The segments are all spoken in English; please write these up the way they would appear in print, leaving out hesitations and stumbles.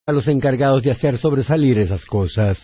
a los encargados de hacer sobresalir esas cosas.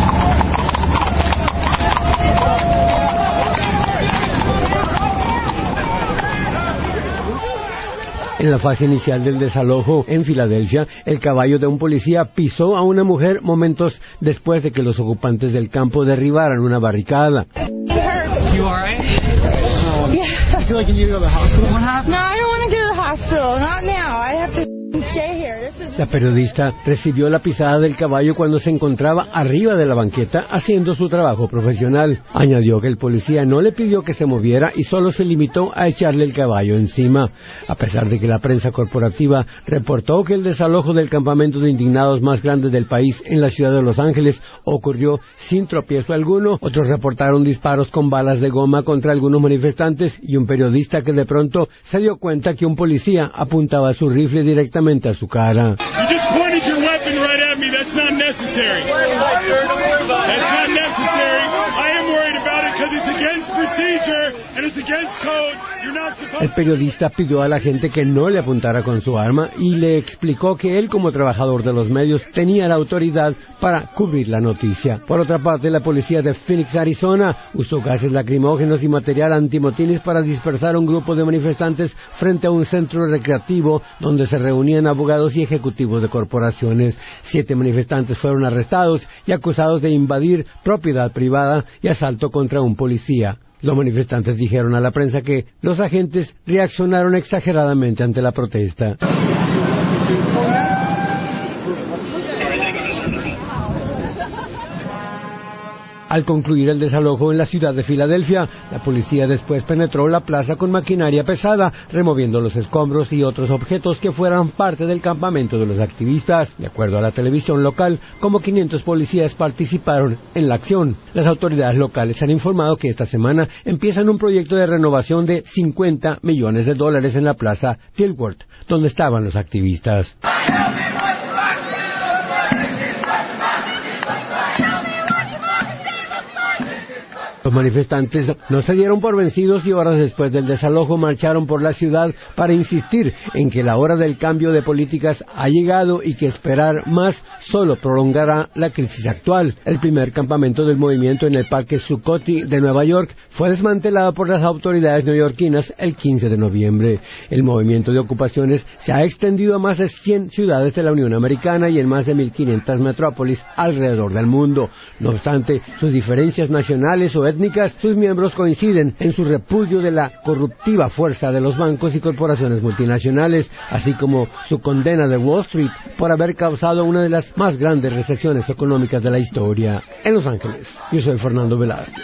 En la fase inicial del desalojo en Filadelfia, el caballo de un policía pisó a una mujer momentos después de que los ocupantes del campo derribaran una barricada. You all right? Yeah. You feel like you need to go to the hospital? What happened? No, I don't want to go to the hospital. Not now. I have to stay here. La periodista recibió la pisada del caballo cuando se encontraba arriba de la banqueta haciendo su trabajo profesional. Añadió que el policía no le pidió que se moviera y solo se limitó a echarle el caballo encima. A pesar de que la prensa corporativa reportó que el desalojo del campamento de indignados más grande del país en la ciudad de Los Ángeles ocurrió sin tropiezo alguno, otros reportaron disparos con balas de goma contra algunos manifestantes y un periodista que de pronto se dio cuenta que un policía apuntaba su rifle directamente a su cara. You just pointed your weapon right at me. That's not necessary. That's not necessary. I am worried about it because it's against procedure and it's against code. You're not supposed. El periodista pidió a la gente que no le apuntara con su arma y le explicó que él, como trabajador de los medios, tenía la autoridad para cubrir la noticia. Por otra parte, la policía de Phoenix, Arizona, usó gases lacrimógenos y material antimotines para dispersar un grupo de manifestantes frente a un centro recreativo donde se reunían abogados y ejecutivos de corporaciones. 7 manifestantes fueron arrestados y acusados de invadir propiedad privada y asalto contra un policía. Los manifestantes dijeron a la prensa que los agentes reaccionaron exageradamente ante la protesta. Al concluir el desalojo en la ciudad de Filadelfia, la policía después penetró la plaza con maquinaria pesada, removiendo los escombros y otros objetos que fueran parte del campamento de los activistas. De acuerdo a la televisión local, como 500 policías participaron en la acción. Las autoridades locales han informado que esta semana empiezan un proyecto de renovación de $50 millones en la plaza Dilworth, donde estaban los activistas. Los manifestantes no se dieron por vencidos y horas después del desalojo marcharon por la ciudad para insistir en que la hora del cambio de políticas ha llegado y que esperar más solo prolongará la crisis actual. El primer campamento del movimiento en el Parque Zuccotti de Nueva York fue desmantelado por las autoridades neoyorquinas el 15 de noviembre. El movimiento de ocupaciones se ha extendido a más de 100 ciudades de la Unión Americana y en más de 1.500 metrópolis alrededor del mundo. No obstante, sus diferencias nacionales o étnicas, sus miembros coinciden en su repudio de la corruptiva fuerza de los bancos y corporaciones multinacionales, así como su condena de Wall Street por haber causado una de las más grandes recesiones económicas de la historia. En Los Ángeles, yo soy Fernando Velázquez.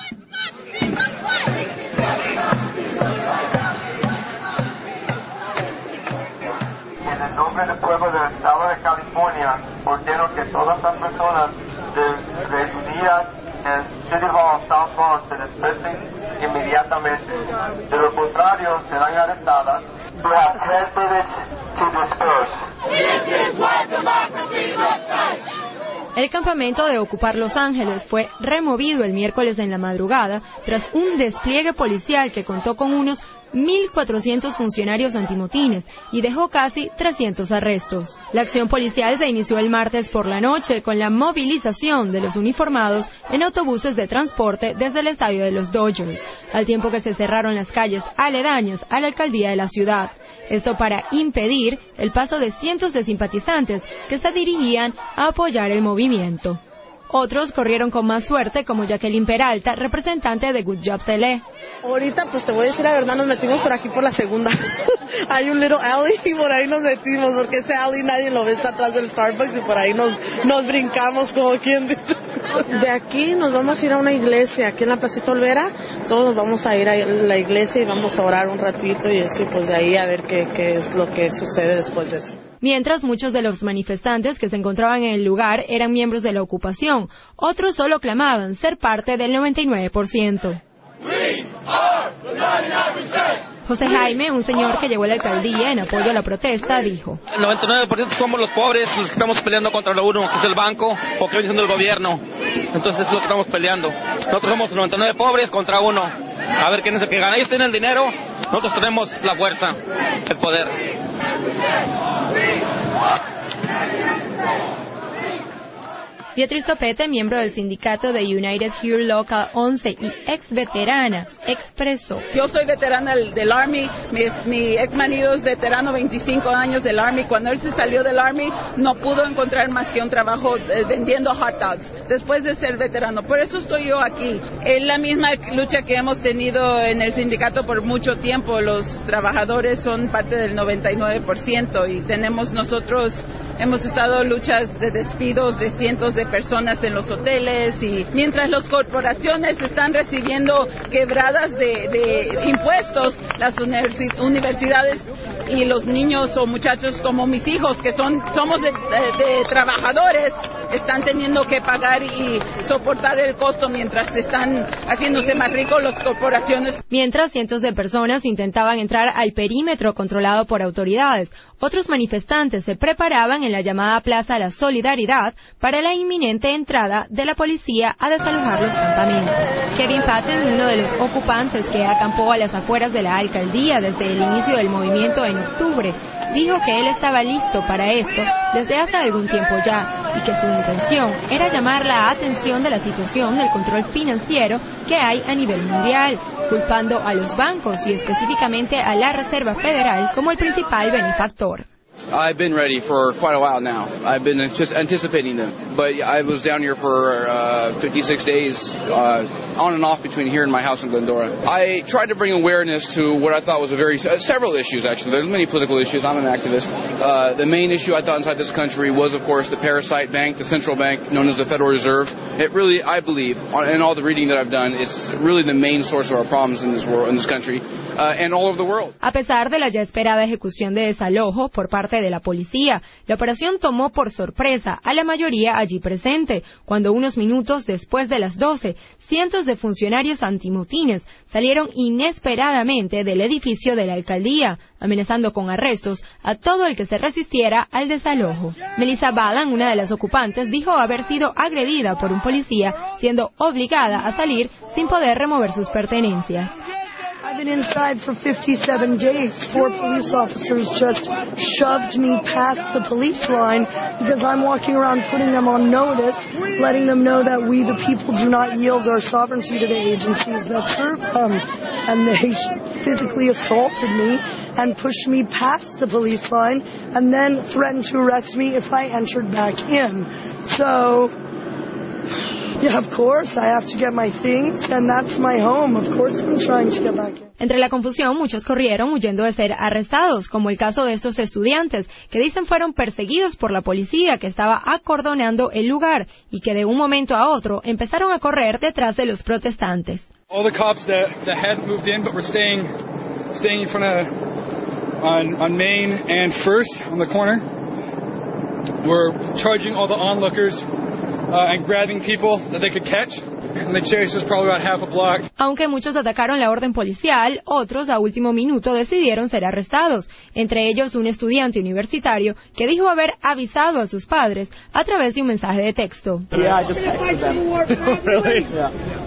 En el nombre del pueblo del Estado de California, ordeno que todas las personas reunidas en City Hall, South Lawn, se dispersen inmediatamente. De lo contrario, serán arrestadas. You have 10 minutes to disperse. This is what democracy looks like. El campamento de Ocupar Los Ángeles fue removido el miércoles en la madrugada tras un despliegue policial que contó con unos 1.400 funcionarios antimotines y dejó casi 300 arrestos. La acción policial se inició el martes por la noche con la movilización de los uniformados en autobuses de transporte desde el estadio de los Dodgers, al tiempo que se cerraron las calles aledañas a la alcaldía de la ciudad. Esto para impedir el paso de cientos de simpatizantes que se dirigían a apoyar el movimiento. Otros corrieron con más suerte, como Jacqueline Peralta, representante de Good Jobs LA. Ahorita, pues te voy a decir la verdad, nos metimos por aquí por la segunda. Hay un little alley y por ahí nos metimos, porque ese alley nadie lo ve, está atrás del Starbucks y por ahí nos brincamos, como quien dice. De aquí nos vamos a ir a una iglesia, aquí en la Placita Olvera, todos nos vamos a ir a la iglesia y vamos a orar un ratito y eso, y pues de ahí a ver qué es lo que sucede después de eso. Mientras muchos de los manifestantes que se encontraban en el lugar eran miembros de la ocupación, otros solo clamaban ser parte del 99%. José Jaime, un señor que llegó a la alcaldía en apoyo a la protesta, dijo: El 99% somos los pobres, los que estamos peleando contra lo uno, que es el banco, o que viene siendo el gobierno. Entonces es lo que estamos peleando. Nosotros somos 99 pobres contra uno. A ver quién es el que gana. Ellos tienen el dinero, nosotros tenemos la fuerza, el poder. Beatriz Topete, miembro del sindicato de United Here Local 11 y ex veterana, expresó: Yo soy veterana del Army, mi ex marido es veterano, 25 años del Army. Cuando él se salió del Army no pudo encontrar más que un trabajo vendiendo hot dogs después de ser veterano. Por eso estoy yo aquí. Es la misma lucha que hemos tenido en el sindicato por mucho tiempo. Los trabajadores son parte del 99% y hemos estado luchas de despidos de cientos de personas en los hoteles, y mientras las corporaciones están recibiendo quebradas de impuestos, las universidades y los niños o muchachos como mis hijos, que somos de trabajadores, están teniendo que pagar y soportar el costo mientras están haciéndose más ricos las corporaciones. Mientras cientos de personas intentaban entrar al perímetro controlado por autoridades, otros manifestantes se preparaban en la llamada Plaza La Solidaridad para la inminente entrada de la policía a desalojar los campamentos. Kevin Patton, uno de los ocupantes que acampó a las afueras de la alcaldía desde el inicio del movimiento en octubre, dijo que él estaba listo para esto desde hace algún tiempo ya y que su intención era llamar la atención de la situación del control financiero que hay a nivel mundial, culpando a los bancos y específicamente a la Reserva Federal como el principal benefactor. I've been ready for quite a while now. I've been just anticipating them. But I was down here for 56 days, on and off between here and my house in Glendora. I tried to bring awareness to what I thought was several issues, actually. There's many political issues. I'm an activist. The main issue I thought inside this country was, of course, the parasite bank, the central bank known as the Federal Reserve. It really, I believe, in all the reading that I've done, it's really the main source of our problems in this world, in this country, and all over the world. A pesar de la ya esperada ejecución de desalojo por parte de la policía, la operación tomó por sorpresa a la mayoría allí presente, cuando unos minutos después de las 12, cientos de funcionarios antimotines salieron inesperadamente del edificio de la alcaldía, amenazando con arrestos a todo el que se resistiera al desalojo. Melissa Balan, una de las ocupantes, dijo haber sido agredida por un policía, siendo obligada a salir sin poder remover sus pertenencias. I've been inside for 57 days. 4 police officers just shoved me past the police line because I'm walking around putting them on notice, letting them know that we, the people, do not yield our sovereignty to the agencies that serve them. And they physically assaulted me and pushed me past the police line and then threatened to arrest me if I entered back in. So, yeah, of course, I have to get my things, and that's my home. Of course I'm trying to get back in. Entre la confusión, muchos corrieron huyendo de ser arrestados, como el caso de estos estudiantes, que dicen fueron perseguidos por la policía que estaba acordonando el lugar y que de un momento a otro empezaron a correr detrás de los protestantes. All the cops that hadn't moved in but were staying in front of on Main and First on the corner were charging all the onlookers and grabbing people that they could catch. And they chased us probably about half a block. Aunque muchos atacaron la orden policial, otros a último minuto decidieron ser arrestados, entre ellos un estudiante universitario que dijo haber avisado a sus padres a través de un mensaje de texto. Yeah, I just texted them. Really? Yeah.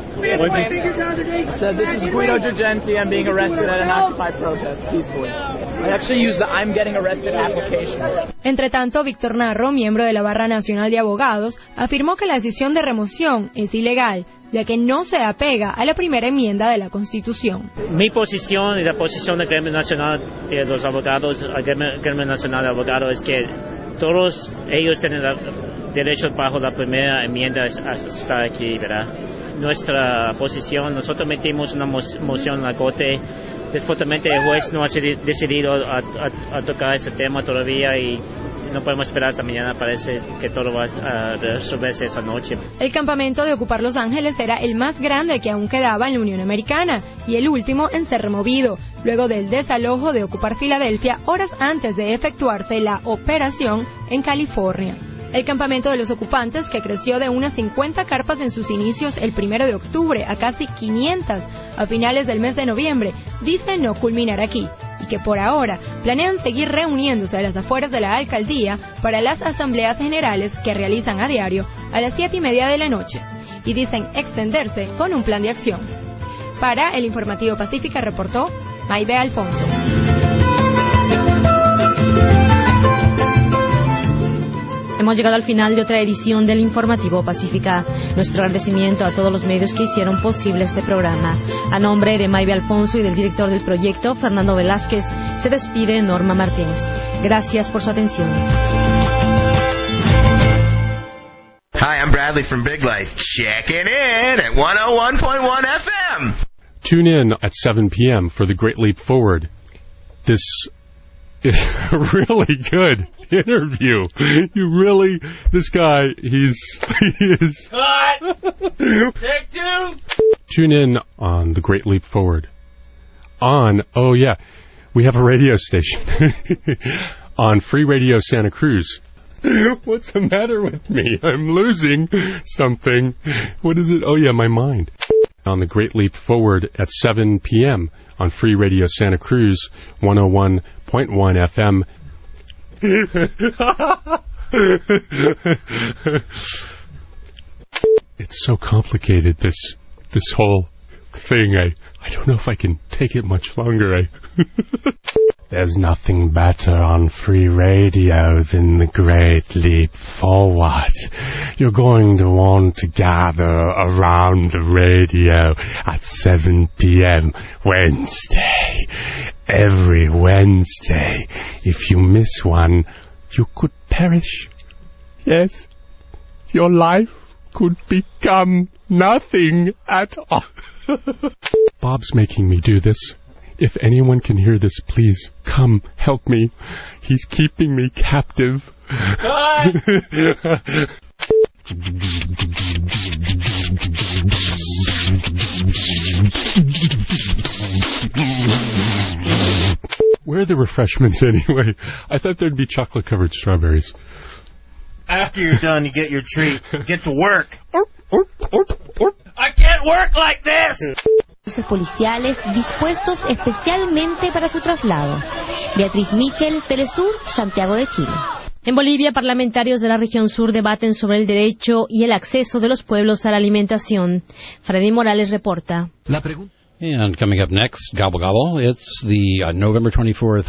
Said, this is Guido Girgenti, I'm being arrested at an Occupy protest peacefully. I actually used the I'm getting arrested application. Entre tanto, Víctor Narro, miembro de la Barra Nacional de Abogados, afirmó que la decisión de remoción es ilegal, ya que no se apega a la primera enmienda de la Constitución. Mi posición y la posición del Gremio Nacional de los Abogados, el Gremio Nacional de Abogados, es que todos ellos tienen derecho bajo la primera enmienda a estar aquí, ¿verdad? Nuestra posición, nosotros metimos una moción en la Corte, despuésamente el juez no ha decidido a tocar ese tema todavía y no podemos esperar hasta mañana, parece que todo va a resolverse esa noche. El campamento de ocupar Los Ángeles era el más grande que aún quedaba en la Unión Americana y el último en ser removido, luego del desalojo de ocupar Filadelfia horas antes de efectuarse la operación en California. El campamento de los ocupantes, que creció de unas 50 carpas en sus inicios el 1 de octubre a casi 500 a finales del mes de noviembre, dice no culminar aquí y que por ahora planean seguir reuniéndose a las afueras de la alcaldía para las asambleas generales que realizan a diario a las 7:30 de la noche y dicen extenderse con un plan de acción. Para el Informativo Pacífica reportó Maybe Alfonso. hemos llegado al final de otra edición del Informativo Pacífica. Nuestro agradecimiento a todos los medios que hicieron posible este programa. A nombre de Maybe Alfonso y del director del proyecto, Fernando Velázquez, se despide Norma Martínez. Gracias por su atención. Hi, I'm Bradley from Big Life. Checking in at 101.1 FM. Tune in at 7 p.m. for the Great Leap Forward. This is a really good interview. This guy, he is... Cut! Take two! Tune in on the Great Leap Forward. We have a radio station. On Free Radio Santa Cruz. What's the matter with me? I'm losing something. What is it? Oh, yeah, my mind. On the Great Leap Forward at 7 p.m. on Free Radio Santa Cruz, 101.1 FM. It's so complicated, this whole thing. I don't know if I can take it much longer. There's nothing better on free radio than the Great Leap Forward. You're going to want to gather around the radio at 7 p.m. Wednesday. Every Wednesday. If you miss one, you could perish. Yes, your life could become nothing at all. Bob's making me do this. If anyone can hear this, please come help me. He's keeping me captive. Where are the refreshments anyway? I thought there'd be chocolate-covered strawberries. After you're done, you get your treat. Get to work. I can't work like this! Policiales dispuestos especialmente para su traslado. Beatriz Michel, Telesur, Santiago de Chile. En Bolivia, parlamentarios de la región sur debaten sobre el derecho y el acceso de los pueblos a la alimentación. Freddy Morales reporta. And coming up next, Gobble Gobble, it's the November 24th...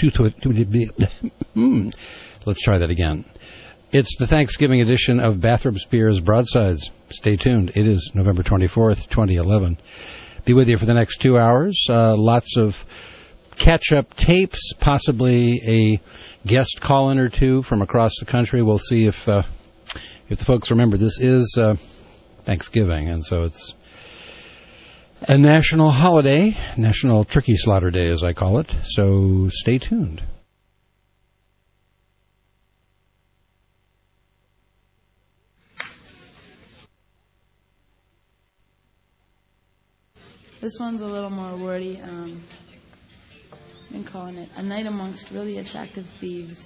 Let's try that again. It's the Thanksgiving edition of Bathrobe Spears Broadsides. Stay tuned. It is November 24th, 2011. Be with you for the next 2 hours. Lots of catch-up tapes, possibly a guest call-in or two from across the country. We'll see if the folks remember. This is Thanksgiving, and so it's a national holiday, National Turkey Slaughter Day, as I call it. So stay tuned. This one's a little more wordy. I've been calling it A Night Amongst Really Attractive Thieves.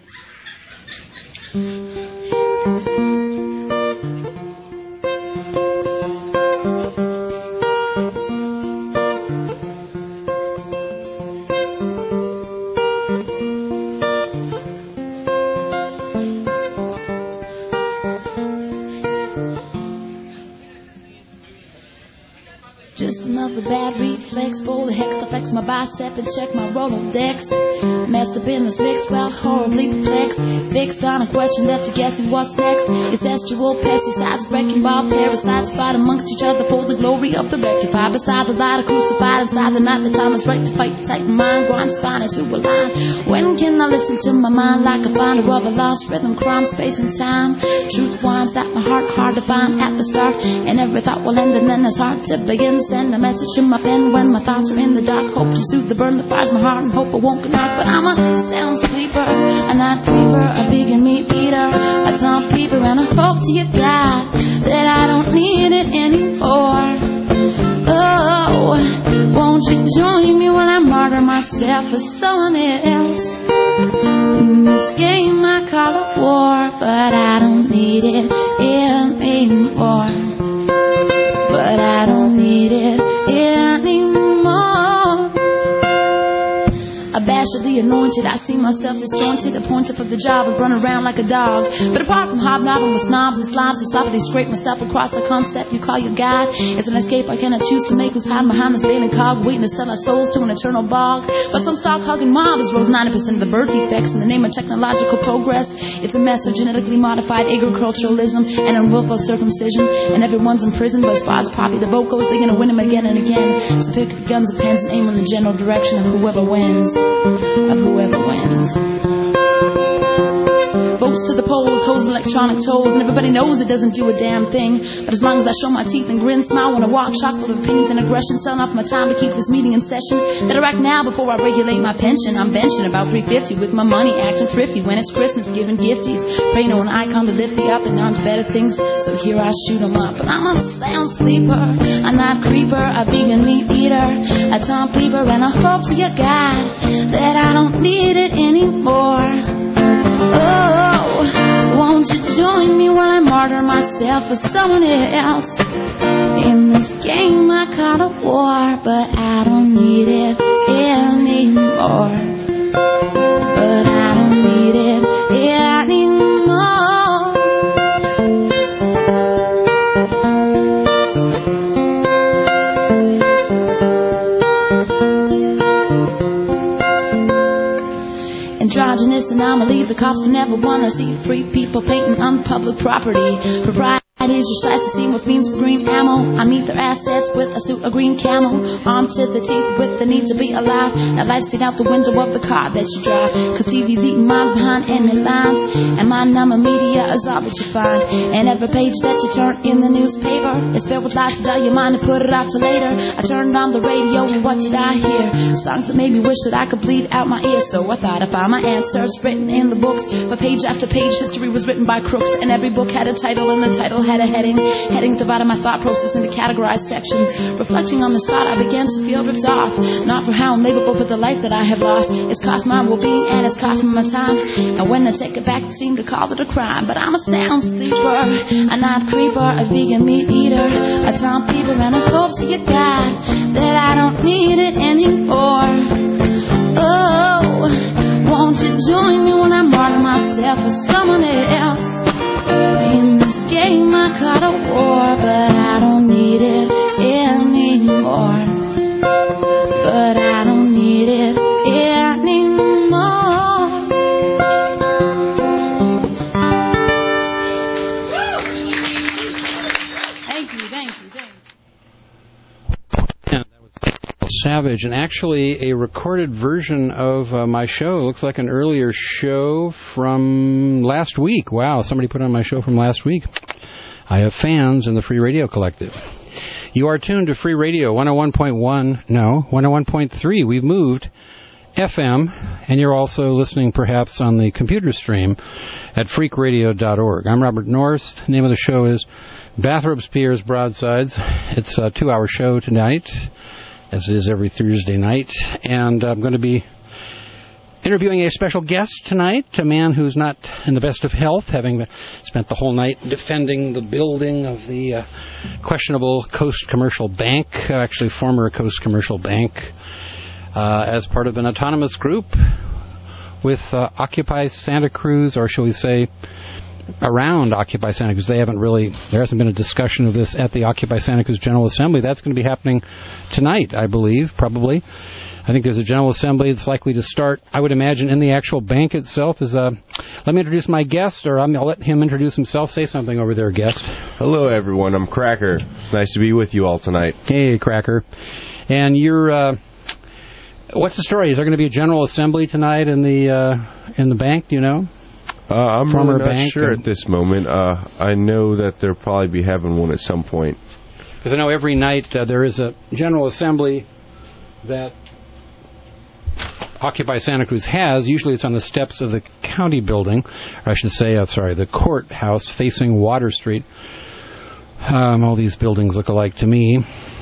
Bad reflex, full of hex to flex my bicep and check my Rolodex. Messed up in this mix, well, horribly perplexed. Fixed on a question, left to guessing what's next. Ancestral pesticides, wrecking ball parasites, fight amongst each other for the glory of the rectified. Beside the light, crucified inside the night. The time is right to fight, tight mind, grind spine into a line. When can I listen to my mind like a finder of a lost rhythm, crime, space, and time? Truth winds that my heart hard to find at the start, and every thought will end, and then it's hard to begin. Send a message to my pen when my thoughts are in the dark. Hope to soothe the burn that fires my heart, and hope I won't get knocked. But I'm a sound sleeper, a night creeper, a vegan meat eater, a tongue peeper, and I hope to your God that I don't need it anymore. Oh, won't you join me when I martyr myself for someone else? In this game I call it war, but I don't need it anymore. But I don't need it anymore. A bad specially anointed. I see myself disjointed, appointed for the job of running around like a dog. But apart from hobnobbing with snobs and slobs, I sloppily scrape myself across the concept you call your God. It's an escape I cannot choose to make, who's hiding behind this bailing cog, waiting to sell our souls to an eternal bog. But some stock-hugging mob has rose 90% of the birth defects in the name of technological progress. It's a mess of genetically modified agriculturalism and unwillful circumcision, and everyone's in prison. But as far as Poppy the vote goes, they're gonna win him again and again. So pick up guns and pens and aim in the general direction of whoever wins. Of whoever wins. Votes to the polls, hoes electronic tolls, and everybody knows it doesn't do a damn thing. But as long as I show my teeth and grin, smile when I walk, chock full of opinions and aggression, selling off my time to keep this meeting in session. Better act now before I regulate my pension. I'm benching about $350 with my money, acting thrifty when it's Christmas, giving gifties. Praying on an icon to lift me up and on to better things, so here I shoot 'em up. But I'm a sound sleeper, a night creeper, a vegan meat eater, a time peeper, and I hope to your God that I don't need it anymore. Oh, won't you join me while I martyr myself for someone else? In this game I call a war, but I don't need it anymore. But I don't need it anymore. Androgynous anomaly, the cops will never want to see free people painting on public property. Propriety is your sights to see what means for green ammo. I meet their assets with a suit of green camo, armed to the teeth with the need to be alive. Now life's seen out the window of the car that you drive, cause TV's eating miles behind enemy lines, and my number media is all that you find. And every page that you turn in the newspaper is filled with lies to dull your mind and put it off till later. I turned on the radio and what did I hear? Songs that made me wish that I could bleed out my ears. So I thought I'd find my answers written in the books, but page after page history was written by crooks, and every book had a title and the title had a heading. Headings divided my thought process into categorized sections. Reflecting on this thought, I began to feel ripped off, not for how I'm labeled, but for the life that I have lost. It's cost my well-being and it's cost me my time, and when I take it back, they seem to call it a crime. But I'm a sound sleeper, a night creeper, a vegan meat eater, a time peeper, and I hope to get God that I don't need it anymore. Oh, won't you join me when I martyr myself for someone else? In this game I caught a war, but I don't need it anymore. But I don't need it anymore. Thank you. Yeah, that was Savage, and actually a recorded version of my show. It looks like an earlier show from last week. Wow, somebody put on my show from last week. I have fans in the Free Radio Collective. You are tuned to Free Radio 101.3. We've moved FM, and you're also listening perhaps on the computer stream at freakradio.org. I'm Robert North. The name of the show is Bathrobe Spears Broadsides. It's a 2-hour show tonight, as it is every Thursday night, and I'm going to be interviewing a special guest tonight, a man who's not in the best of health, having spent the whole night defending the building of the questionable Coast Commercial Bank, actually former Coast Commercial Bank, as part of an autonomous group with Occupy Santa Cruz, or shall we say, around Occupy Santa Cruz. There hasn't been a discussion of this at the Occupy Santa Cruz General Assembly. That's going to be happening tonight, I believe, probably. I think there's a General Assembly that's likely to start, I would imagine, in the actual bank itself. Let me introduce my guest, or I'll let him introduce himself. Say something over there, guest. Hello, everyone. I'm Cracker. It's nice to be with you all tonight. Hey, Cracker. And you're, what's the story? Is there going to be a General Assembly tonight in the bank, do you know? I'm really not sure at this moment. I know that they'll probably be having one at some point. Because I know every night there is a General Assembly that Occupy Santa Cruz has. Usually it's on the steps of the county building, or I should say, the courthouse facing Water Street. All these buildings look alike to me.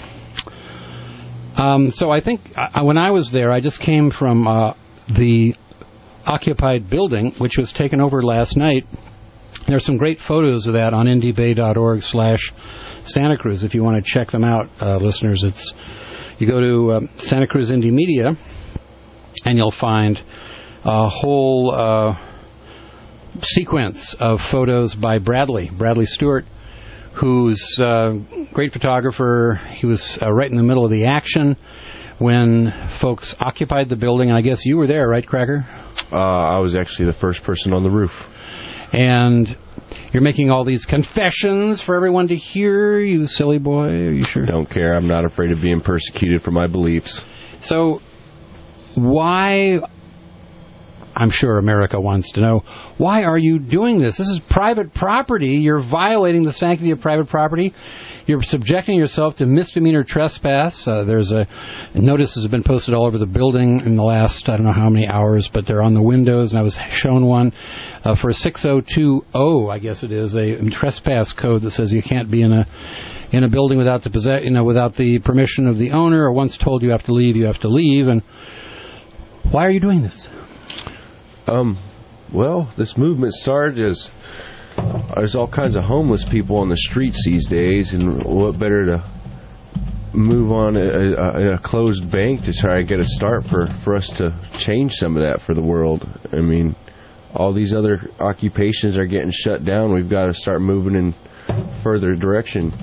So I think when I was there, I just came from the occupied building, which was taken over last night. There's some great photos of that on indiebay.org/Santa Cruz if you want to check them out, listeners. You go to Santa Cruz Indie Media, and you'll find a whole sequence of photos by Bradley Stewart, who's a great photographer. He was right in the middle of the action when folks occupied the building, and I guess you were there, right, Cracker? I was actually the first person on the roof. And you're making all these confessions for everyone to hear, you silly boy. Are you sure? Don't care. I'm not afraid of being persecuted for my beliefs. So why, I'm sure America wants to know, why are you doing this? This is private property. You're violating the sanctity of private property. You're subjecting yourself to misdemeanor trespass. There's a notice has been posted all over the building in the last, I don't know how many hours, but they're on the windows, and I was shown one for 6020, I guess it is, a trespass code that says you can't be in a building without the without the permission of the owner, or once told you have to leave, you have to leave. And why are you doing this? Well, this movement started as there's all kinds of homeless people on the streets these days, and what better to move on a closed bank to try to get a start for us to change some of that for the world. I mean, all these other occupations are getting shut down. We've got to start moving in further direction.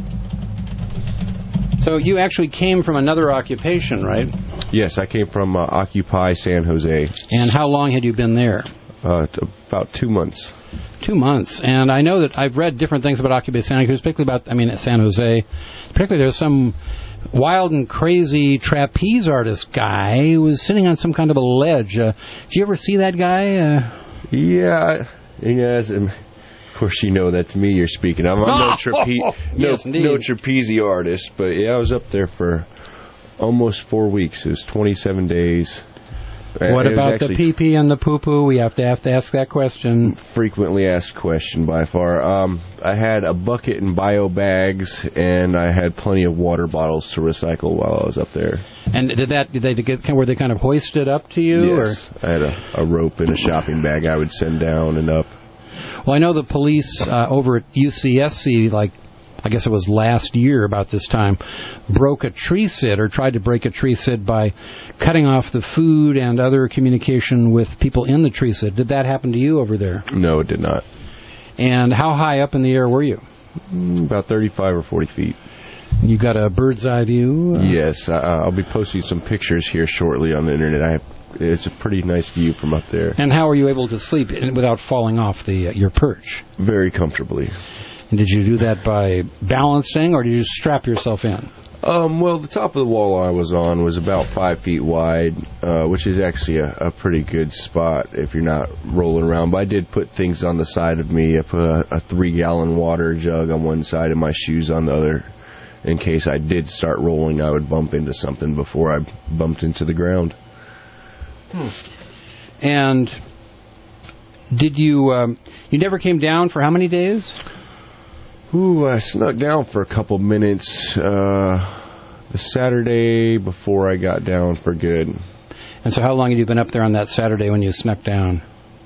So you actually came from another occupation, right? Yes, I came from Occupy San Jose. And how long had you been there? About 2 months. 2 months. And I know that I've read different things about Occupy San Jose, particularly about, San Jose. Particularly there's some wild and crazy trapeze artist guy who was sitting on some kind of a ledge. Did you ever see that guy? Yeah. Yes. Of course, that's me you're speaking of. I'm no trapeze artist, but yeah, I was up there for almost 4 weeks. It was 27 days. What about the pee-pee and the poo-poo? We have to ask that question. Frequently asked question by far. I had a bucket and bio bags, and I had plenty of water bottles to recycle while I was up there. And were they kind of hoisted up to you? Yes. Or? I had a rope and a shopping bag I would send down and up. Well, I know the police over at UCSC, I guess it was last year about this time, broke a tree sit or tried to break a tree sit by cutting off the food and other communication with people in the tree sit. Did that happen to you over there? No, it did not. And how high up in the air were you? About 35 or 40 feet. You got a bird's eye view? Yes, I'll be posting some pictures here shortly on the internet. It's a pretty nice view from up there. And how were you able to sleep without falling off your perch? Very comfortably. And did you do that by balancing, or did you strap yourself in? Well, the top of the wall I was on was about 5 feet wide, which is actually a pretty good spot if you're not rolling around. But I did put things on the side of me. I put a 3-gallon water jug on one side and my shoes on the other. In case I did start rolling, I would bump into something before I bumped into the ground. And did you never came down for how many days? I snuck down for a couple minutes the Saturday before I got down for good. And so how long had you been up there on that Saturday when you snuck down?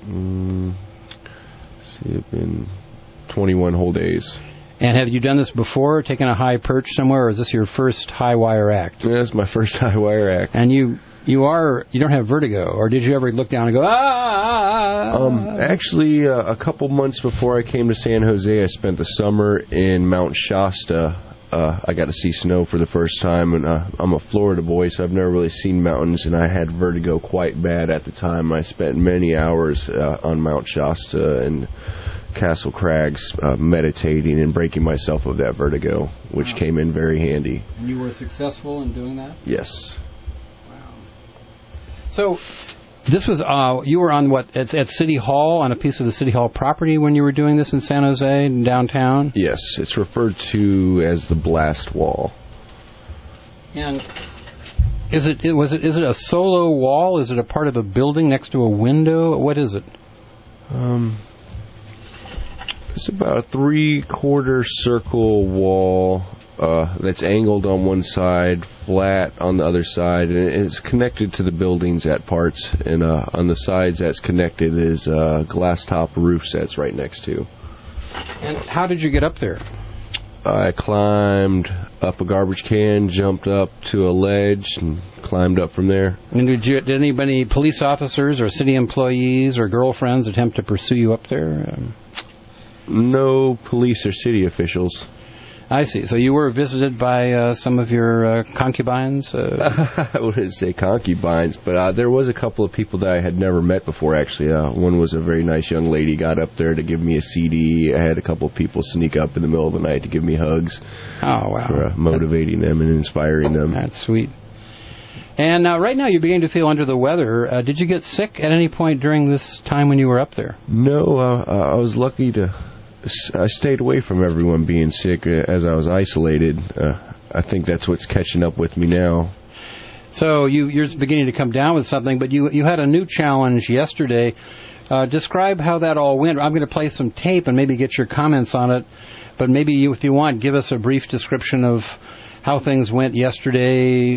It's been 21 whole days. And have you done this before, taken a high perch somewhere, or is this your first high wire act? Yeah, it's my first high wire act. And you don't have vertigo, or did you ever look down and go, Actually, a couple months before I came to San Jose, I spent the summer in Mount Shasta. I got to see snow for the first time, and I'm a Florida boy, so I've never really seen mountains, and I had vertigo quite bad at the time. I spent many hours on Mount Shasta and Castle Crags meditating and breaking myself of that vertigo, which came in very handy. And you were successful in doing that? Yes. Wow. So this was, you were on at City Hall, on a piece of the City Hall property when you were doing this in San Jose, in downtown? Yes, it's referred to as the Blast Wall. And is it a solo wall? Is it a part of a building next to a window? What is it? It's about a 3/4 circle wall that's angled on one side, flat on the other side, and it's connected to the buildings at parts. And on the sides that's connected is glass top roof sets right next to. And how did you get up there? I climbed up a garbage can, jumped up to a ledge, and climbed up from there. And did anybody, police officers or city employees or girlfriends, attempt to pursue you up there? No police or city officials. I see. So you were visited by some of your concubines? I wouldn't say concubines, but there was a couple of people that I had never met before, actually. One was a very nice young lady, got up there to give me a CD. I had a couple of people sneak up in the middle of the night to give me hugs. Oh, wow. For motivating them and inspiring them. That's sweet. And right now you're beginning to feel under the weather. Did you get sick at any point during this time when you were up there? No, I was lucky I stayed away from everyone being sick as I was isolated. I think that's what's catching up with me now. So you're beginning to come down with something, but you had a new challenge yesterday. Describe how that all went. I'm going to play some tape and maybe get your comments on it, but maybe if you want, give us a brief description of how things went yesterday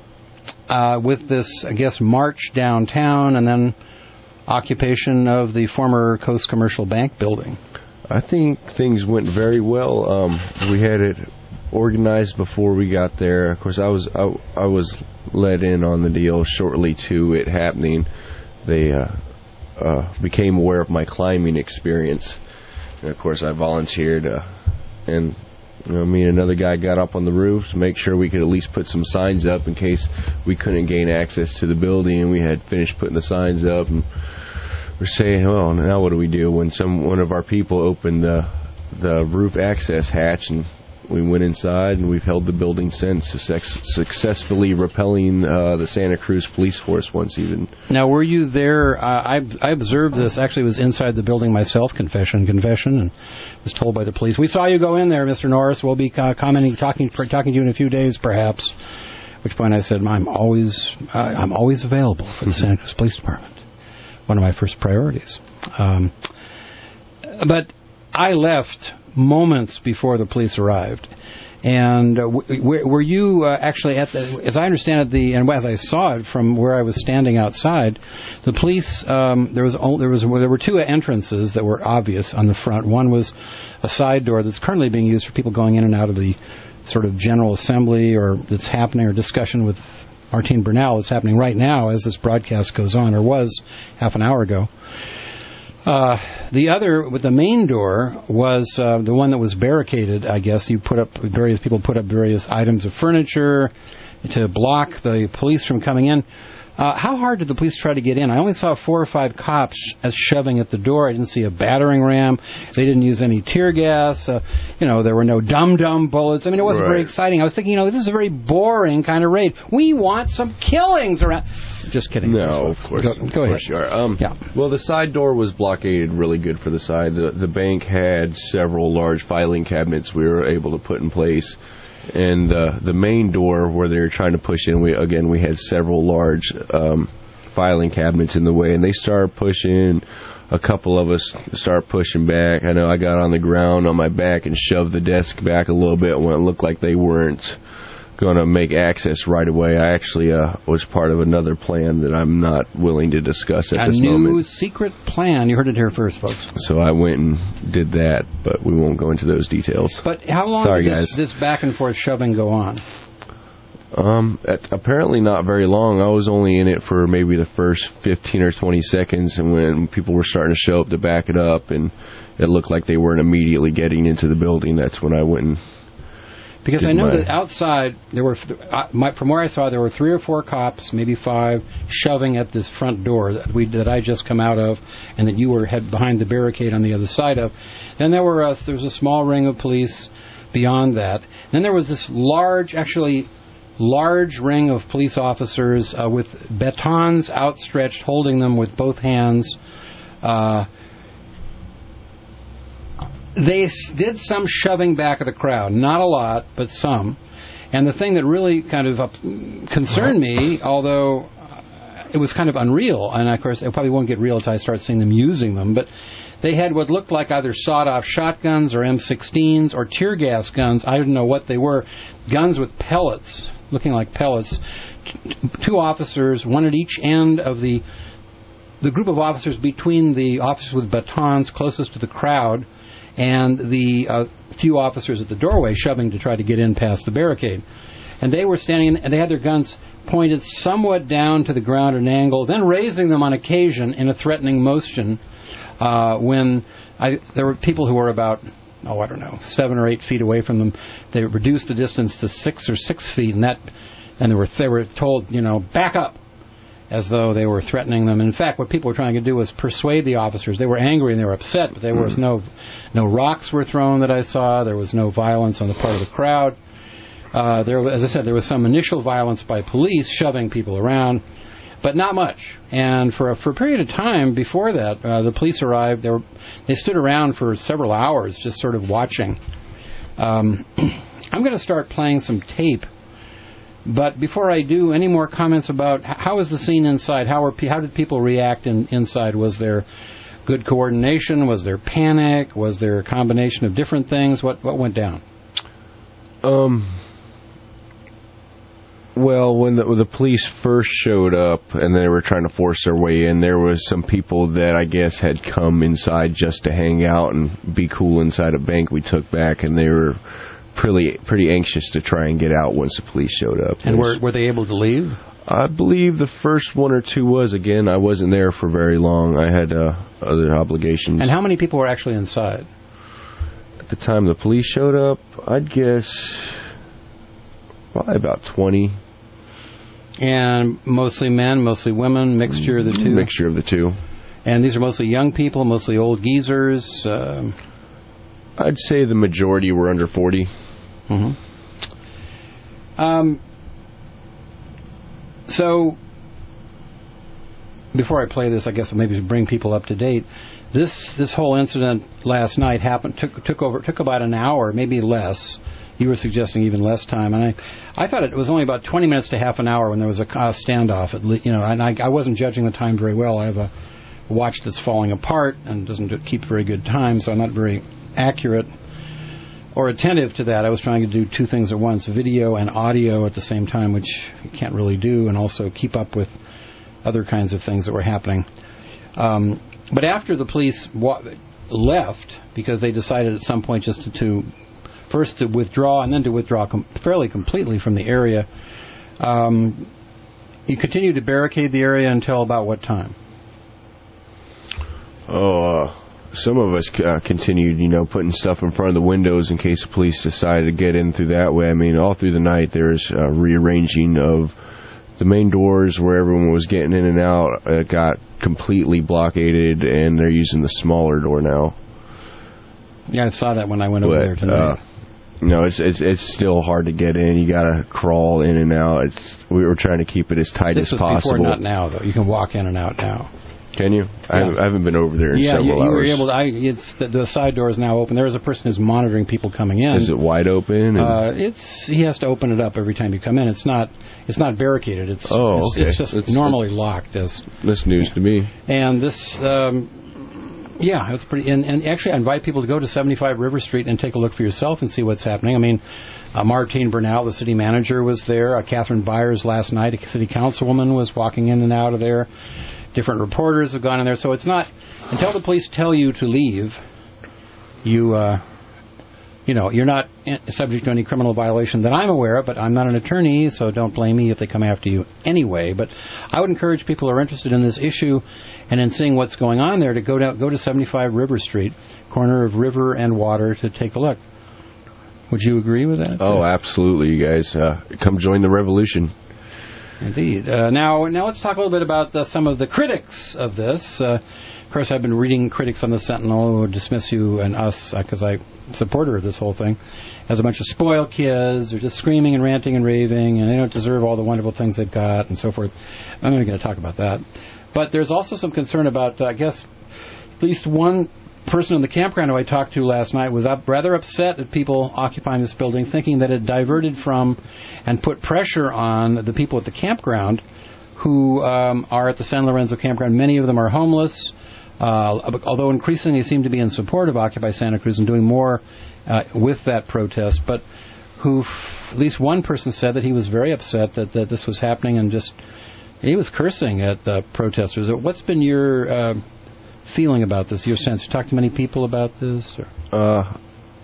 with this, I guess, march downtown and then occupation of the former Coast Commercial Bank building. I think things went very well. We had it organized before we got there. Of course, I was let in on the deal shortly to it happening. They became aware of my climbing experience, and of course, I volunteered. And me and another guy got up on the roof to make sure we could at least put some signs up in case we couldn't gain access to the building. And we had finished putting the signs up and we're saying, well, now what do we do? When one of our people opened the roof access hatch, and we went inside, and we've held the building since, successfully repelling the Santa Cruz police force once even. Now, were you there? I observed this. Actually, was inside the building myself, confession, and was told by the police, "We saw you go in there, Mr. Norris. We'll be talking to you in a few days, perhaps." At which point I said, I'm always available for the Santa Cruz Police Department. One of my first priorities. But I left moments before the police arrived. And were you actually at as I understand it, and as I saw it from where I was standing outside, the police, there were two entrances that were obvious on the front. One was a side door that's currently being used for people going in and out of the sort of General Assembly, or that's happening, or discussion with Martine Bernal is happening right now as this broadcast goes on, or was half an hour ago. The other, with the main door, was the one that was barricaded, I guess. People put up various items of furniture to block the police from coming in. How hard did the police try to get in? I only saw 4 or 5 cops shoving at the door. I didn't see a battering ram. They didn't use any tear gas. There were no dum-dum bullets. I mean, it wasn't very exciting. I was thinking, this is a very boring kind of raid. We want some killings around. Just kidding. No, of course. Go ahead. Of course you are. Yeah. Well, the side door was blockaded really good for the side. The bank had several large filing cabinets we were able to put in place. And the main door where they were trying to push in, we had several large filing cabinets in the way, and they started pushing. A couple of us started pushing back. I know I got on the ground on my back and shoved the desk back a little bit when it looked like they weren't going to make access right away. I actually was part of another plan that I'm not willing to discuss at this moment. A new secret plan. You heard it here first, folks. So I went and did that, but we won't go into those details. But how long did this back and forth shoving go on? Apparently not very long. I was only in it for maybe the first 15 or 20 seconds, and when people were starting to show up to back it up, and it looked like they weren't immediately getting into the building, that's when I went and... Because I know that outside, there were, from where I saw, there were 3 or 4 cops, maybe 5, shoving at this front door that I just come out of, and that you were behind the barricade on the other side of. Then there was a small ring of police beyond that. Then there was this large ring of police officers with batons outstretched, holding them with both hands. They did some shoving back of the crowd. Not a lot, but some. And the thing that really kind of concerned me, although it was kind of unreal, and of course it probably won't get real until I start seeing them using them, but they had what looked like either sawed-off shotguns or M16s or tear gas guns. I didn't know what they were. Guns with pellets, looking like pellets. 2 officers, one at each end of the group of officers between the officers with batons closest to the crowd and the few officers at the doorway shoving to try to get in past the barricade. and they were standing, and they had their guns pointed somewhat down to the ground at an angle, then raising them on occasion in a threatening motion. When there were people who were about, 7 or 8 feet away from them. They reduced the distance to 6 or 6 feet, and they were told, back up, as though they were threatening them. And in fact, what people were trying to do was persuade the officers. They were angry and they were upset, but there was no rocks were thrown that I saw. There was no violence on the part of the crowd. As I said, there was some initial violence by police shoving people around, but not much. And for a period of time before that, the police arrived. They stood around for several hours just sort of watching. I'm going to start playing some tape. But before I do, any more comments about how was the scene inside? How did people react inside? Was there good coordination? Was there panic? Was there a combination of different things? What went down? Well, when the police first showed up and they were trying to force their way in, there was some people that I guess had come inside just to hang out and be cool inside a bank we took back, and they were pretty anxious to try and get out once the police showed up. And were they able to leave? I believe the first one or two was. Again, I wasn't there for very long. I had other obligations. And how many people were actually inside? At the time the police showed up, I'd guess probably about 20. And mostly men, mostly women, mixture of the two? Mixture of the two. And these are mostly young people, mostly old geezers? I'd say the majority were under 40. Mm-hmm. So, before I play this, I guess I'll maybe bring people up to date. This whole incident last night took about an hour, maybe less. You were suggesting even less time, and I thought it was only about 20 minutes to half an hour when there was a standoff. And I wasn't judging the time very well. I have a watch that's falling apart and doesn't keep very good time, so I'm not very accurate or attentive to that. I was trying to do two things at once, video and audio at the same time, which you can't really do, and also keep up with other kinds of things that were happening. But after the police left, because they decided at some point just to first to withdraw and then to withdraw fairly completely from the area, you continued to barricade the area until about what time? Some of us continued, putting stuff in front of the windows in case the police decided to get in through that way. I mean, all through the night there's rearranging of the main doors where everyone was getting in and out. It got completely blockaded, and they're using the smaller door now. Yeah, I saw that when I went over there tonight. It's still hard to get in. You got to crawl in and out. We were trying to keep it as tight as possible. This was before, not now, though. You can walk in and out now. Can you? Yeah. I haven't been over there in several hours. Yeah, you were able to. The side door is now open. There is a person who's monitoring people coming in. Is it wide open? He has to open it up every time you come in. It's not barricaded. It's just normally locked. That's news to me. And this, it's pretty. And actually, I invite people to go to 75 River Street and take a look for yourself and see what's happening. I mean, Martine Bernal, the city manager, was there. Catherine Byers last night, a city councilwoman, was walking in and out of there. Different reporters have gone in there, so it's not until the police tell you to leave. You're not subject to any criminal violation that I'm aware of. But I'm not an attorney, so don't blame me if they come after you anyway. But I would encourage people who are interested in this issue and in seeing what's going on there to go to 75 River Street, corner of River and Water, to take a look. Would you agree with that? Oh, absolutely, you guys. Come join the revolution. Indeed. Now let's talk a little bit about some of the critics of this. Of course, I've been reading critics on the Sentinel who dismiss you and us, because I'm a supporter of this whole thing, as a bunch of spoiled kids. They're just screaming and ranting and raving, and they don't deserve all the wonderful things they've got, and so forth. I'm not going to talk about that. But there's also some concern about, I guess, at least one person in the campground who I talked to last night was rather upset at people occupying this building, thinking that it diverted from and put pressure on the people at the campground who are at the San Lorenzo campground. Many of them are homeless, although increasingly seem to be in support of Occupy Santa Cruz and doing more with that protest, but who, at least one person said that he was very upset that this was happening, and he was cursing at the protesters. What's been your feeling about this, your sense? You talked to many people about this? I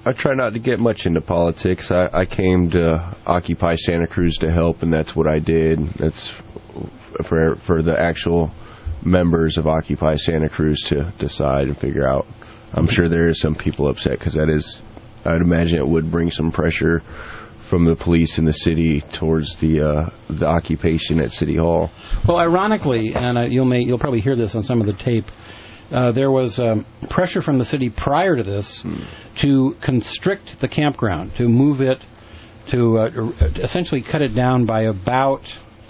I try not to get much into politics. I came to Occupy Santa Cruz to help, and that's what I did. That's for the actual members of Occupy Santa Cruz to decide and figure out. I'm sure there is some people upset because I'd imagine it would bring some pressure from the police in the city towards the occupation at City Hall. Well, ironically, and you'll probably hear this on some of the tape, there was pressure from the city prior to this to constrict the campground, to move it, to essentially cut it down by about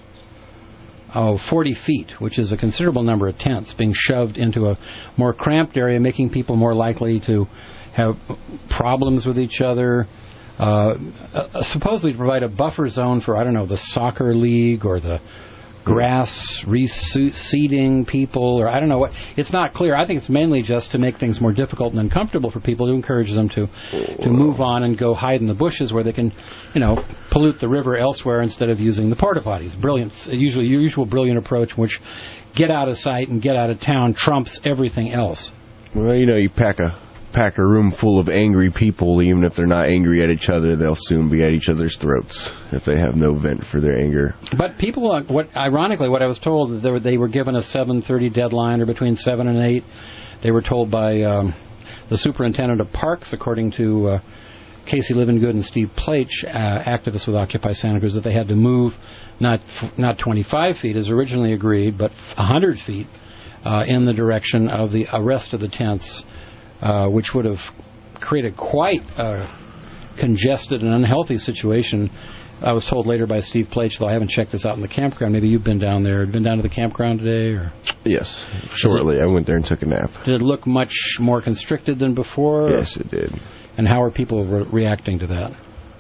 40 feet, which is a considerable number of tents being shoved into a more cramped area, making people more likely to have problems with each other, supposedly to provide a buffer zone for, I don't know, the soccer league or the grass reseeding people, or I don't know what. It's not clear. I think it's mainly just to make things more difficult and uncomfortable for people, to encourage them to move on and go hide in the bushes where they can, pollute the river elsewhere instead of using the porta potties. Brilliant, usual brilliant approach, which get out of sight and get out of town trumps everything else. Well, you pack a room full of angry people. Even if they're not angry at each other, they'll soon be at each other's throats if they have no vent for their anger. But people, ironically, what I was told, they were given a 7:30 deadline, or between 7 and 8. They were told by the superintendent of parks, according to Casey Livingood and Steve Plach, activists with Occupy Santa Cruz, that they had to move not 25 feet as originally agreed, but 100 feet in the direction of the rest of the tents, which would have created quite a congested and unhealthy situation. I was told later by Steve Plach, though I haven't checked this out in the campground. Maybe you've been down there. Been down to the campground today? Or? Yes, shortly. I went there and took a nap. Did it look much more constricted than before? Yes, it did. And how are people reacting to that?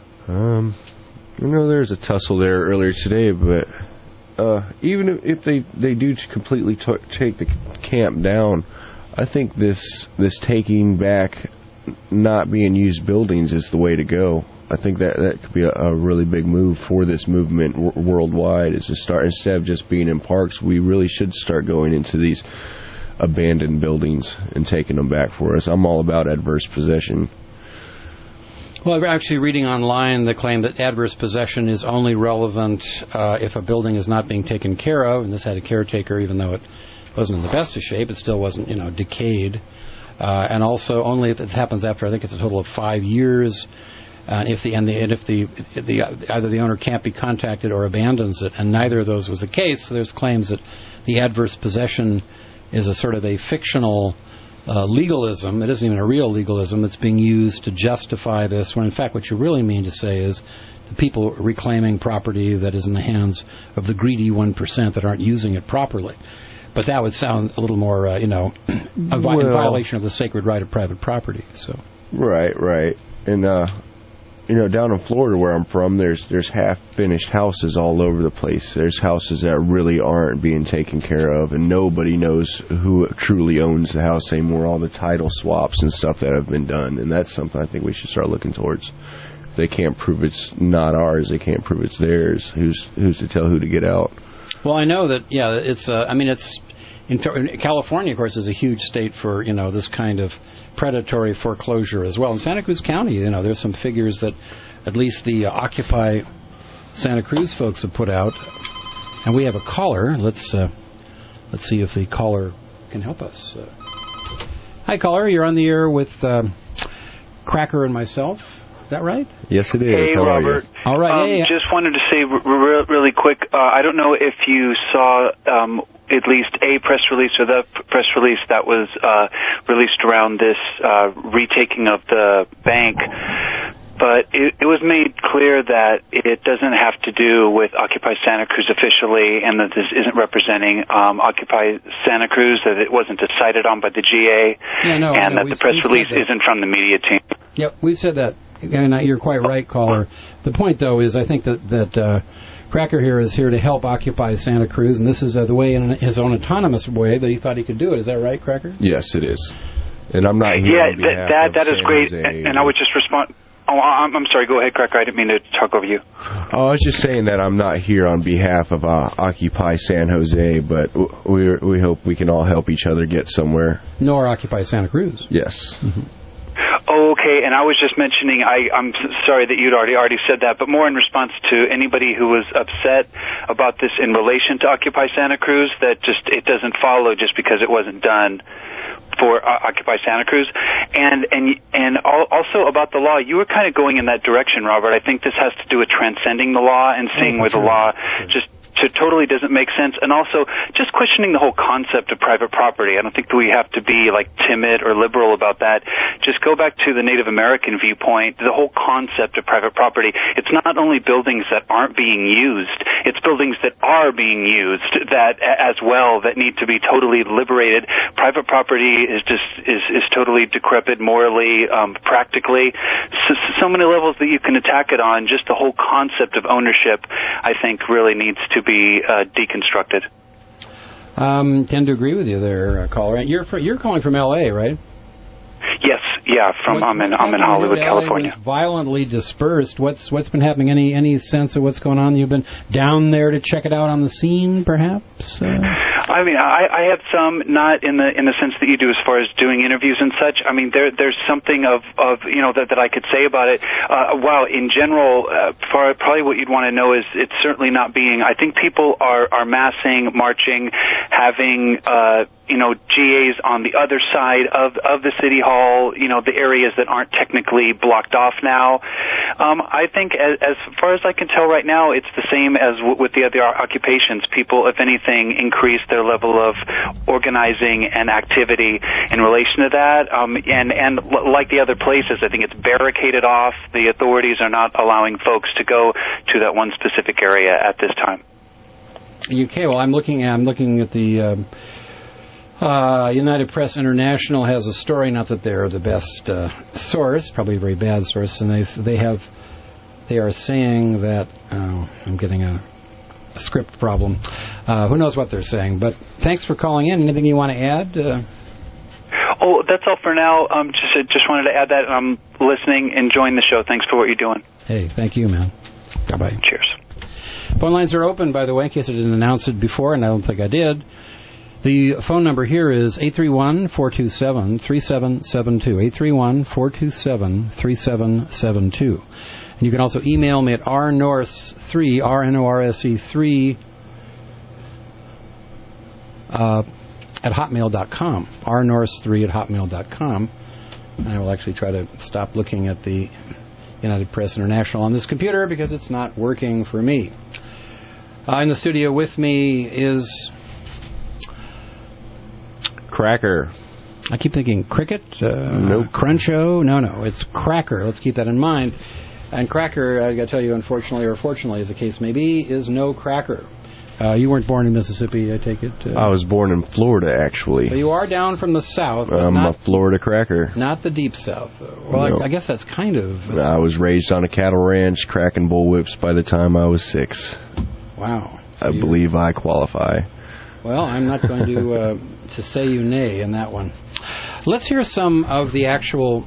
There was a tussle there earlier today, but even if they do completely take the camp down, I think this taking back not being used buildings is the way to go. I think that could be a really big move for this movement worldwide, is to start, instead of just being in parks, we really should start going into these abandoned buildings and taking them back for us. I'm all about adverse possession. Well, I'm actually reading online the claim that adverse possession is only relevant if a building is not being taken care of, and this had a caretaker, even though it wasn't in the best of shape. It still wasn't, decayed. And also only if it happens after, I think it's a total of 5 years. And if either the owner can't be contacted or abandons it, and neither of those was the case, so there's claims that the adverse possession is a sort of a fictional legalism. It isn't even a real legalism that's being used to justify this, when in fact what you really mean to say is the people reclaiming property that is in the hands of the greedy 1% that aren't using it properly. But that would sound a little more, in violation of the sacred right of private property. So. Right. And, down in Florida where I'm from, there's half-finished houses all over the place. There's houses that really aren't being taken care of, and nobody knows who truly owns the house anymore. All the title swaps and stuff that have been done, and that's something I think we should start looking towards. If they can't prove it's not ours, they can't prove it's theirs. Who's to tell who to get out? Well, I know that, it's in California, of course, is a huge state for, this kind of predatory foreclosure as well. In Santa Cruz County, there's some figures that at least the Occupy Santa Cruz folks have put out. And we have a caller. Let's see if the caller can help us. Hi, caller. You're on the air with Cracker and myself. Is that right? Yes, it is. Hey, How Robert. All right. Just wanted to say really quick, I don't know if you saw at least a press release or the press release that was released around this retaking of the bank, but it was made clear that it doesn't have to do with Occupy Santa Cruz officially, and that this isn't representing Occupy Santa Cruz, that it wasn't decided on by the GA, and that the press release isn't from the media team. Yep, we've said that. And you're quite right, caller. The point, though, is I think that Cracker here is here to help Occupy Santa Cruz, and this is the way, in his own autonomous way, that he thought he could do it. Is that right, Cracker? Yes, it is. And I'm not here on behalf that is great. And I would just respond. Oh, I'm sorry. Go ahead, Cracker. I didn't mean to talk over you. Oh, I was just saying that I'm not here on behalf of Occupy San Jose, but we hope we can all help each other get somewhere. Nor Occupy Santa Cruz. Yes. Oh, Oh, okay. And I was just mentioning, I'm sorry that you'd already said that, but more in response to anybody who was upset about this in relation to Occupy Santa Cruz, that just it doesn't follow just because it wasn't done for Occupy Santa Cruz. And also about the law, you were kind of going in that direction, Robert. I think this has to do with transcending the law and seeing where the law just totally doesn't make sense, and also just questioning the whole concept of private property. I don't think that we have to be like timid or liberal about that. Just go back to the Native American viewpoint, the whole concept of private property. It's not only buildings that aren't being used, it's buildings that are being used that as well that need to be totally liberated. Private property is totally decrepit morally, practically. So many levels that you can attack it on. Just the whole concept of ownership, I think, really needs to be deconstructed. Tend to agree with you there, caller. You're calling from L.A., right? Yes, yeah. I'm in Hollywood, California. Violently dispersed. What's been happening? Any sense of what's going on? You've been down there to check it out on the scene, perhaps? I mean, I have some, not in the sense that you do as far as doing interviews and such. I mean, there's something of that I could say about it. Well, in general, probably what you'd want to know is it's certainly not being. I think people are massing, marching, having GAs on the other side of the city hall, the areas that aren't technically blocked off now. I think as far as I can tell right now, it's the same as with the other occupations. People, if anything, increase their level of organizing and activity in relation to that. And like the other places, I think it's barricaded off. The authorities are not allowing folks to go to that one specific area at this time. Okay, well, I'm looking at the United Press International has a story, not that they're the best source, probably a very bad source, and they are saying that I'm getting a script problem. Who knows what they're saying? But thanks for calling in. Anything you want to add? Oh, that's all for now. Just wanted to add that I'm listening, enjoying the show. Thanks for what you're doing. Hey, thank you, man. Bye-bye. Cheers. Phone lines are open, by the way, in case I didn't announce it before, and I don't think I did. The phone number here is 831-427-3772. 831-427-3772. And you can also email me at rnorse3, R-N-O-R-S-E 3, at hotmail.com. rnorse3 at hotmail.com. And I will actually try to stop looking at the United Press International on this computer because it's not working for me. In the studio with me is Cracker. I keep thinking cricket. Nope. Cruncho. No, it's Cracker. Let's keep that in mind. And Cracker, I got to tell you, unfortunately or fortunately, as the case may be, is no Cracker. You weren't born in Mississippi, I take it? I was born in Florida, actually. But you are down from the South. I'm a Florida Cracker. Not the deep South, though. Well, no. I guess that's kind of... I was raised on a cattle ranch, cracking bullwhips by the time I was 6. Wow. I believe I qualify. Well, I'm not going to say you nay in that one. Let's hear some of the actual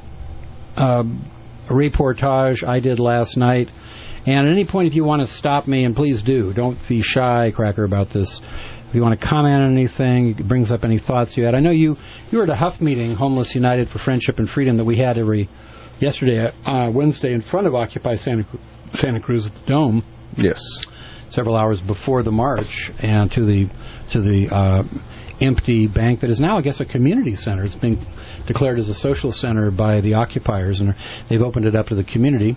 reportage I did last night. And at any point, if you want to stop me, and please do, don't be shy, Cracker, about this. If you want to comment on anything, it brings up any thoughts you had. I know you were at a Huff meeting, Homeless United for Friendship and Freedom, that we had Wednesday, in front of Occupy Santa Cruz at the Dome. Yes. Several hours before the march, and to the empty bank that is now, I guess, a community center. It's been declared as a social center by the occupiers, and they've opened it up to the community.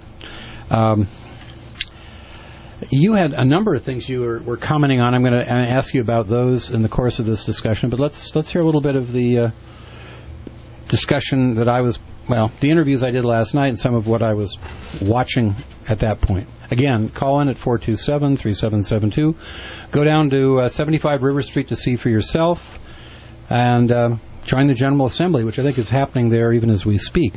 You had a number of things you were commenting on. I'm going to ask you about those in the course of this discussion, but let's hear a little bit of the discussion that the interviews I did last night and some of what I was watching at that point. Again, call in at 427-3772. Go down to 75 River Street to see for yourself, and join the General Assembly, which I think is happening there even as we speak.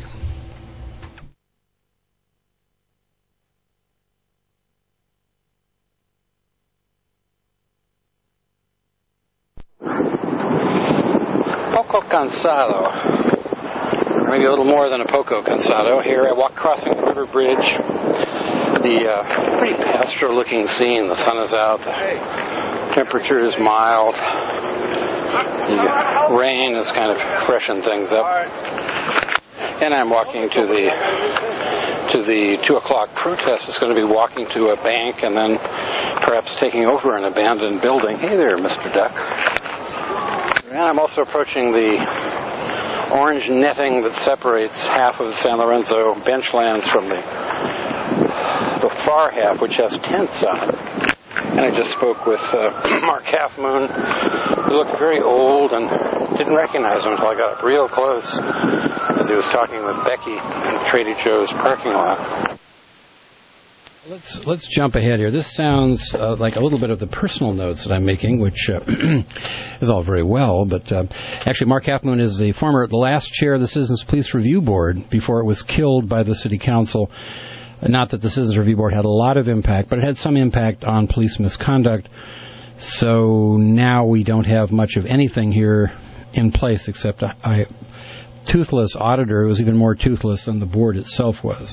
Poco cansado. Maybe a little more than a poco cansado. Here I walk crossing the river bridge. The pretty pastoral-looking scene. The sun is out. The temperature is mild. The rain has kind of freshened things up. And I'm walking to the 2 o'clock protest. It's going to be walking to a bank and then perhaps taking over an abandoned building. Hey there, Mr. Duck. And I'm also approaching the orange netting that separates half of the San Lorenzo benchlands from the far half, which has tents on it. And I just spoke with Mark Half Moon, who looked very old and didn't recognize him until I got up real close as he was talking with Becky in Trader Joe's parking lot. Let's jump ahead here. This sounds like a little bit of the personal notes that I'm making, which is all very well. But actually, Mark Half Moon is the last chair of the Citizens Police Review Board before it was killed by the City Council. Not that the Citizens Review Board had a lot of impact, but it had some impact on police misconduct. So now we don't have much of anything here in place except a toothless auditor who was even more toothless than the board itself was.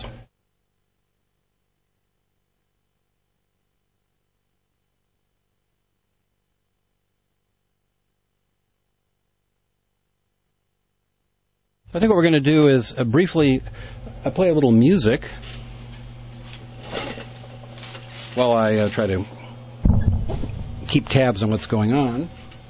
I think what we're going to do is briefly play a little music while I try to keep tabs on what's going on,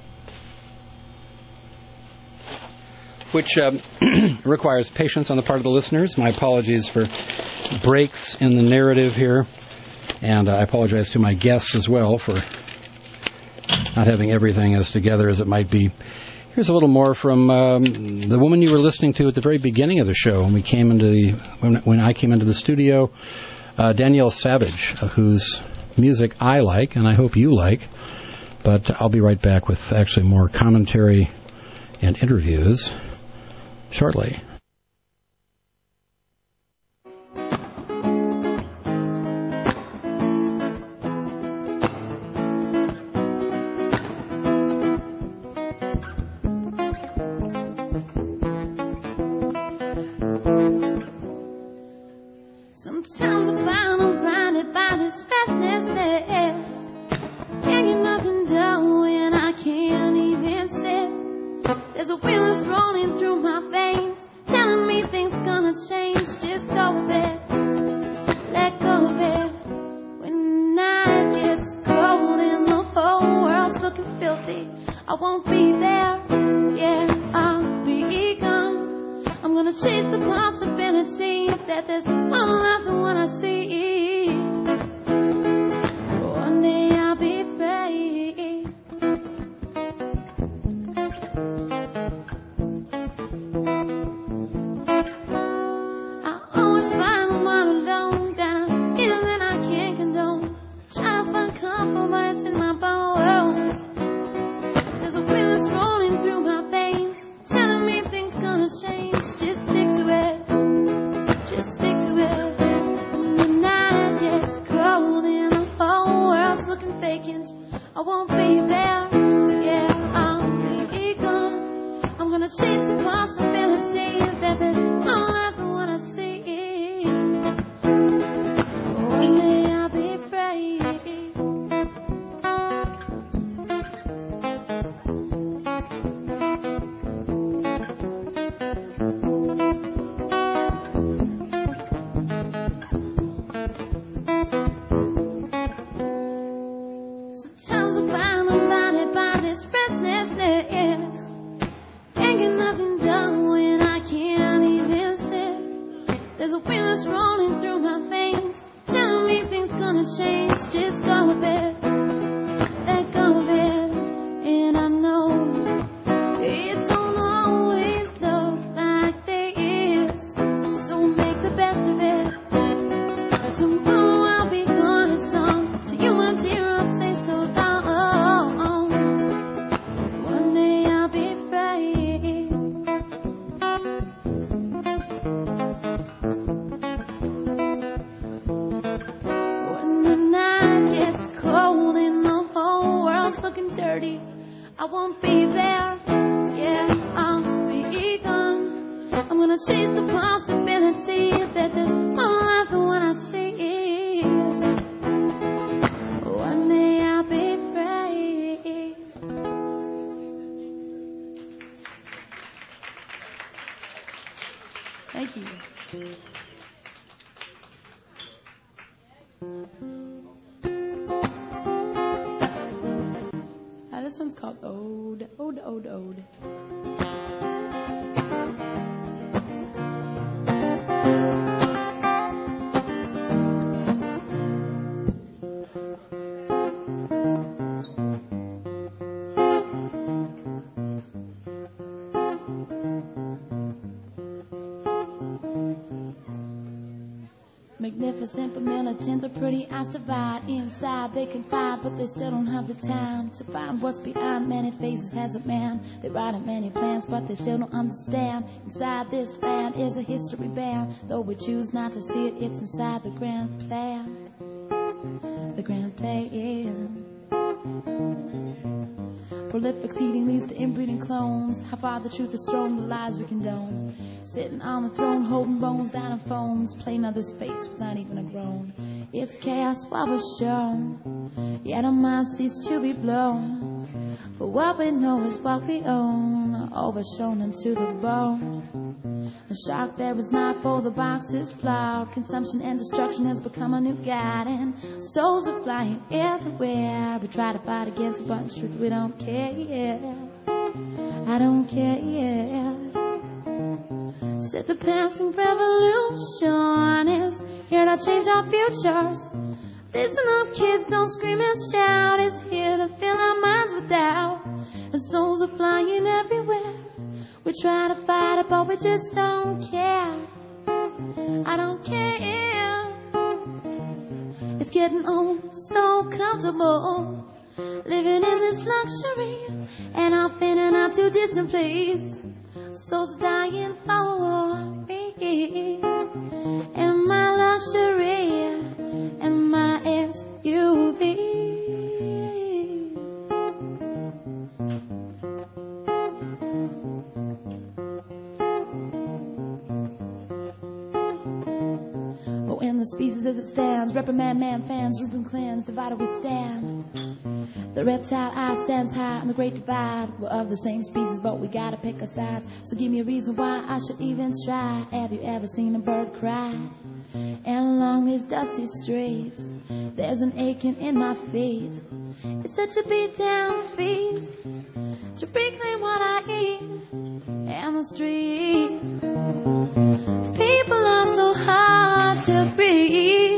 which requires patience on the part of the listeners. My apologies for breaks in the narrative here, and I apologize to my guests as well for not having everything as together as it might be. Here's a little more from the woman you were listening to at the very beginning of the show when I came into the studio, Danielle Savage, whose music I like and I hope you like. But I'll be right back with actually more commentary and interviews shortly. Sometimes I find I'm blinded by this restlessness. Can't get nothing done when I can't even sit. There's a wind that's rolling through my veins, telling me things gonna change. Just go with it, let go of it. When night gets cold and the whole world's looking filthy, I won't be there. Yeah, I'll be gone. I'm gonna chase the possibility that there's one left and one I see. One day I'll be free. I always find I'm all alone, that I'm feeling I can't condone. Try to find compromise in my bones. There's a wind that's rolling through my veins, telling me things gonna change. Just stick to it. Just stick to it. this one's called Ode, Ode, Ode, Ode. Magnificent but militant, they're pretty eyes divide. Inside they confide, but they still don't have the time to find what's behind many faces has a man. They write in many plans, but they still don't understand. Inside this land is a history band. Though we choose not to see it, it's inside the grand plan. The grand plan. Prolific seeding leads to inbreeding clones. How far the truth is thrown, the lies we condone. Sitting on the throne, holding bones down in phones, playing others' fates with not even a groan. It's chaos what was shown, yet our minds cease to be blown. For what we know is what we own, overshown into the bone. The shock there is not for the box is flawed. Consumption and destruction has become a new guide, and souls are flying everywhere. We try to fight against it, but in truth we don't care. I don't care. Said the passing revolution is here to change our futures. Listen up, kids, don't scream and shout. It's here to fill our minds with doubt. And souls are flying everywhere. We try to fight it, but we just don't care. I don't care. It's getting old, so comfortable, living in this luxury, and off in and out to distant place. Souls dying for me, and my luxury, and my SUV. Oh, in the species as it stands, reprimand man fans, root and cleanse, divided we stand. The reptile eye stands high on the great divide. We're of the same species, but we gotta pick our sides. So give me a reason why I should even try. Have you ever seen a bird cry? And along these dusty streets, there's an aching in my feet. It's such a beat down feet to reclaim what I eat. And the street, people are so hard to breathe.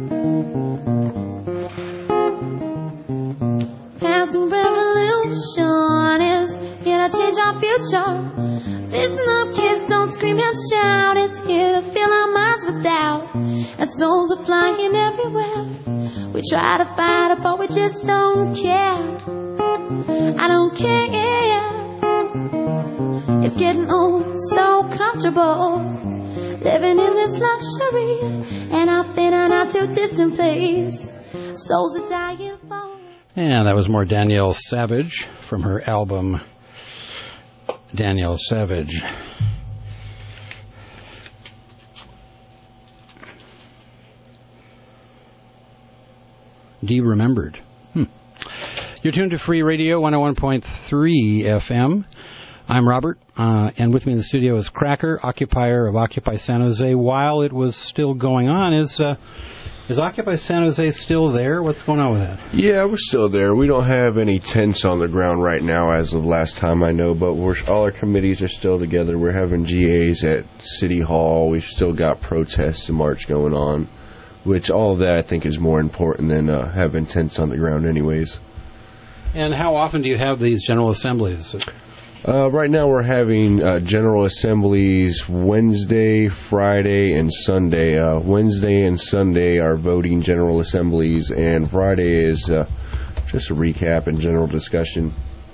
Passing revolution is here to change our future. Listen up, kids, don't scream and shout. It's here to fill our minds with doubt. And souls are flying everywhere. We try to fight it, but we just don't care. I don't care. It's getting old, so comfortable, living in this luxury, and I've been on out to a distant place. Souls are dying for. And that was more Danielle Savage from her album Danielle Savage. Remembered. You're tuned to Free Radio 101.3 FM. I'm Robert, and with me in the studio is Cracker, occupier of Occupy San Jose. While it was still going on, is Occupy San Jose still there? What's going on with that? Yeah, we're still there. We don't have any tents on the ground right now as of last time I know, but all our committees are still together. We're having GAs at City Hall. We've still got protests and march going on, which all of that I think is more important than having tents on the ground anyways. And how often do you have these General Assemblies? Right now we're having General Assemblies Wednesday, Friday, and Sunday. Wednesday and Sunday are voting General Assemblies, and Friday is just a recap and general discussion.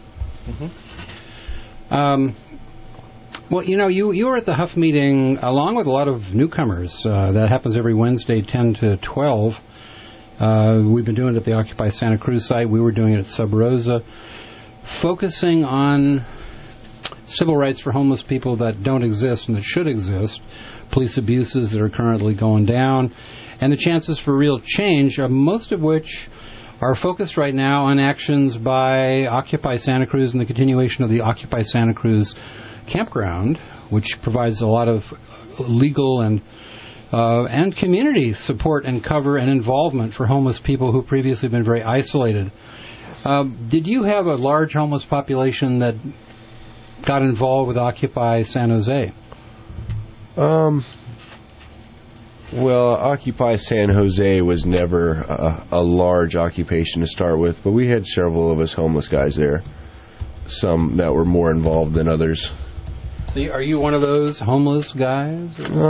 Well, you were at the Huff meeting along with a lot of newcomers. That happens every Wednesday, 10 to 12. We've been doing it at the Occupy Santa Cruz site. We were doing it at Sub Rosa, focusing on civil rights for homeless people that don't exist and that should exist, police abuses that are currently going down, and the chances for real change, most of which are focused right now on actions by Occupy Santa Cruz and the continuation of the Occupy Santa Cruz campground, which provides a lot of legal and community support and cover and involvement for homeless people who previously have been very isolated. Did you have a large homeless population that got involved with Occupy San Jose? Well, Occupy San Jose was never a large occupation to start with, but we had several of us homeless guys there. Some that were more involved than others. So are you one of those homeless guys?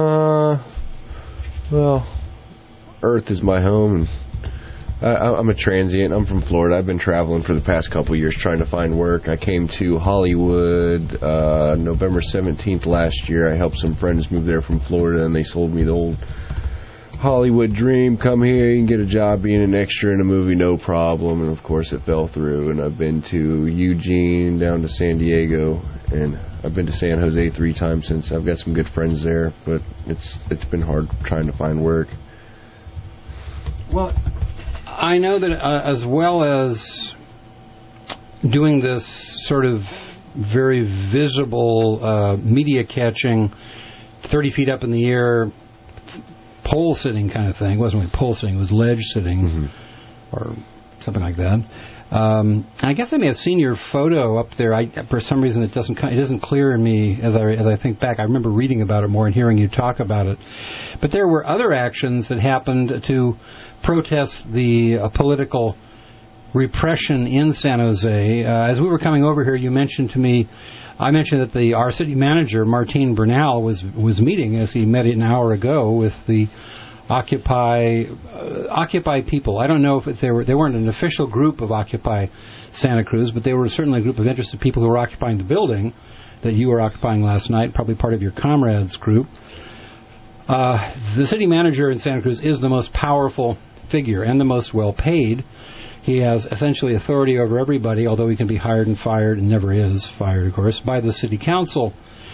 Well, Earth is my home, and I'm a transient. I'm from Florida. I've been traveling for the past couple of years trying to find work. I came to Hollywood November 17th last year. I helped some friends move there from Florida, and they sold me the old Hollywood dream. Come here, you can get a job being an extra in a movie, no problem. And of course it fell through. And I've been to Eugene, down to San Diego, and I've been to San Jose 3 times since. I've got some good friends there, but it's been hard trying to find work. Well, I know that as well as doing this sort of very visible media catching, 30 feet up in the air, pole sitting kind of thing. It wasn't really pole sitting, it was ledge sitting, or something like that. I guess I may have seen your photo up there. For some reason, it isn't clear in me as I think back. I remember reading about it more and hearing you talk about it. But there were other actions that happened to protest the political repression in San Jose. As we were coming over here, you mentioned to me, I mentioned that our city manager, Martine Bernal, was meeting, as he met an hour ago, with the Occupy people. I don't know if they weren't an official group of Occupy Santa Cruz, but they were certainly a group of interested people who were occupying the building that you were occupying last night, probably part of your comrades group. The city manager in Santa Cruz is the most powerful figure and the most well-paid. He has essentially authority over everybody, although he can be hired and fired, and never is fired, of course, by the city council.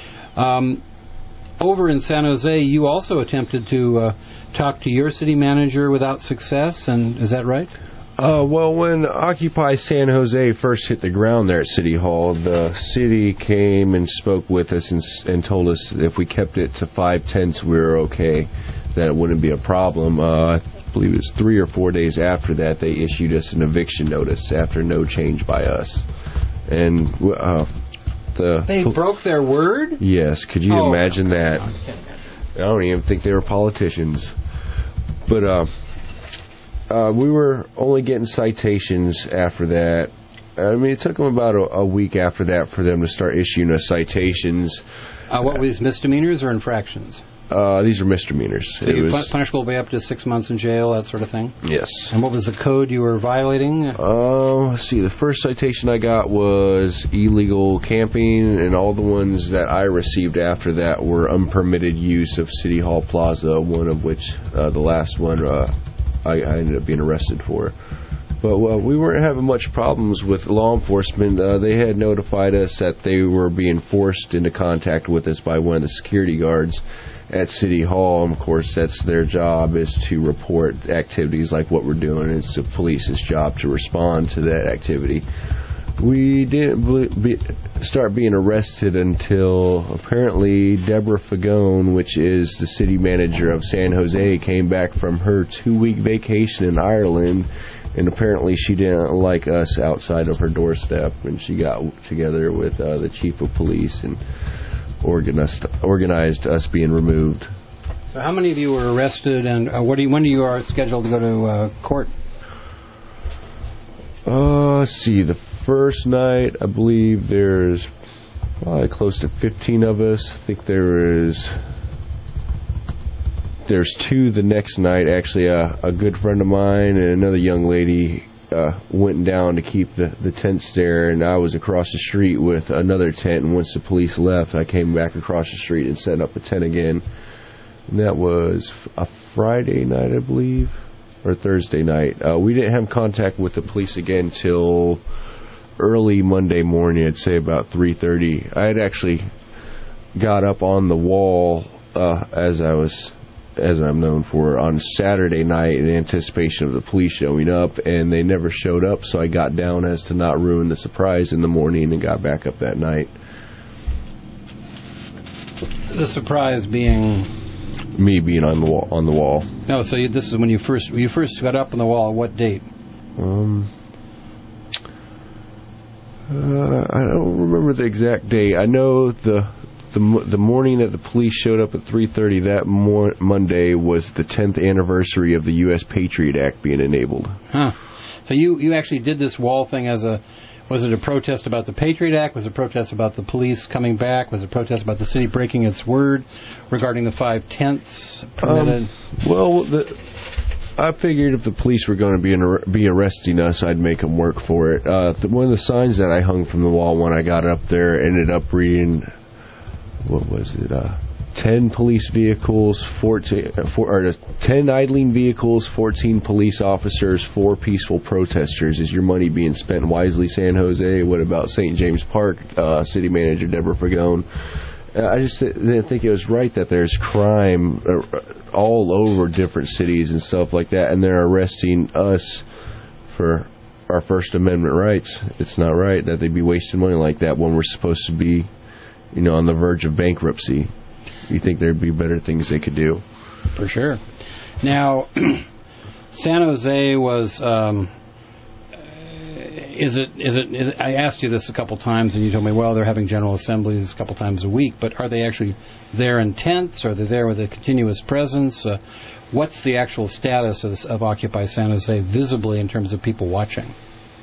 Over in San Jose, you also attempted to talk to your city manager without success, and is that right? Well, when Occupy San Jose first hit the ground there at City Hall, the city came and spoke with us and told us if we kept it to 5 tenths, we were okay, that it wouldn't be a problem. I believe it was 3 or 4 days after that, they issued us an eviction notice after no change by us. And they broke their word? Yes, could you imagine that? I don't even think they were politicians. But we were only getting citations after that. I mean, it took them about a week after that for them to start issuing us citations. What were these, misdemeanors or infractions? These are misdemeanors. So you punishable by up to 6 months in jail, that sort of thing? Yes. And what was the code you were violating? Let's see. The first citation I got was illegal camping, and all the ones that I received after that were unpermitted use of City Hall Plaza, one of which, the last one, I ended up being arrested for. But we weren't having much problems with law enforcement. They had notified us that they were being forced into contact with us by one of the security guards at City Hall. And of course, that's their job, is to report activities like what we're doing. It's the police's job to respond to that activity. We didn't start being arrested until apparently Deborah Fagone, which is the city manager of San Jose, came back from her 2-week vacation in Ireland. And apparently she didn't like us outside of her doorstep, and she got together with the chief of police and organized us being removed. So how many of you were arrested, and when do you are scheduled to go to court? Let's see. The first night, I believe there's probably close to 15 of us. I think there's 2 the next night. Actually, a good friend of mine and another young lady went down to keep the tents there, and I was across the street with another tent, and once the police left, I came back across the street and set up a tent again. And that was a Friday night, I believe, or Thursday night. We didn't have contact with the police again till early Monday morning, I'd say about 3:30. I had actually got up on the wall as I'm known for, on Saturday night in anticipation of the police showing up, and they never showed up, so I got down as to not ruin the surprise in the morning and got back up that night. The surprise being? Me being on the wall. No, so this is when you first got up on the wall. What date? I don't remember the exact date. I know the morning that the police showed up at 3:30 that Monday was the 10th anniversary of the U.S. Patriot Act being enabled. Huh. So you actually did this wall thing was it a protest about the Patriot Act? Was it a protest about the police coming back? Was it a protest about the city breaking its word regarding the 5/10 permitted? I figured if the police were going to be arresting us, I'd make them work for it. One of the signs that I hung from the wall when I got up there ended up reading, what was it? 10 police vehicles, 10 idling vehicles, 14 police officers, 4 peaceful protesters. Is your money being spent wisely, San Jose? What about St. James Park? City Manager Deborah Fagone. I just didn't think it was right that there's crime all over different cities and stuff like that, and they're arresting us for our First Amendment rights. It's not right that they'd be wasting money like that when we're supposed to be, on the verge of bankruptcy. You think there'd be better things they could do? For sure. Now, San Jose was. Is it? I asked you this a couple times, and you told me, well, they're having general assemblies a couple times a week. But are they actually there in tents? Are they there with a continuous presence? What's the actual status of Occupy San Jose visibly in terms of people watching?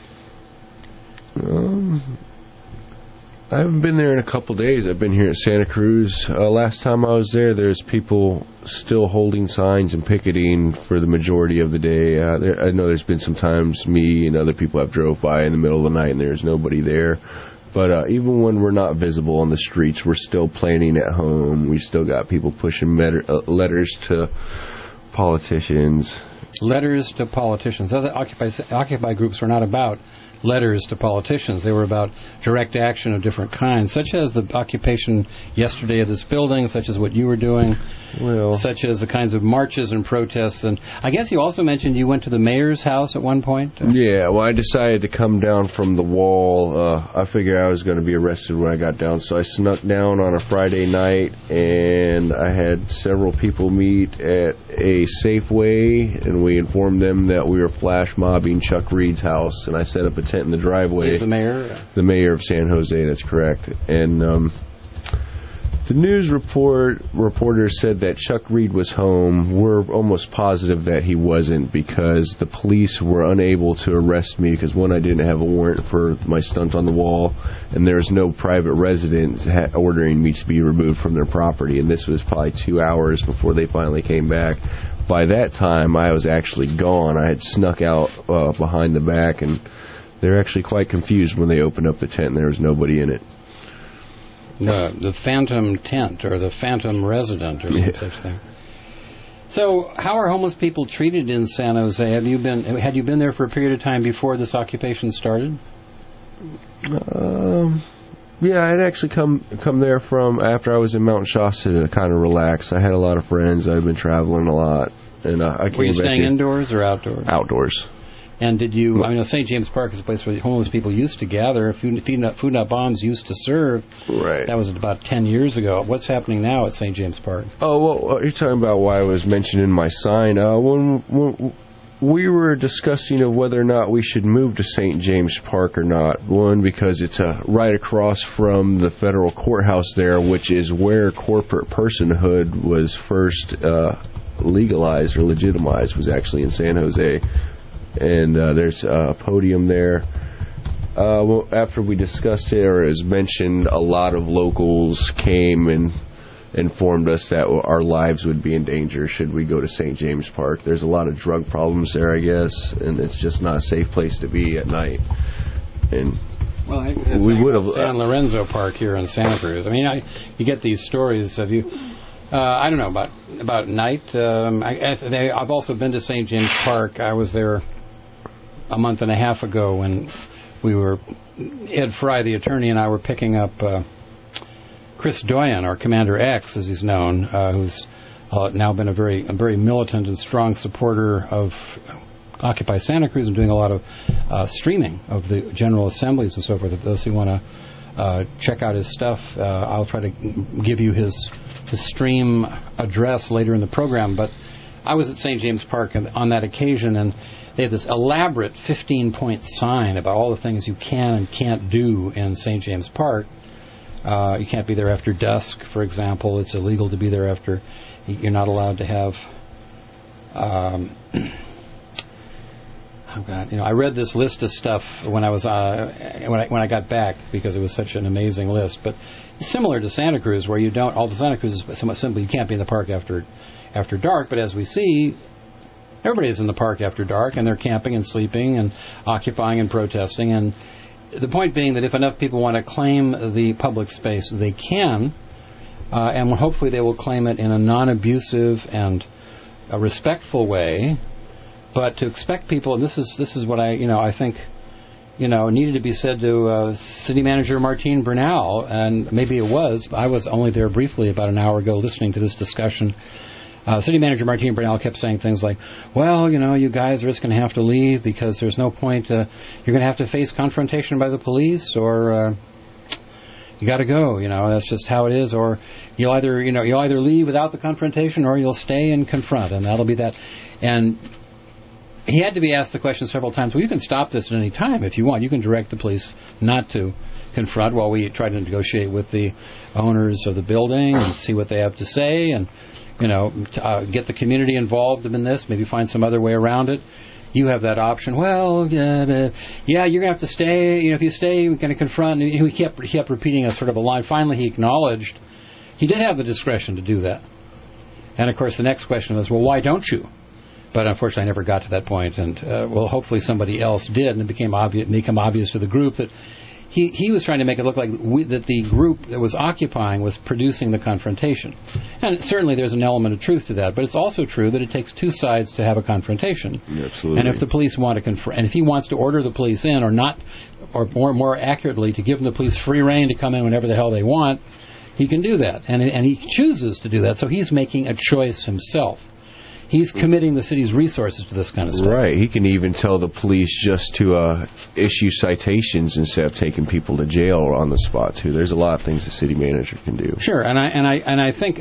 I haven't been there in a couple days. I've been here at Santa Cruz. Last time I was there's people still holding signs and picketing for the majority of the day. I know there's been some times me and other people have drove by in the middle of the night and there's nobody there. But even when we're not visible on the streets, we're still planning at home. We still got people pushing letters to politicians. Letters to politicians. Other Occupy groups were not about letters to politicians. They were about direct action of different kinds, such as the occupation yesterday of this building, such as what you were doing, such as the kinds of marches and protests. And I guess you also mentioned you went to the mayor's house at one point? Yeah, well, I decided to come down from the wall. I figured I was going to be arrested when I got down, so I snuck down on a Friday night, and I had several people meet at a Safeway, and we informed them that we were flash mobbing Chuck Reed's house, and I set up a tent in the driveway. He's the mayor? The mayor of San Jose, that's correct. And the news reporter said that Chuck Reed was home. We're almost positive that he wasn't, because the police were unable to arrest me because, one, I didn't have a warrant for my stunt on the wall, and there was no private resident ordering me to be removed from their property, and this was probably 2 hours before they finally came back. By that time, I was actually gone. I had snuck out behind the back, and they're actually quite confused when they opened up the tent and there was nobody in it. The phantom tent, or the phantom resident, or some such thing. So, how are homeless people treated in San Jose? Had you been there for a period of time before this occupation started? Yeah, I'd actually come there from after I was in Mount Shasta to kind of relax. I had a lot of friends. I've been traveling a lot, and I came. Were you staying indoors or outdoors? Outdoors. And did you? I mean, St. James Park is a place where homeless people used to gather. Food Not Bombs used to serve. Right. That was about 10 years ago. What's happening now at St. James Park? Oh, well, you're talking about why I was mentioning my sign. When we were discussing of whether or not we should move to St. James Park or not. One, because it's right across from the federal courthouse there, which is where corporate personhood was first legalized or legitimized, was actually in San Jose. And there's a podium there. After we discussed it, or as mentioned, a lot of locals came and informed us that our lives would be in danger should we go to St. James Park. There's a lot of drug problems there, I guess, and it's just not a safe place to be at night. And we would have San Lorenzo Park here in Santa Cruz. I mean, you get these stories of you. I don't know about night. I've also been to St. James Park. I was there a month and a half ago when Ed Fry, the attorney, and I were picking up Chris Doyen, or Commander X, as he's known, who's now been a very militant and strong supporter of Occupy Santa Cruz and doing a lot of streaming of the General Assemblies and so forth. If those who want to check out his stuff, I'll try to give you his stream address later in the program. But I was at St. James Park on that occasion, and they had this elaborate 15-point sign about all the things you can and can't do in St. James Park. You can't be there after dusk, for example. It's illegal to be there after. You're not allowed to have. I read this list of stuff when I was when I got back because it was such an amazing list. But it's similar to Santa Cruz, where you don't. All the Santa Cruz is somewhat simple. You can't be in the park after dark. But as we see, everybody's in the park after dark, and they're camping and sleeping and occupying and protesting. And the point being that if enough people want to claim the public space, they can, and hopefully they will claim it in a non-abusive and a respectful way. But to expect people, and this is what I think needed to be said to City Manager Martine Bernal, and maybe it was. I was only there briefly about an hour ago listening to this discussion. City Manager Martine Bernal kept saying things like, well, you guys are just going to have to leave because there's no point. You're going to have to face confrontation by the police, or you got to go. That's just how it is. Or you'll either leave without the confrontation, or you'll stay and confront, and that'll be that. And he had to be asked the question several times. Well, you can stop this at any time if you want. You can direct the police not to confront while we try to negotiate with the owners of the building and see what they have to say, and get the community involved in this, maybe find some other way around it. You have that option. Well, you're going to have to stay. If you stay, we're going to confront. And he kept repeating a sort of a line. Finally, he acknowledged he did have the discretion to do that. And, of course, the next question was, well, why don't you? But unfortunately, I never got to that point. And, hopefully somebody else did, and it became obvious to the group that he was trying to make it look like that the group that was occupying was producing the confrontation. And certainly there's an element of truth to that, but it's also true that it takes two sides to have a confrontation. Absolutely. And if the police want to confront, and if he wants to order the police in, or not, or more accurately, to give the police free rein to come in whenever the hell they want, he can do that. And he chooses to do that, so he's making a choice himself. He's committing the city's resources to this kind of stuff. Right. He can even tell the police just to issue citations instead of taking people to jail on the spot too. There's a lot of things the city manager can do. Sure, and I think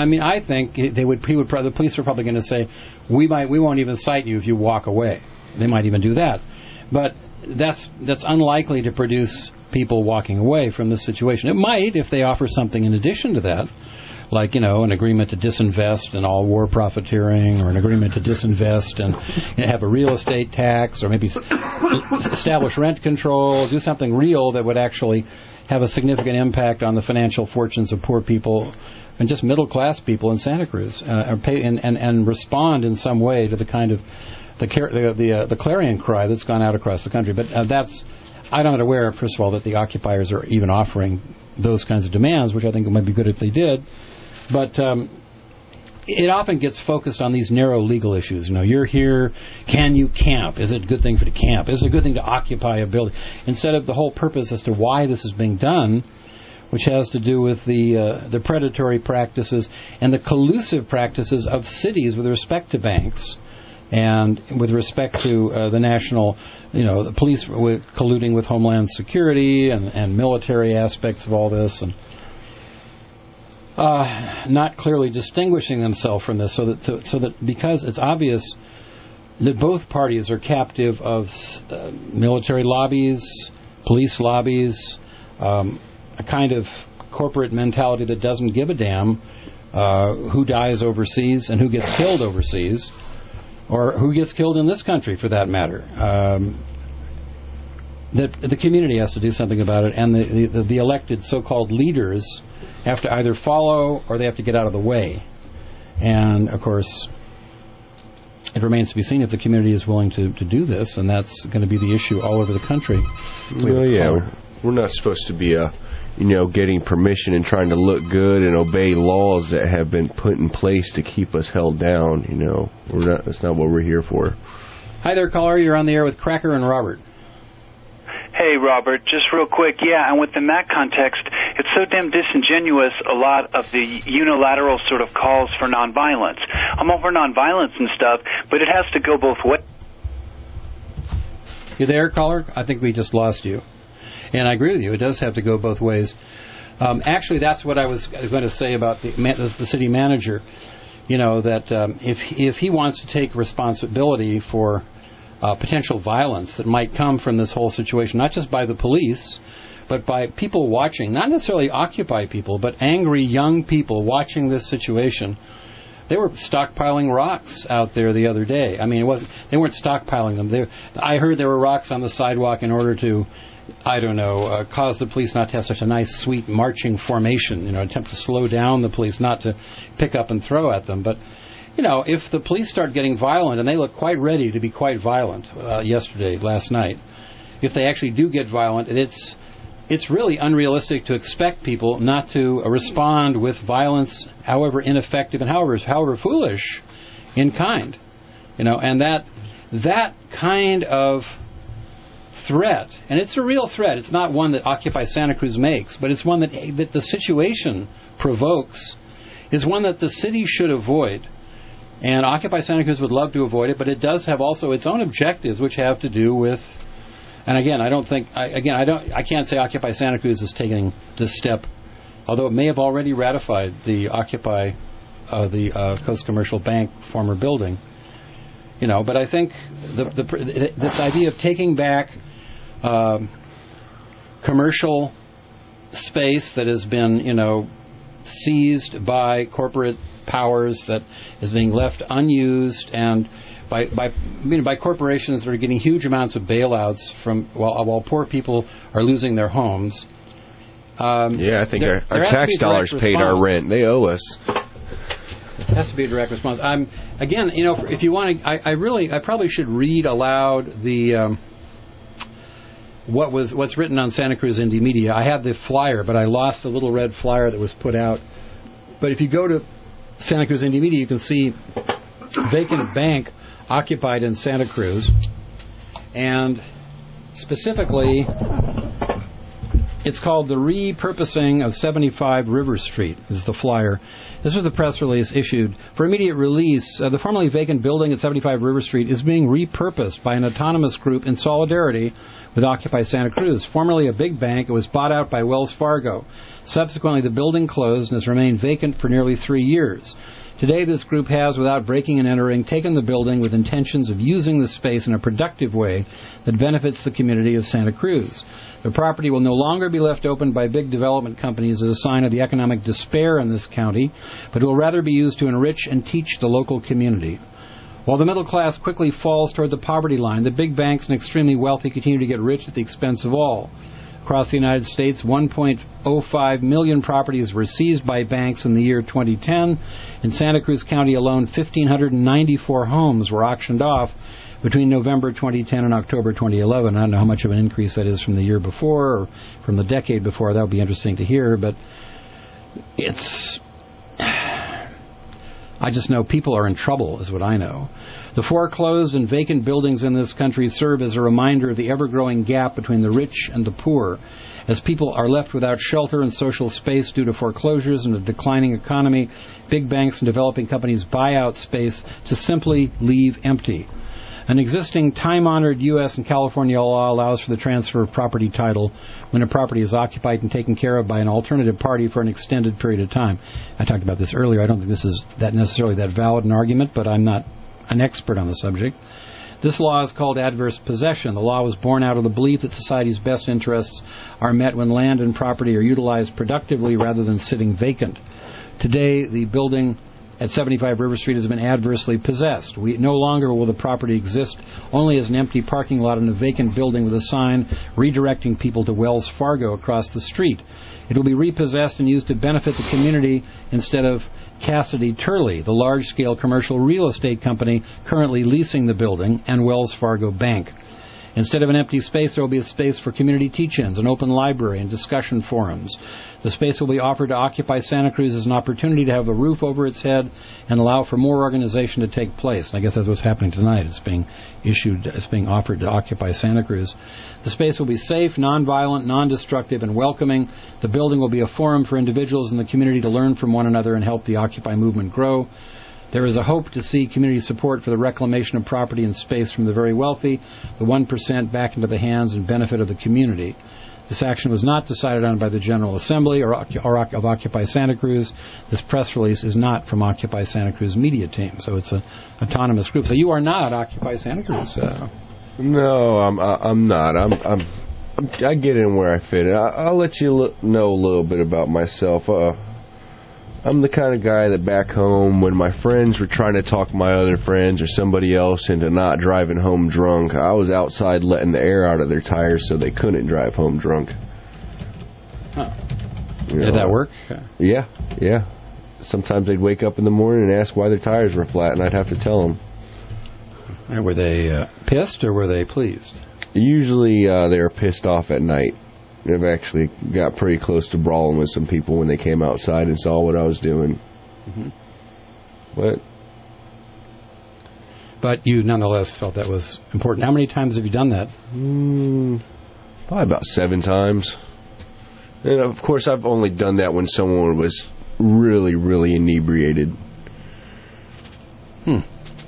the police are probably going to say we won't even cite you if you walk away. They might even do that, but that's unlikely to produce people walking away from this situation. It might if they offer something in addition to that. Like, an agreement to disinvest in all war profiteering, or an agreement to disinvest and have a real estate tax, or maybe establish rent control, do something real that would actually have a significant impact on the financial fortunes of poor people and just middle-class people in Santa Cruz, and respond in some way to the kind of the clarion cry that's gone out across the country. But I'm not aware, first of all, that the occupiers are even offering those kinds of demands, which I think it might be good if they did. But it often gets focused on these narrow legal issues. You're here. Can you camp? Is it a good thing to camp? Is it a good thing to occupy a building? Instead of the whole purpose as to why this is being done, which has to do with the predatory practices and the collusive practices of cities with respect to banks and with respect to the national, the police colluding with Homeland Security and military aspects of all this, and not clearly distinguishing themselves from this, so that because it's obvious that both parties are captive of military lobbies, police lobbies, a kind of corporate mentality that doesn't give a damn who dies overseas and who gets killed overseas, or who gets killed in this country, for that matter. That the community has to do something about it, and the elected so-called leaders have to either follow or they have to get out of the way. And, of course, it remains to be seen if the community is willing to do this, and that's going to be the issue all over the country. Well, yeah, we're not supposed to be, getting permission and trying to look good and obey laws that have been put in place to keep us held down. That's not what we're here for. Hi there, caller. You're on the air with Cracker and Robert. Hey, Robert, just real quick, and within that context, it's so damn disingenuous, a lot of the unilateral sort of calls for nonviolence. I'm all for nonviolence and stuff, but it has to go both ways. You there, caller? I think we just lost you. And I agree with you. It does have to go both ways. Actually, that's what I was going to say about the city manager. that if he wants to take responsibility for potential violence that might come from this whole situation, not just by the police, but by people watching, not necessarily Occupy people, but angry young people watching this situation. They were stockpiling rocks out there the other day. I mean, they weren't stockpiling them. I heard there were rocks on the sidewalk in order to, cause the police not to have such a nice, sweet marching formation, attempt to slow down the police, not to pick up and throw at them. But, if the police start getting violent, and they look quite ready to be quite violent last night, if they actually do get violent, it's really unrealistic to expect people not to respond with violence, however ineffective and however foolish in kind. And that kind of threat, and it's a real threat. It's not one that Occupy Santa Cruz makes, but it's one that the situation provokes, is one that the city should avoid. And Occupy Santa Cruz would love to avoid it, but it does have also its own objectives, which have to do with. And again, I can't say Occupy Santa Cruz is taking this step, although it may have already ratified the Occupy the Coast Commercial Bank former building. But I think this idea of taking back commercial space that has been, seized by corporate powers, that is being left unused, and by corporations that are getting huge amounts of bailouts while poor people are losing their homes. I think our tax dollars paid our rent. They owe us. It has to be a direct response. If you want to, I probably should read aloud the what's written on Santa Cruz Indie Media. I have the flyer, but I lost the little red flyer that was put out. But if you go to Santa Cruz Indie Media, you can see vacant bank occupied in Santa Cruz, and specifically it's called the repurposing of 75 River Street is the flyer. This was the press release issued. For immediate release, the formerly vacant building at 75 River Street is being repurposed by an autonomous group in solidarity with Occupy Santa Cruz. Formerly a big bank, it was bought out by Wells Fargo. Subsequently, the building closed and has remained vacant for nearly 3 years. Today, this group has, without breaking and entering, taken the building with intentions of using the space in a productive way that benefits the community of Santa Cruz. The property will no longer be left open by big development companies as a sign of the economic despair in this county, but will rather be used to enrich and teach the local community. While the middle class quickly falls toward the poverty line, the big banks and extremely wealthy continue to get rich at the expense of all. Across the United States, 1.05 million properties were seized by banks in the year 2010. In Santa Cruz County alone, 1,594 homes were auctioned off between November 2010 and October 2011. I don't know how much of an increase that is from the year before or from the decade before. That would be interesting to hear, but I just know people are in trouble, is what I know. The foreclosed and vacant buildings in this country serve as a reminder of the ever-growing gap between the rich and the poor. As people are left without shelter and social space due to foreclosures and a declining economy, big banks and developing companies buy out space to simply leave empty. An existing time-honored U.S. and California law allows for the transfer of property title when a property is occupied and taken care of by an alternative party for an extended period of time. I talked about this earlier. I don't think this is necessarily that valid an argument, but I'm not an expert on the subject. This law is called adverse possession. The law was born out of the belief that society's best interests are met when land and property are utilized productively rather than sitting vacant. Today, the building at 75 River Street has been adversely possessed. No longer will the property exist only as an empty parking lot in a vacant building with a sign redirecting people to Wells Fargo across the street. It will be repossessed and used to benefit the community instead of Cassidy Turley, the large-scale commercial real estate company currently leasing the building, and Wells Fargo Bank. Instead of an empty space, there will be a space for community teach-ins, an open library, and discussion forums. The space will be offered to Occupy Santa Cruz as an opportunity to have a roof over its head and allow for more organization to take place. And I guess that's what's happening tonight. It's being offered to Occupy Santa Cruz. The space will be safe, nonviolent, non-destructive, and welcoming. The building will be a forum for individuals in the community to learn from one another and help the Occupy movement grow. There is a hope to see community support for the reclamation of property and space from the very wealthy, the 1% back into the hands and benefit of the community. This action was not decided on by the General Assembly or of Occupy Santa Cruz. This press release is not from Occupy Santa Cruz media team, so it's an autonomous group. So you are not Occupy Santa Cruz. No, I'm not. I get in where I fit in. I'll let you know a little bit about myself. I'm the kind of guy that back home, when my friends were trying to talk my other friends or somebody else into not driving home drunk, I was outside letting the air out of their tires so they couldn't drive home drunk. Huh. Did that work? Yeah. Sometimes they'd wake up in the morning and ask why their tires were flat, and I'd have to tell them. And were they pissed or were they pleased? Usually they were pissed off at night. I've actually got pretty close to brawling with some people when they came outside and saw what I was doing. Mm-hmm. But you nonetheless felt that was important. How many times have you done that? Probably about 7 times. And of course, I've only done that when someone was really, really inebriated. And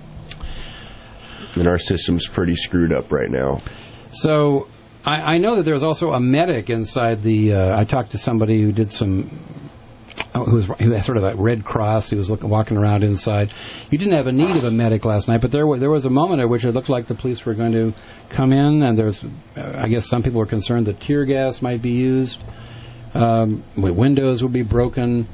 our system's pretty screwed up right now. So I know that there's also a medic inside the... I talked to somebody who did who had sort of a Red Cross. He was walking around inside. You didn't have a need of a medic last night, but there was a moment at which it looked like the police were going to come in, and I guess some people were concerned that tear gas might be used. Windows would be broken.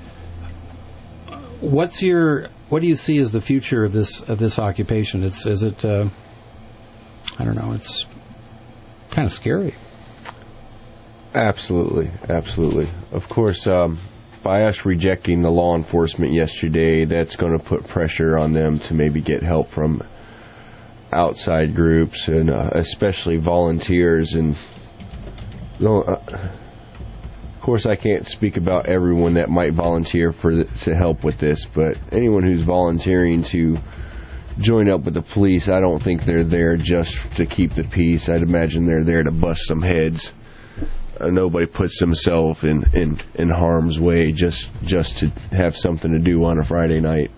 What do you see as the future of this occupation? I don't know. It's kind of scary. Absolutely. Of course, by us rejecting the law enforcement yesterday, that's going to put pressure on them to maybe get help from outside groups and especially volunteers. And of course, I can't speak about everyone that might volunteer to help with this, but anyone who's volunteering to join up with the police, I don't think they're there just to keep the peace. I'd imagine they're there to bust some heads. Nobody puts themselves in harm's way just to have something to do on a Friday night.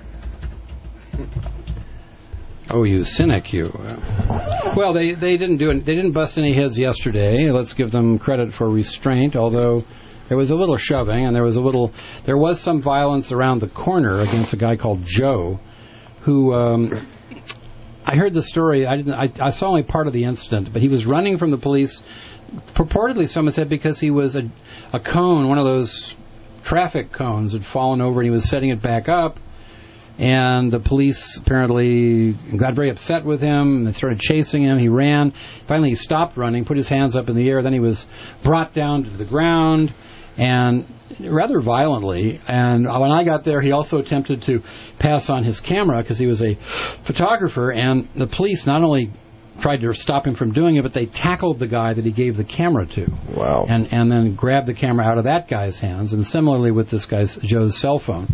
Oh, you cynic, you. Well, they didn't do it. They didn't bust any heads yesterday. Let's give them credit for restraint, although there was a little shoving and there was some violence around the corner against a guy called Joe, who I heard the story. I saw only part of the incident, but he was running from the police. Purportedly, someone said because he was a cone, one of those traffic cones, had fallen over and he was setting it back up. And the police apparently got very upset with him. And they started chasing him. He ran. Finally, he stopped running, put his hands up in the air. Then he was brought down to the ground, and rather violently. And when I got there, he also attempted to pass on his camera because he was a photographer. And the police not only tried to stop him from doing it, but they tackled the guy that he gave the camera to. Wow. And then grabbed the camera out of that guy's hands. And similarly with this guy's Joe's cell phone.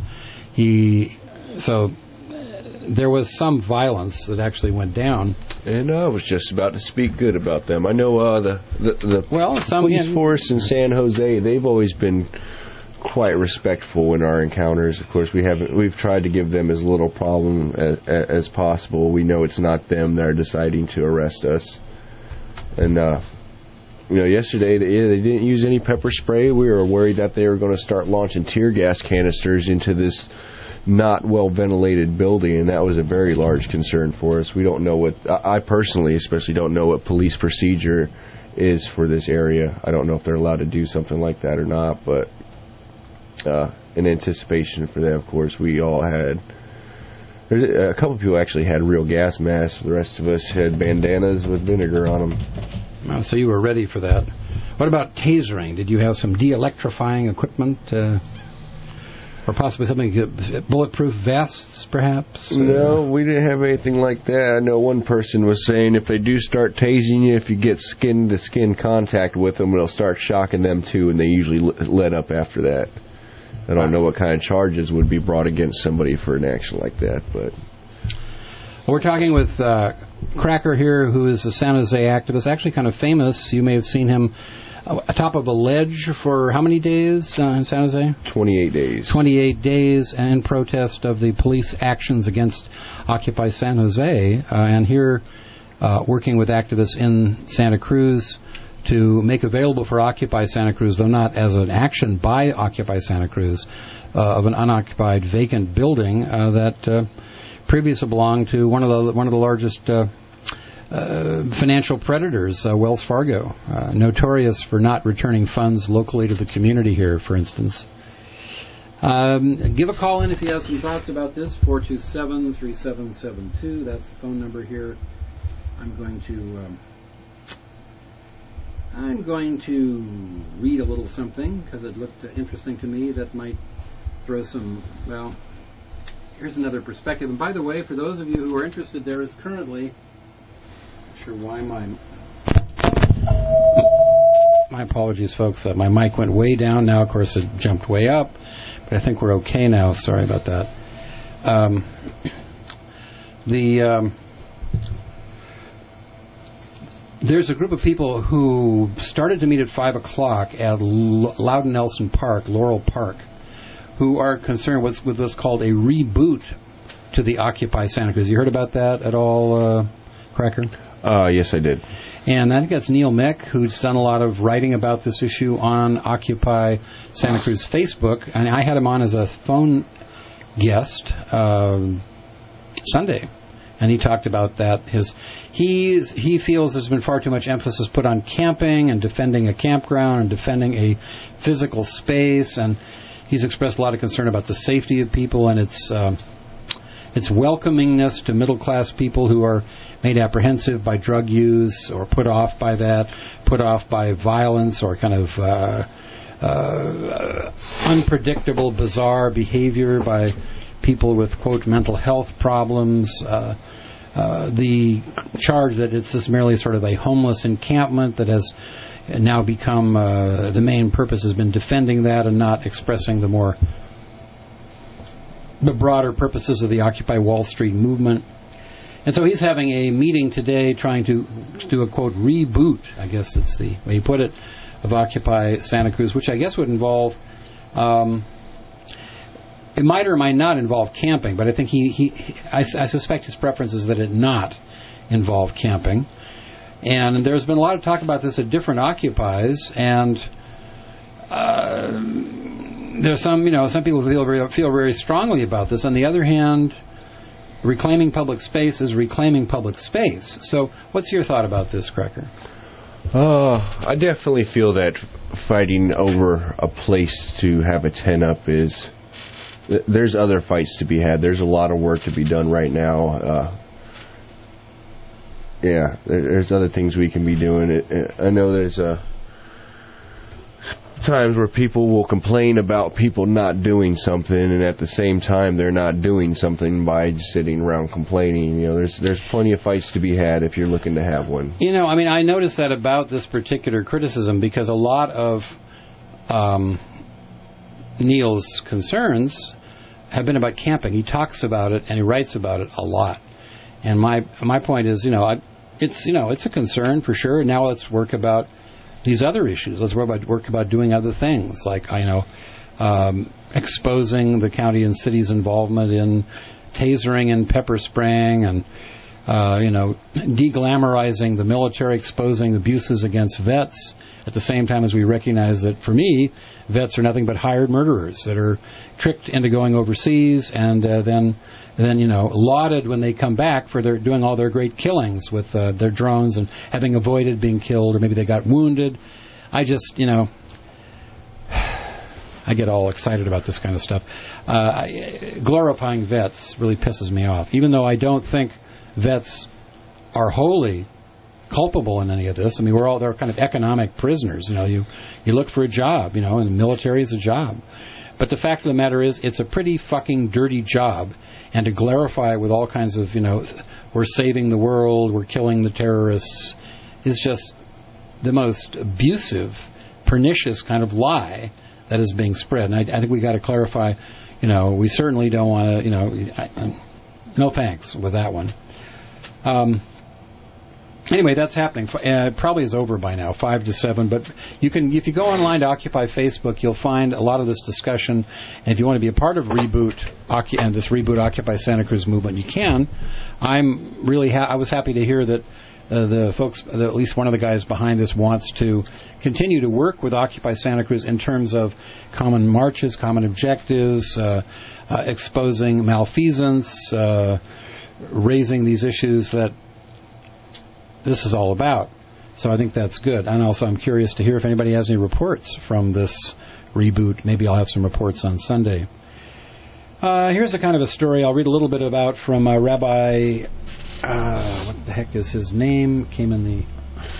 So there was some violence that actually went down. And I was just about to speak good about them. I know the police force in San Jose, they've always been quite respectful in our encounters. Of course, we've tried to give them as little problem as possible. We know it's not them that are deciding to arrest us. And yesterday they didn't use any pepper spray. We were worried that they were going to start launching tear gas canisters into this not well ventilated building, and that was a very large concern for us. We don't know I personally especially don't know what police procedure is for this area. I don't know if they're allowed to do something like that or not, but in anticipation for that, of course, we all had. A couple of people actually had real gas masks. The rest of us had bandanas with vinegar on them. Well, so you were ready for that. What about tasering? Did you have some de-electrifying equipment? Or possibly something, bulletproof vests, perhaps? No, we didn't have anything like that. I know one person was saying if they do start tasing you, if you get skin-to-skin contact with them, it'll start shocking them too, and they usually let up after that. I don't know what kind of charges would be brought against somebody for an action like that, but... We're talking with Cracker here, who is a San Jose activist, actually kind of famous. You may have seen him atop of a ledge for how many days in San Jose? 28 days. 28 days in protest of the police actions against Occupy San Jose. And here, working with activists in Santa Cruz to make available for Occupy Santa Cruz, though not as an action by Occupy Santa Cruz, of an unoccupied vacant building that previously belonged to one of the largest financial predators, Wells Fargo, notorious for not returning funds locally to the community here, for instance. Give a call in if you have some thoughts about this, 427-3772. That's the phone number here. I'm going to read a little something because it looked interesting to me that might throw some, well, here's another perspective. And by the way, for those of you who are interested, there is currently, I'm not sure why my apologies, folks. My mic went way down. Now, of course, it jumped way up. But I think we're okay now. Sorry about that. There's a group of people who started to meet at 5 o'clock at Loudon Nelson Park, Laurel Park, who are concerned with what's called a reboot to the Occupy Santa Cruz. You heard about that at all, Cracker? Yes, I did. And I think that's Neil Mick, who's done a lot of writing about this issue on Occupy Santa Cruz Facebook. And I had him on as a phone guest Sunday. And he talked about that. He feels there's been far too much emphasis put on camping and defending a campground and defending a physical space. And he's expressed a lot of concern about the safety of people and its welcomingness to middle-class people who are made apprehensive by drug use or put off by that, put off by violence or kind of unpredictable, bizarre behavior by people with, quote, mental health problems. The charge that it's just merely sort of a homeless encampment that has now become the main purpose has been defending that and not expressing the broader purposes of the Occupy Wall Street movement. And so he's having a meeting today trying to do a, quote, reboot, I guess it's the way he put it, of Occupy Santa Cruz, which I guess would involve, it might or might not involve camping, but I think I suspect his preference is that it not involve camping. And there's been a lot of talk about this at different Occupies, and there's some people feel very strongly about this. On the other hand, reclaiming public space is reclaiming public space. So what's your thought about this, Cracker? I definitely feel that fighting over a place to have a tent up is... There's other fights to be had. There's a lot of work to be done right now. There's other things we can be doing. I know there's times where people will complain about people not doing something, and at the same time they're not doing something by just sitting around complaining. There's plenty of fights to be had if you're looking to have one. I noticed that about this particular criticism because a lot of Neil's concerns have been about camping. He talks about it and he writes about it a lot. And my point is, it's a concern for sure. Now let's work about these other issues. Let's work about doing other things, like exposing the county and city's involvement in tasering and pepper spraying, and deglamorizing the military, exposing abuses against vets. At the same time as we recognize that, for me, vets are nothing but hired murderers that are tricked into going overseas and then lauded when they come back for doing all their great killings with their drones and having avoided being killed, or maybe they got wounded. I just, I get all excited about this kind of stuff. Glorifying vets really pisses me off, even though I don't think vets are wholly culpable in any of this. I mean, they're kind of economic prisoners. You look for a job, and the military is a job. But the fact of the matter is, it's a pretty fucking dirty job, and to glorify it with all kinds of, we're saving the world, we're killing the terrorists, is just the most abusive, pernicious kind of lie that is being spread. And I think we got to clarify, we certainly don't want to, no thanks with that one. Anyway, that's happening. It probably is over by now, 5 to 7. But if you go online to Occupy Facebook, you'll find a lot of this discussion. And if you want to be a part of Reboot and this Reboot Occupy Santa Cruz movement, you can. I was happy to hear that the folks, at least one of the guys behind this, wants to continue to work with Occupy Santa Cruz in terms of common marches, common objectives, exposing malfeasance, raising these issues that this is all about. So I think that's good. And also I'm curious to hear if anybody has any reports from this reboot. Maybe I'll have some reports on Sunday. Here's a kind of a story I'll read a little bit about from Rabbi, what the heck is his name? Came in the...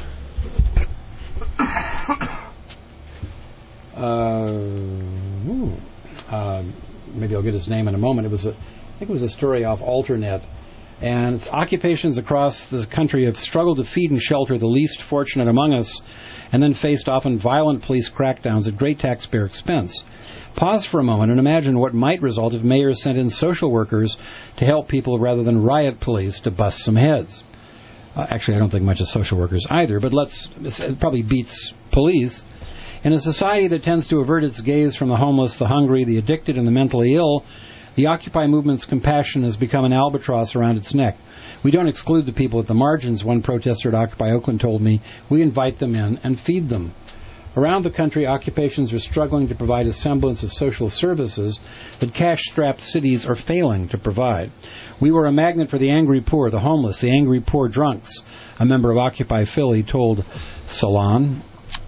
maybe I'll get his name in a moment. I think it was a story off Alternet. And it's occupations across the country have struggled to feed and shelter the least fortunate among us, and then faced often violent police crackdowns at great taxpayer expense. Pause for a moment and imagine what might result if mayors sent in social workers to help people rather than riot police to bust some heads. Actually, I don't think much of social workers either, but it probably beats police. In a society that tends to avert its gaze from the homeless, the hungry, the addicted, and the mentally ill, the Occupy movement's compassion has become an albatross around its neck. We don't exclude the people at the margins, one protester at Occupy Oakland told me. We invite them in and feed them. Around the country, occupations are struggling to provide a semblance of social services that cash-strapped cities are failing to provide. We were a magnet for the angry poor, the homeless, the angry poor drunks, a member of Occupy Philly told Salon.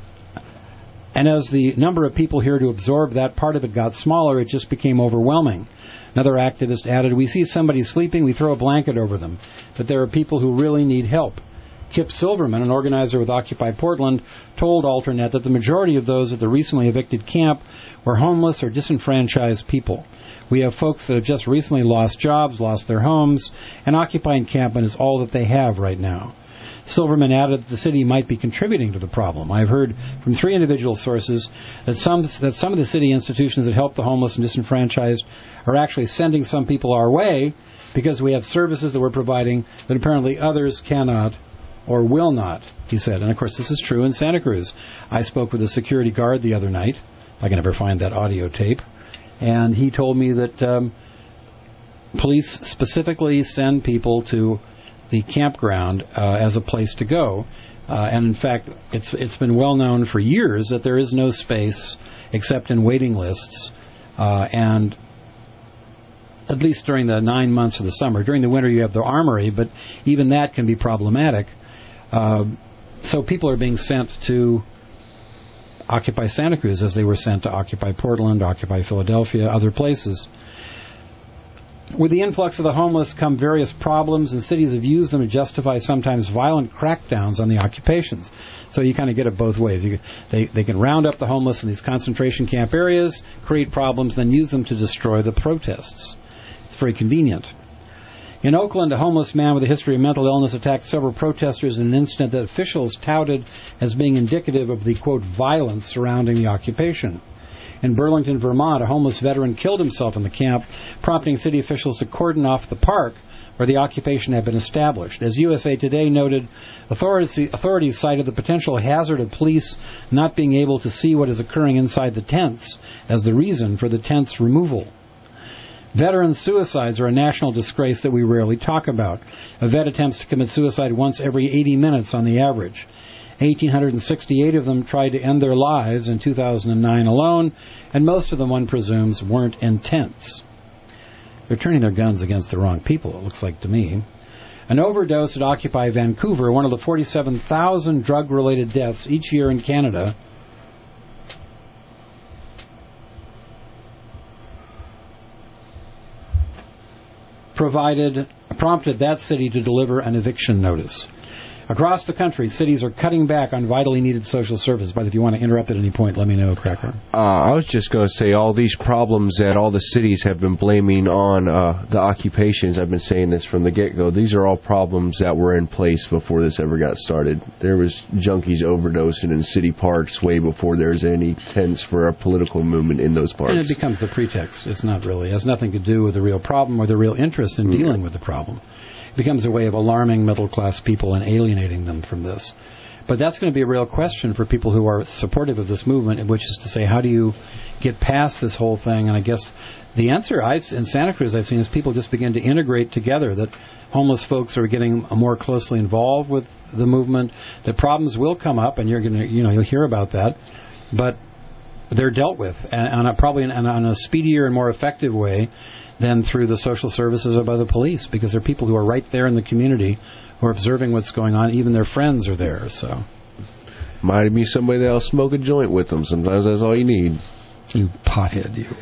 And as the number of people here to absorb that part of it got smaller, it just became overwhelming. Another activist added, we see somebody sleeping, we throw a blanket over them. But there are people who really need help. Kip Silverman, an organizer with Occupy Portland, told Alternet that the majority of those at the recently evicted camp were homeless or disenfranchised people. We have folks that have just recently lost jobs, lost their homes, and Occupy encampment is all that they have right now. Silverman added that the city might be contributing to the problem. I've heard from 3 individual sources that some of the city institutions that help the homeless and disenfranchised are actually sending some people our way because we have services that we're providing that apparently others cannot or will not, he said. And, of course, this is true in Santa Cruz. I spoke with a security guard the other night. I can never find that audio tape. And he told me that police specifically send people to the campground as a place to go. And, in fact, it's been well known for years that there is no space except in waiting lists. And at least during the 9 months of the summer. During the winter, you have the armory, but even that can be problematic. So people are being sent to Occupy Santa Cruz as they were sent to Occupy Portland, Occupy Philadelphia, other places. With the influx of the homeless come various problems, and cities have used them to justify sometimes violent crackdowns on the occupations. So you kind of get it both ways. They can round up the homeless in these concentration camp areas, create problems, then use them to destroy the protests. It's very convenient. In Oakland, a homeless man with a history of mental illness attacked several protesters in an incident that officials touted as being indicative of the, quote, violence surrounding the occupation. In Burlington, Vermont, a homeless veteran killed himself in the camp, prompting city officials to cordon off the park where the occupation had been established. As USA Today noted, authorities cited the potential hazard of police not being able to see what is occurring inside the tents as the reason for the tents' removal. Veteran suicides are a national disgrace that we rarely talk about. A vet attempts to commit suicide once every 80 minutes on the average. 1,868 of them tried to end their lives in 2009 alone, and most of them, one presumes, weren't in tents. They're turning their guns against the wrong people, it looks like to me. An overdose at Occupy Vancouver, one of the 47,000 drug-related deaths each year in Canada, prompted that city to deliver an eviction notice. Across the country, cities are cutting back on vitally needed social services. But if you want to interrupt at any point, let me know, Cracker. I was just going to say all these problems that all the cities have been blaming on the occupations, I've been saying this from the get-go, these are all problems that were in place before this ever got started. There was junkies overdosing in city parks way before there was any tents for a political movement in those parks. And it becomes the pretext. It's not really. It has nothing to do with the real problem or the real interest in dealing with the problem. It becomes a way of alarming middle-class people and alienating them from this. But that's going to be a real question for people who are supportive of this movement, which is to say, how do you get past this whole thing? And I guess the answer in Santa Cruz I've seen is people just begin to integrate together, that homeless folks are getting more closely involved with the movement. The problems will come up, and you'll hear about that, but they're dealt with, and probably on a speedier and more effective way than through the social services or by the police, because they're people who are right there in the community who are observing what's going on. Even their friends are there. So might be somebody that'll smoke a joint with them. Sometimes that's all you need. You pothead, you.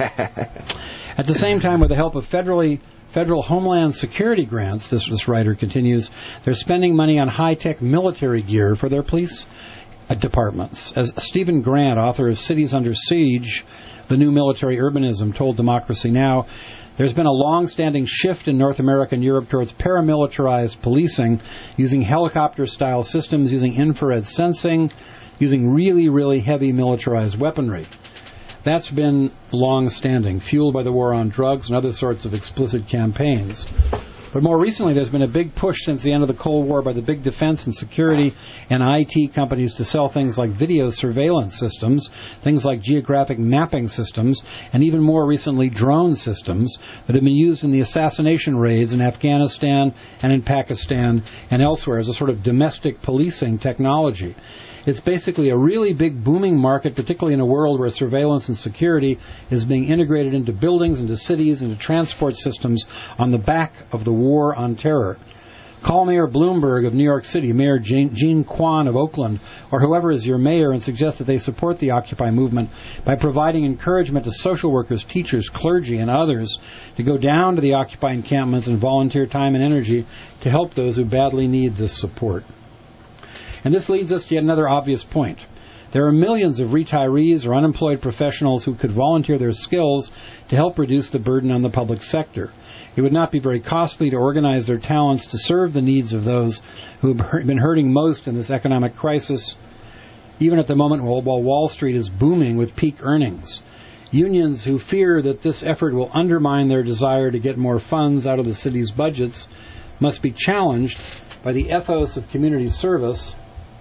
At the same time, with the help of federal Homeland Security grants, this writer continues, they're spending money on high-tech military gear for their police departments. As Stephen Grant, author of Cities Under Siege, The New Military Urbanism, told Democracy Now!, there's been a long-standing shift in North America and Europe towards paramilitarized policing, using helicopter-style systems, using infrared sensing, using really, really heavy militarized weaponry. That's been long-standing, fueled by the war on drugs and other sorts of explicit campaigns. But more recently, there's been a big push since the end of the Cold War by the big defense and security and IT companies to sell things like video surveillance systems, things like geographic mapping systems, and even more recently, drone systems that have been used in the assassination raids in Afghanistan and in Pakistan and elsewhere as a sort of domestic policing technology. It's basically a really big booming market, particularly in a world where surveillance and security is being integrated into buildings, into cities, into transport systems on the back of the war on terror. Call Mayor Bloomberg of New York City, Mayor Gene Kwan of Oakland, or whoever is your mayor, and suggest that they support the Occupy movement by providing encouragement to social workers, teachers, clergy, and others to go down to the Occupy encampments and volunteer time and energy to help those who badly need this support. And this leads us to yet another obvious point. There are millions of retirees or unemployed professionals who could volunteer their skills to help reduce the burden on the public sector. It would not be very costly to organize their talents to serve the needs of those who have been hurting most in this economic crisis, even at the moment while Wall Street is booming with peak earnings. Unions who fear that this effort will undermine their desire to get more funds out of the city's budgets must be challenged by the ethos of community service,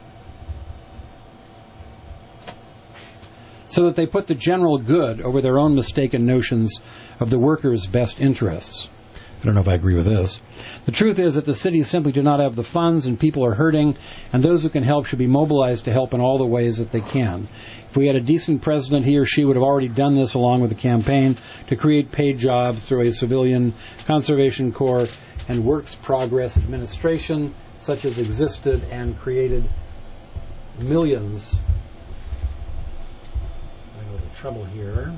so that they put the general good over their own mistaken notions of the workers' best interests. I don't know if I agree with this. The truth is that the cities simply do not have the funds, and people are hurting, and those who can help should be mobilized to help in all the ways that they can. If we had a decent president, he or she would have already done this along with the campaign to create paid jobs through a civilian conservation corps and works progress administration, such as existed and created millions trouble here.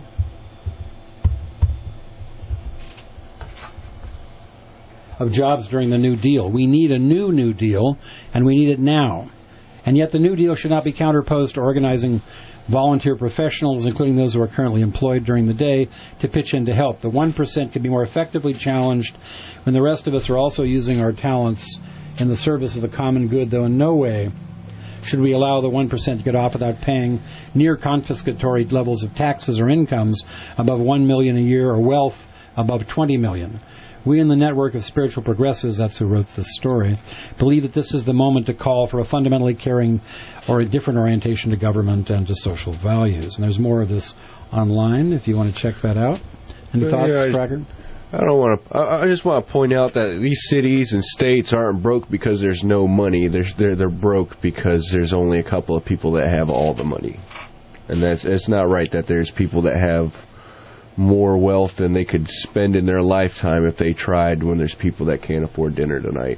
Of jobs during the New Deal. We need a New Deal, and we need it now. And yet the New Deal should not be counterposed to organizing volunteer professionals, including those who are currently employed during the day, to pitch in to help. The 1% can be more effectively challenged when the rest of us are also using our talents in the service of the common good, though in no way should we allow the 1% to get off without paying near confiscatory levels of taxes or incomes above $1 million a year or wealth above $20 million. We in the network of spiritual progressives, that's who wrote this story, believe that this is the moment to call for a fundamentally caring or a different orientation to government and to social values. And there's more of this online if you want to check that out. Any thoughts, Cracker? I just want to point out that these cities and states aren't broke because there's no money. They're broke because there's only a couple of people that have all the money, and it's not right that there's people that have more wealth than they could spend in their lifetime if they tried, when there's people that can't afford dinner tonight.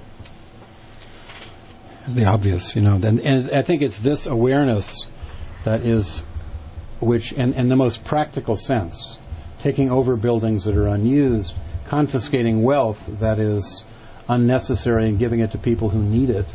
The obvious, and I think it's this awareness that is, which, in the most practical sense, taking over buildings that are unused, confiscating wealth that is unnecessary and giving it to people who need it,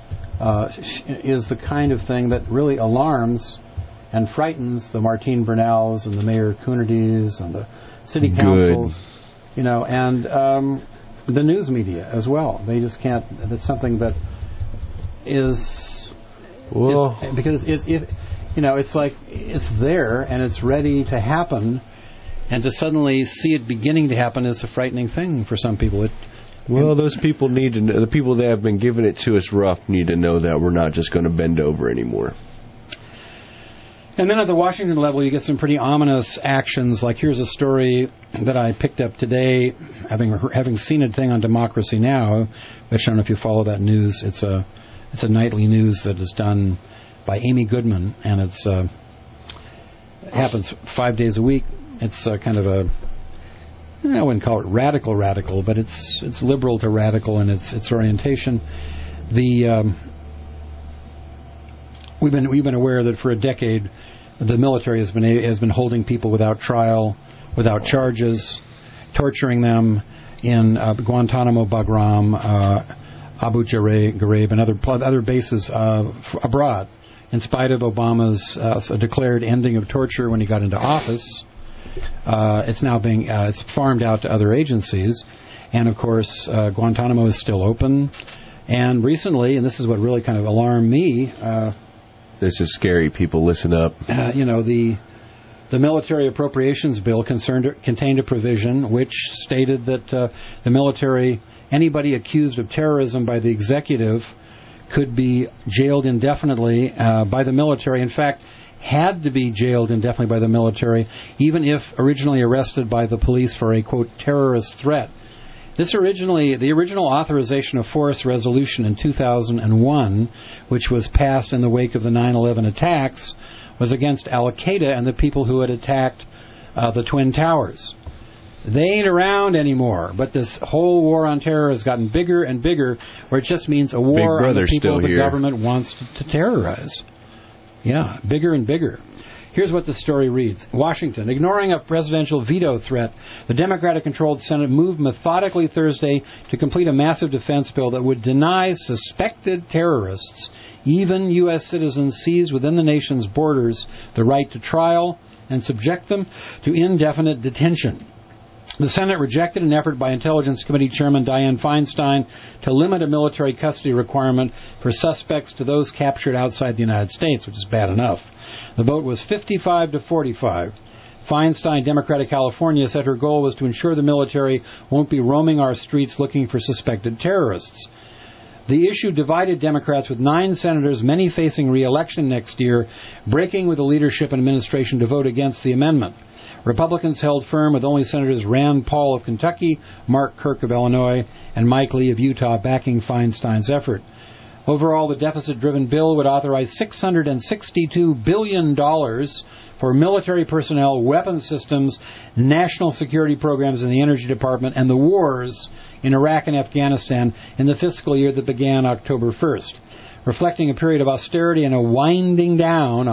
is the kind of thing that really alarms and frightens the Martine Bernals and the Mayor Coonertys and the city councils, and the news media as well. They just can't. That's something that is because it's like it's there and it's ready to happen. And to suddenly see it beginning to happen is a frightening thing for some people. Well, those people need to know, the people that have been giving it to us rough need to know that we're not just going to bend over anymore. And then at the Washington level, you get some pretty ominous actions. Like here's a story that I picked up today, having seen a thing on Democracy Now!, which I don't know if you follow that news. It's a nightly news that is done by Amy Goodman, and it happens 5 days a week. It's kind of a, I wouldn't call it radical, but it's liberal to radical in its orientation. We've been aware that for a decade the military has been holding people without trial, without charges, torturing them in Guantanamo, Bagram, Abu Ghraib, and other bases abroad. In spite of Obama's declared ending of torture when he got into office, it's now it's farmed out to other agencies, and of course Guantanamo is still open. And recently, and this is what really kind of alarmed me. This is scary, people. Listen up. The military appropriations bill contained a provision which stated that the military, anybody accused of terrorism by the executive, could be jailed indefinitely by the military. In fact, had to be jailed indefinitely by the military, even if originally arrested by the police for a, quote, terrorist threat. The original authorization of force resolution in 2001, which was passed in the wake of the 9/11 attacks, was against Al-Qaeda and the people who had attacked the Twin Towers. They ain't around anymore, but this whole war on terror has gotten bigger and bigger, where it just means a war on the people the government wants to terrorize. Yeah, bigger and bigger. Here's what the story reads. Washington, ignoring a presidential veto threat, the Democratic-controlled Senate moved methodically Thursday to complete a massive defense bill that would deny suspected terrorists, even U.S. citizens seized within the nation's borders, the right to trial and subject them to indefinite detention. The Senate rejected an effort by Intelligence Committee Chairman Dianne Feinstein to limit a military custody requirement for suspects to those captured outside the United States, which is bad enough. The vote was 55 to 45. Feinstein, Democratic California, said her goal was to ensure the military won't be roaming our streets looking for suspected terrorists. The issue divided Democrats, with 9 senators, many facing re-election next year, breaking with the leadership and administration to vote against the amendment. Republicans held firm, with only Senators Rand Paul of Kentucky, Mark Kirk of Illinois, and Mike Lee of Utah backing Feinstein's effort. Overall, the deficit-driven bill would authorize $662 billion for military personnel, weapons systems, national security programs in the Energy Department, and the wars in Iraq and Afghanistan in the fiscal year that began October 1st. Reflecting a period of austerity and a winding down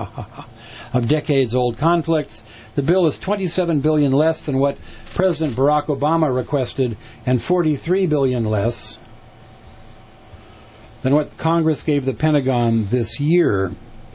of decades-old conflicts, the bill is $27 billion less than what President Barack Obama requested and $43 billion less than what Congress gave the Pentagon this year.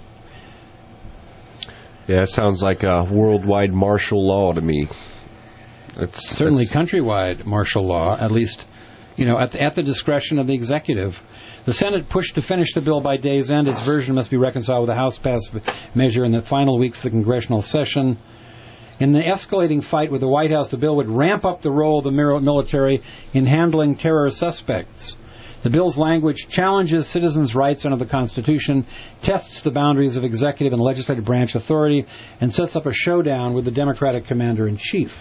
Yeah, it sounds like a worldwide martial law to me. Certainly countrywide martial law, at least, at the discretion of the executive. The Senate pushed to finish the bill by day's end. Its version must be reconciled with the House-passed measure in the final weeks of the congressional session. In the escalating fight with the White House, the bill would ramp up the role of the military in handling terror suspects. The bill's language challenges citizens' rights under the Constitution, tests the boundaries of executive and legislative branch authority, and sets up a showdown with the Democratic commander-in-chief.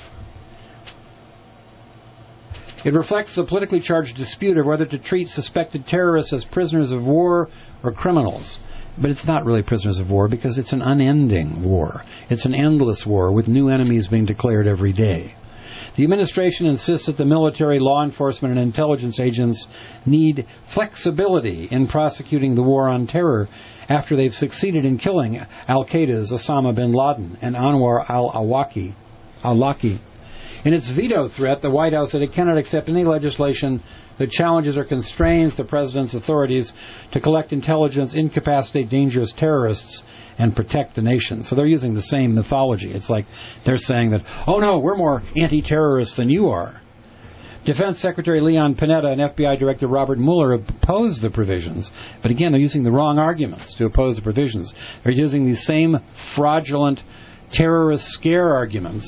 It reflects the politically charged dispute of whether to treat suspected terrorists as prisoners of war or criminals. But it's not really prisoners of war, because it's an unending war. It's an endless war with new enemies being declared every day. The administration insists that the military, law enforcement, and intelligence agents need flexibility in prosecuting the war on terror after they've succeeded in killing Al-Qaeda's Osama bin Laden and Anwar al-Awlaki. In its veto threat, the White House said it cannot accept any legislation that challenges or constrains the president's authorities to collect intelligence, incapacitate dangerous terrorists, and protect the nation. So they're using the same mythology. It's like they're saying that, oh no, we're more anti-terrorists than you are. Defense Secretary Leon Panetta and FBI Director Robert Mueller opposed the provisions. But again, they're using the wrong arguments to oppose the provisions. They're using these same fraudulent terrorist scare arguments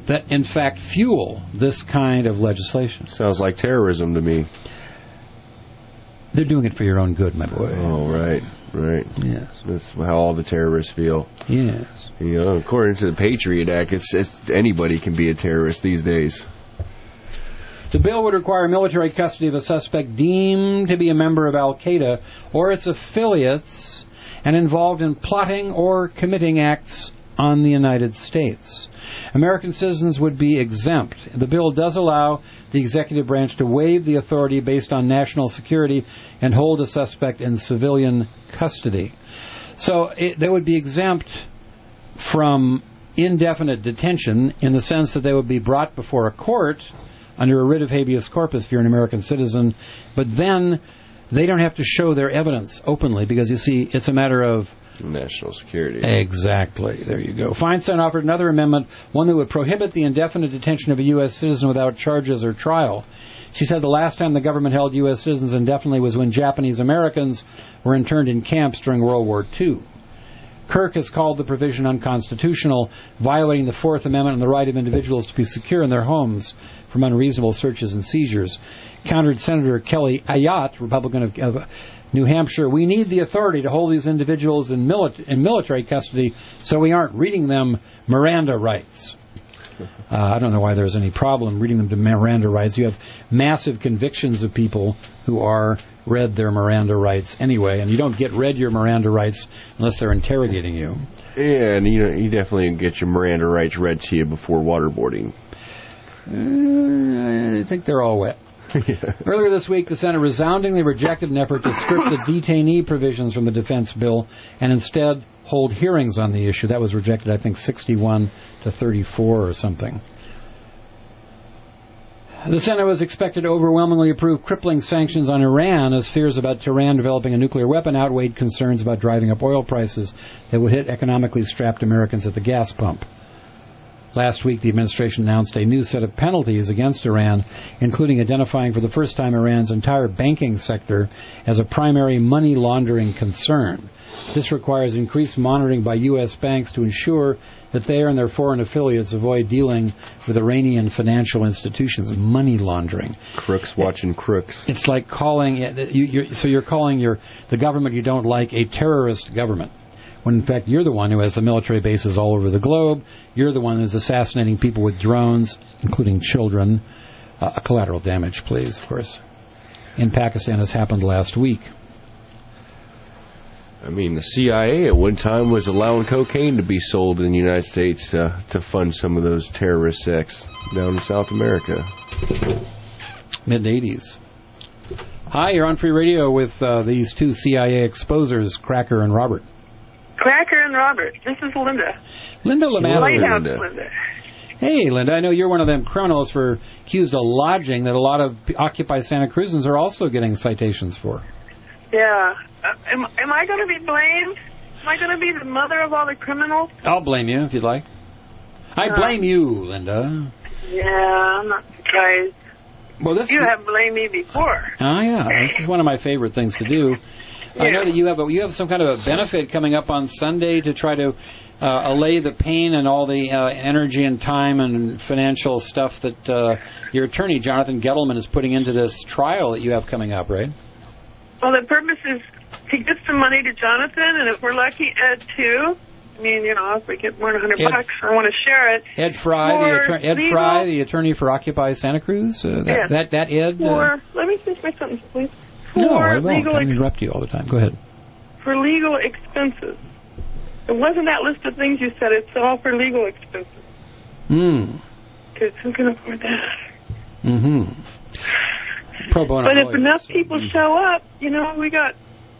that in fact fuel this kind of legislation. Sounds like terrorism to me. They're doing it for your own good, my boy. Oh, right. Yes. That's how all the terrorists feel. Yes. You know, according to the Patriot Act, it's anybody can be a terrorist these days. The bill would require military custody of a suspect deemed to be a member of Al-Qaeda or its affiliates and involved in plotting or committing acts on the United States. American citizens would be exempt. The bill does allow the executive branch to waive the authority based on national security and hold a suspect in civilian custody. So they would be exempt from indefinite detention in the sense that they would be brought before a court under a writ of habeas corpus if you're an American citizen, but then they don't have to show their evidence openly because, you see, it's a matter of national security. Exactly. There you go. Feinstein offered another amendment, one that would prohibit the indefinite detention of a U.S. citizen without charges or trial. She said the last time the government held U.S. citizens indefinitely was when Japanese Americans were interned in camps during World War II. Kirk has called the provision unconstitutional, violating the Fourth Amendment and the right of individuals to be secure in their homes from unreasonable searches and seizures. Countered Senator Kelly Ayotte, Republican of New Hampshire, we need the authority to hold these individuals in military custody so we aren't reading them Miranda rights. I don't know why there's any problem reading them to Miranda rights. You have massive convictions of people who are read their Miranda rights anyway, and you don't get read your Miranda rights unless they're interrogating you. Yeah, and you definitely get your Miranda rights read to you before waterboarding. I think they're all wet. Earlier this week, the Senate resoundingly rejected an effort to strip the detainee provisions from the defense bill and instead hold hearings on the issue. That was rejected, I think, 61 to 34 or something. The Senate was expected to overwhelmingly approve crippling sanctions on Iran as fears about Tehran developing a nuclear weapon outweighed concerns about driving up oil prices that would hit economically strapped Americans at the gas pump. Last week, the administration announced a new set of penalties against Iran, including identifying for the first time Iran's entire banking sector as a primary money laundering concern. This requires increased monitoring by U.S. banks to ensure that they and their foreign affiliates avoid dealing with Iranian financial institutions. Money laundering. Crooks watching crooks. It's like calling you're calling the government you don't like a terrorist government, when in fact you're the one who has the military bases all over the globe. You're the one who's assassinating people with drones, including children. Collateral damage, please, of course. In Pakistan, has happened last week. I mean, the CIA at one time was allowing cocaine to be sold in the United States to fund some of those terrorist sects down in South America. Mid-'80s. Hi, you're on Free Radio with these two CIA exposers, Cracker and Robert. Cracker and Robert. This is Linda. Linda Lamaster. Lighthouse Linda. Hey, Linda, I know you're one of them criminals accused of lodging that a lot of Occupy Santa Cruzans are also getting citations for. Yeah. Am I going to be blamed? Am I going to be the mother of all the criminals? I'll blame you if you'd like. I blame you, Linda. Yeah, I'm not surprised. Well, you have blamed me before. Oh, yeah. This is one of my favorite things to do. Yeah. I know that you have some kind of a benefit coming up on Sunday to try to allay the pain and all the energy and time and financial stuff that your attorney, Jonathan Gettleman, is putting into this trial that you have coming up, right? Well, the purpose is to get some money to Jonathan, and if we're lucky, Ed, too. I mean, if we get more than $100, I want to share it. Ed Fry, the attorney for Occupy Santa Cruz? That Ed? Let me finish my sentence, please. No, I won't. I interrupt you all the time. Go ahead. For legal expenses. It wasn't that list of things you said. It's all for legal expenses. Because who can afford that? Pro bono but if lawyers. enough people show up, we got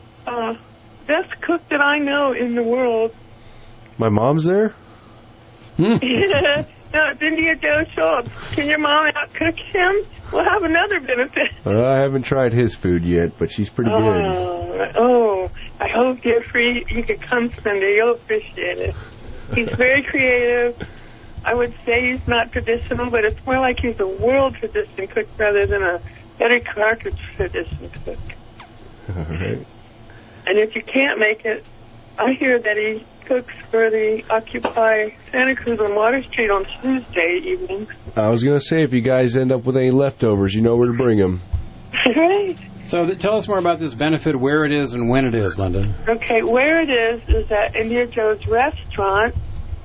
best cook that I know in the world. My mom's there? No, it's India Joe Schultz. Can your mom out-cook him? We'll have another benefit. I haven't tried his food yet, but she's pretty good. Oh, I hope Jeffrey, you could come Sunday. You'll appreciate it. He's very creative. I would say he's not traditional, but it's more like he's a world tradition cook rather than a Betty Crocker tradition cook. All right. And if you can't make it, I hear that he cooks for the Occupy Santa Cruz on Water Street on Tuesday evenings. I was going to say, if you guys end up with any leftovers, you know where to bring them. Right. So tell us more about this benefit, where it is and when it is, Linda. Okay, where it is at India Joe's restaurant,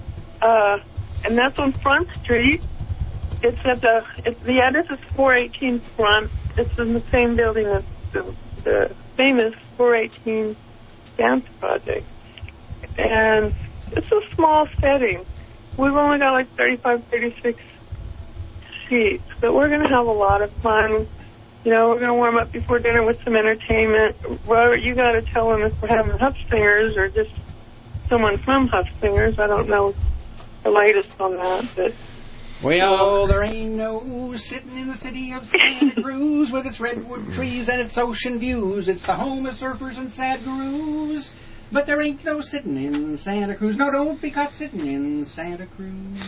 and that's on Front Street. It's at the address is 418 Front. It's in the same building as the famous 418 Dance Project. And it's a small setting. We've only got like 35, 36 seats, but we're going to have a lot of fun. You know, we're going to warm up before dinner with some entertainment. Robert, you got to tell them if we're having Huff Singers or just someone from Huff Singers. I don't know the latest on that, but... Well, there ain't no sitting in the city of Santa Cruz with its redwood trees and its ocean views. It's the home of surfers and sad gurus. But there ain't no sitting in Santa Cruz. No, don't be caught sitting in Santa Cruz.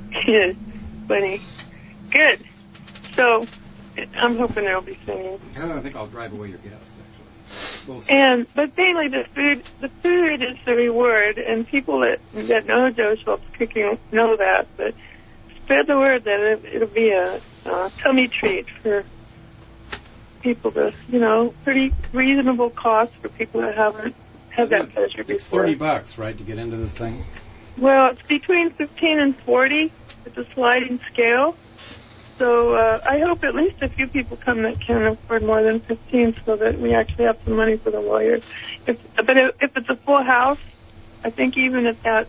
Funny. Good. So, I'm hoping there'll be singing. I think I'll drive away your guests, actually. We'll see. But mainly the food is the reward, and people that know Joe Schultz cooking know that, but spread the word that it'll be a tummy treat for people to, you know, pretty reasonable cost for people that haven't had that pleasure before. It's $30, right, to get into this thing? Well, it's between 15 and 40. It's a sliding scale. So I hope at least a few people come that can afford more than 15 so that we actually have some money for the lawyers. But if it's a full house, I think even at that,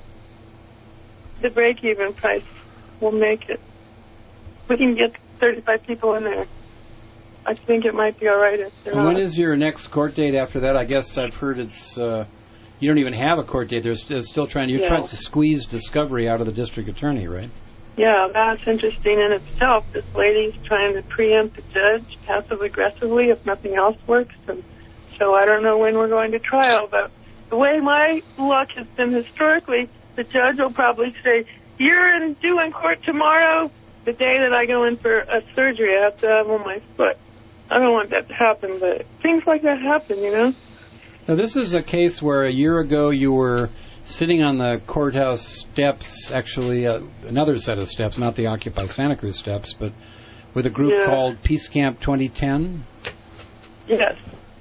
the break-even price will make it. We can get 35 people in there. I think it might be all right. And when is your next court date after that? I guess I've heard it's... you don't even have a court date. They're still trying... You're trying to squeeze discovery out of the district attorney, right? Yeah, that's interesting in itself. This lady's trying to preempt the judge passive-aggressively if nothing else works. And so I don't know when we're going to trial, but the way my luck has been historically, the judge will probably say, you're due in court tomorrow, the day that I go in for a surgery I have to have on my foot. I don't want that to happen, but things like that happen, you know? Now, this is a case where a year ago you were sitting on the courthouse steps, actually another set of steps, not the Occupy Santa Cruz steps, but with a group called Peace Camp 2010? Yes.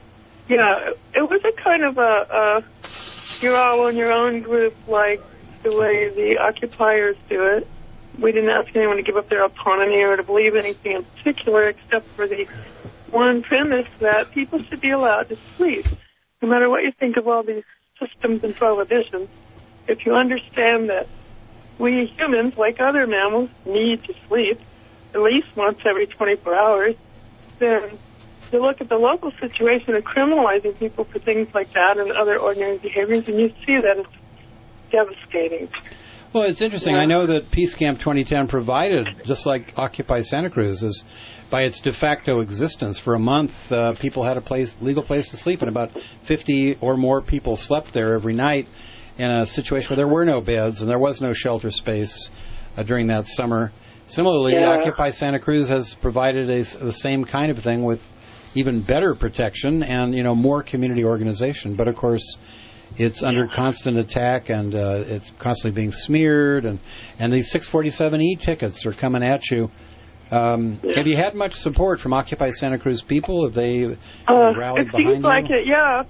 Yeah, it was a kind of a you're all on your own group, like the way the occupiers do it. We didn't ask anyone to give up their autonomy or to believe anything in particular except for the one premise that people should be allowed to sleep. No matter what you think of all these systems and prohibitions, if you understand that we humans, like other mammals, need to sleep at least once every 24 hours, then you look at the local situation of criminalizing people for things like that and other ordinary behaviors, and you see that it's devastating. Well, it's interesting. I know that Peace Camp 2010 provided, just like Occupy Santa Cruz, is by its de facto existence for a month, people had a legal place to sleep, and about 50 or more people slept there every night in a situation where there were no beds and there was no shelter space during that summer. Similarly, Occupy Santa Cruz has provided the same kind of thing with even better protection and, you know, more community organization. But of course, it's under constant attack, and it's constantly being smeared, and these 647E tickets are coming at you. Have you had much support from Occupy Santa Cruz people? Have they rallied behind you? It seems like it, yeah.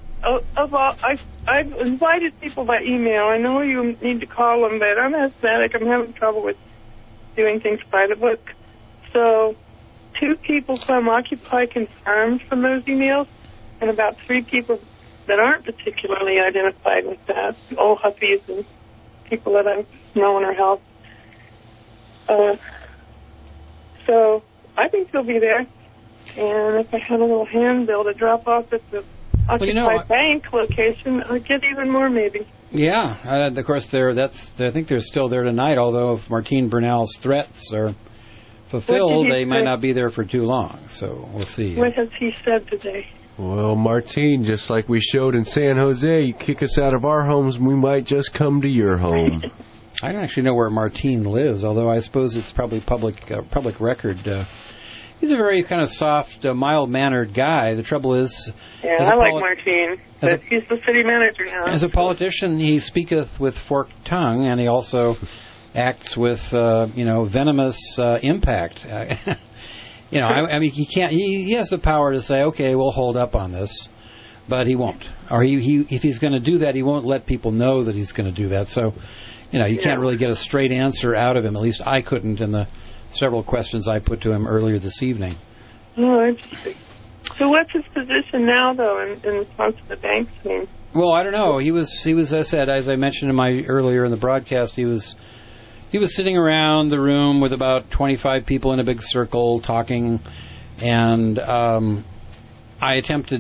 I've invited people by email. I know you need to call them, but I'm asthmatic. I'm having trouble with doing things by the book. So 2 people from Occupy confirmed from those emails, and about 3 people that aren't particularly identified with that, old huffies and people that I've known or helped. So I think they'll be there. And if I had a little handbill to drop off at the Occupy Bank location, I'd get even more maybe. Yeah, of course, I think they're still there tonight, although if Martine Bernal's threats are fulfilled, they might not be there for too long. So we'll see. What has he said today? Well, Martine, just like we showed in San Jose, you kick us out of our homes, we might just come to your home. I don't actually know where Martine lives, although I suppose it's probably public record. he's a very kind of soft, mild-mannered guy. The trouble is... Yeah, I like Martine, but he's the city manager now. As a politician, he speaketh with forked tongue, and he also acts with, venomous impact. I mean, he can't. He has the power to say, okay, we'll hold up on this, but he won't. Or if he's going to do that, he won't let people know that he's going to do that. So, you can't really get a straight answer out of him. At least I couldn't in the several questions I put to him earlier this evening. Oh, interesting. So what's his position now, though, in response to the bank scheme? Well, I don't know. He was. As I mentioned earlier in the broadcast, he was sitting around the room with about 25 people in a big circle talking, and I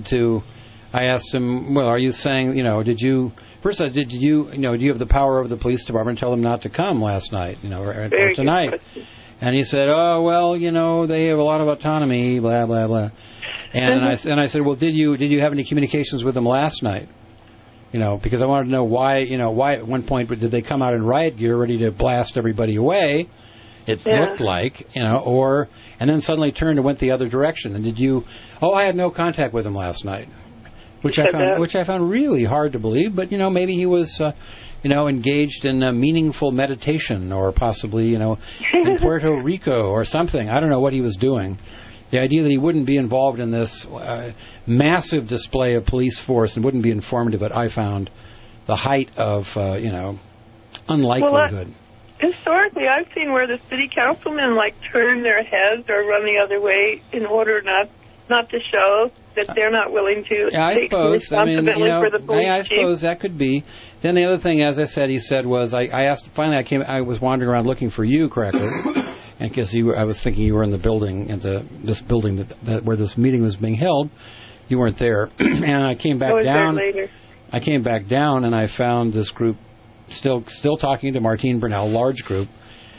asked him, well, are you saying, do you have the power over the police department to tell them not to come last night, or tonight? And he said, oh, well, they have a lot of autonomy, blah, blah, blah. And I said, well, did you have any communications with them last night? Because I wanted to know why at one point did they come out in riot gear ready to blast everybody away? It looked like, and then suddenly turned and went the other direction. And did you? Oh, I had no contact with him last night, which I found really hard to believe. But maybe he was, engaged in a meaningful meditation, or possibly, in Puerto Rico or something. I don't know what he was doing. The idea that he wouldn't be involved in this massive display of police force and wouldn't be informative, but I found the height of, unlikelihood. Well, historically, I've seen where the city councilmen turn their heads or run the other way in order not to show that they're not willing to take responsibility for the police I suppose that could be. Then the other thing, as I said, was I asked. Finally, I was wandering around looking for you, Cracker. And because I was thinking you were in the building, this building where this meeting was being held, you weren't there. And I came back down. Later. I came back down, and I found this group still talking to Martine Burnell, large group.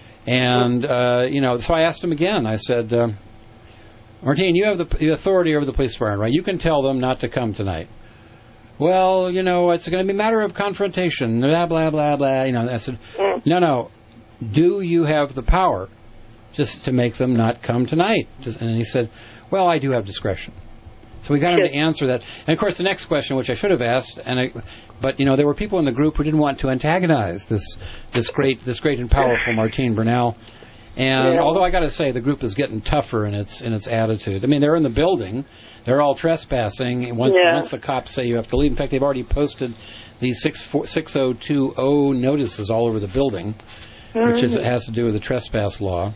And so I asked him again. I said, Martine, you have the authority over the police department, right? You can tell them not to come tonight. Well, it's going to be a matter of confrontation. Blah blah blah blah. I said, no. Do you have the power? Just to make them not come tonight. And he said, well, I do have discretion. So we got him to answer that. And, of course, the next question, which I should have asked, but there were people in the group who didn't want to antagonize this great and powerful Martine Burnell. And although I got to say, the group is getting tougher in its attitude. I mean, they're in the building. They're all trespassing. Once the cops say you have to leave. In fact, they've already posted these 6020 notices all over the building, which has to do with the trespass law.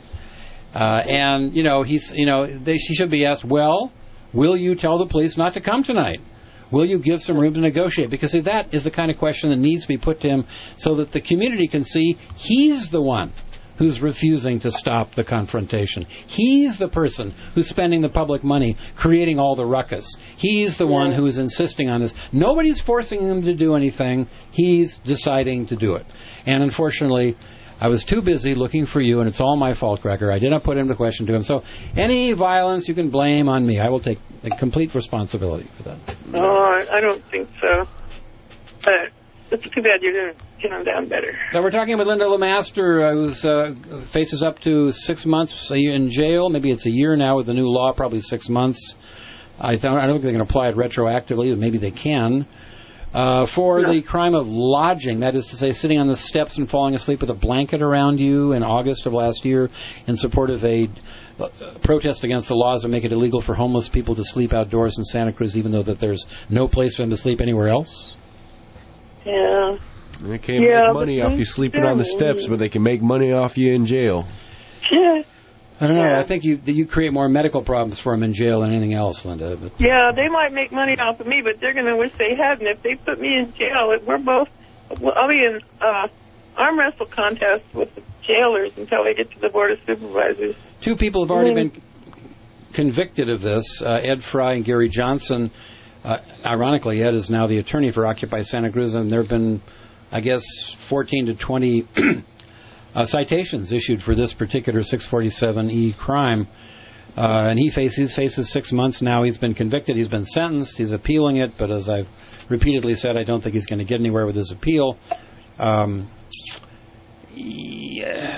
She should be asked, well, will you tell the police not to come tonight? Will you give some room to negotiate? Because that is the kind of question that needs to be put to him so that the community can see he's the one who's refusing to stop the confrontation. He's the person who's spending the public money, creating all the ruckus. He's the one who is insisting on this. Nobody's forcing him to do anything. He's deciding to do it. And unfortunately, I was too busy looking for you, and it's all my fault, Cracker. I did not put in the question to him. So any violence you can blame on me. I will take complete responsibility for that. Oh, I don't think so. But it's too bad you didn't get him down better. So we're talking with Linda LeMaster, who faces up to 6 months in jail. Maybe it's a year now with the new law, probably 6 months. I don't think they can apply it retroactively, but maybe they can. For the crime of lodging, that is to say, sitting on the steps and falling asleep with a blanket around you in August of last year in support of a protest against the laws that make it illegal for homeless people to sleep outdoors in Santa Cruz, even though that there's no place for them to sleep anywhere else. Yeah. They can't make money off you sleeping on the steps, but they can make money off you in jail. Yeah. I don't know. I think you create more medical problems for them in jail than anything else, Linda. But. Yeah, they might make money off of me, but they're going to wish they hadn't. If they put me in jail, I'll be in arm wrestle contest with the jailers until they get to the Board of Supervisors. 2 people have already been convicted of this, Ed Fry and Gary Johnson. Ironically, Ed is now the attorney for Occupy Santa Cruz, and there have been, I guess, 14 to 20 citations issued for this particular 647E crime. And he faces 6 months now. He's been convicted. He's been sentenced. He's appealing it. But as I've repeatedly said, I don't think he's going to get anywhere with his appeal.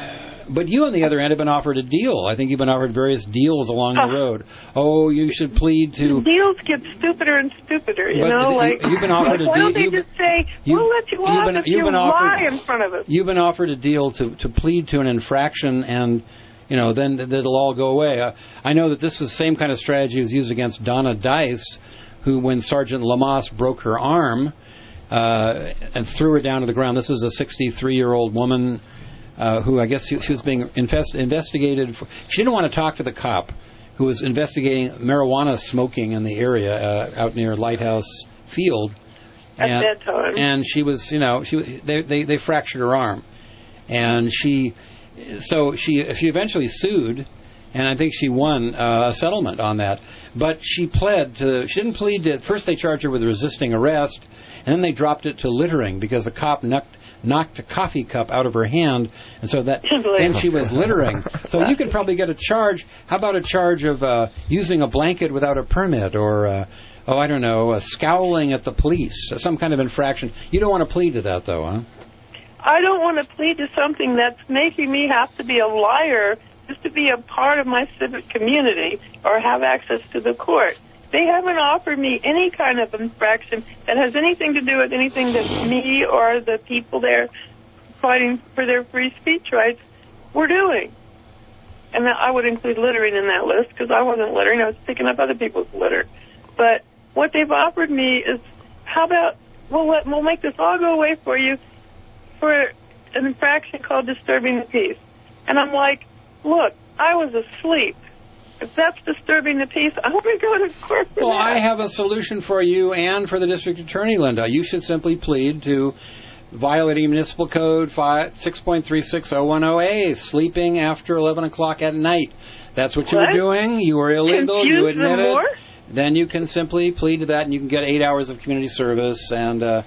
But you, on the other hand, have been offered a deal. I think you've been offered various deals along the road. Oh, you should plead to... Deals get stupider and stupider, you know? You've been offered a deal. Why don't they just say, we'll let you off if you lie in front of us? You've been offered a deal to plead to an infraction and... then it'll all go away. I know that this was the same kind of strategy was used against Donna Dice, who, when Sergeant Lamas broke her arm and threw her down to the ground, this was a 63-year-old woman who I guess she was being investigated. She didn't want to talk to the cop who was investigating marijuana smoking in the area out near Lighthouse Field. At that time. And she was, they fractured her arm. And she eventually sued, and I think she won a settlement on that. But she didn't plead to, first they charged her with resisting arrest, and then they dropped it to littering because the cop knocked a coffee cup out of her hand, and so then she was littering. So you could probably get a charge. How about a charge of using a blanket without a permit, or scowling at the police, some kind of infraction? You don't want to plead to that, though, huh? I don't want to plead to something that's making me have to be a liar just to be a part of my civic community or have access to the court. They haven't offered me any kind of infraction that has anything to do with anything that me or the people there fighting for their free speech rights were doing. And I would include littering in that list because I wasn't littering. I was picking up other people's litter. But what they've offered me is, how about we'll make this all go away for you for an infraction called disturbing the peace. And I'm like, look, I was asleep. If that's disturbing the peace, I want to go to court for that. Well, I have a solution for you and for the district attorney, Linda. You should simply plead to violating Municipal Code 6.36010A, sleeping after 11 o'clock at night. That's what you were doing. You were illegal. Confuse you admit it. More? Then you can simply plead to that, and you can get 8 hours of community service and a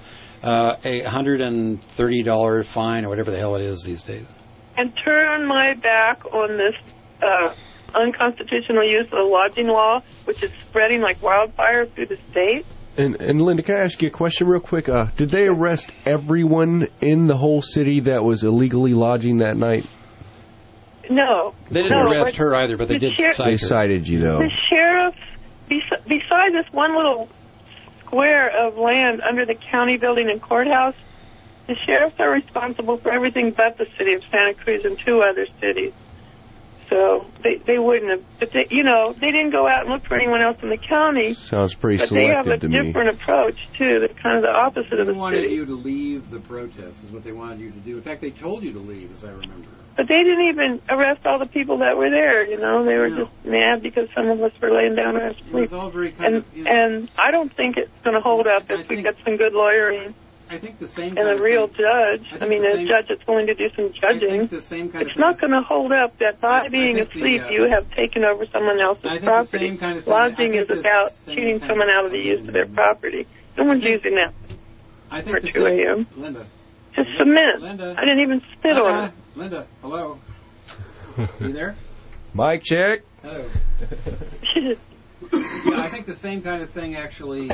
$130 fine or whatever the hell it is these days. And turn my back on this unconstitutional use of the lodging law, which is spreading like wildfire through the state. And Linda, can I ask you a question real quick? Did they arrest everyone in the whole city that was illegally lodging that night? No. They didn't arrest her either, but they did cite her. They cited you, though. The sheriff, beside this one little square of land under the county building and courthouse, the sheriffs are responsible for everything but the city of Santa Cruz and 2 other cities. So they wouldn't have, but they didn't go out and look for anyone else in the county. Sounds pretty selective to me. But they have a different approach, too. They're kind of the opposite of the city. They wanted you to leave the protest is what they wanted you to do. In fact, they told you to leave, as I remember. But they didn't even arrest all the people that were there, They were just mad because some of us were laying down our sleep. It was all very and I don't think it's going to hold up if we get some good lawyering. I think the same and a real judge. A judge that's willing to do some judging. It's not going to hold up that by being asleep you have taken over someone else's property. Lodging is about cheating someone out of the use of their property. No one's using that for 2 a.m. Linda. Just cement. I didn't even spit on it. Linda, hello. You there? Mic check. Hello. Yeah, I think the same kind of thing actually...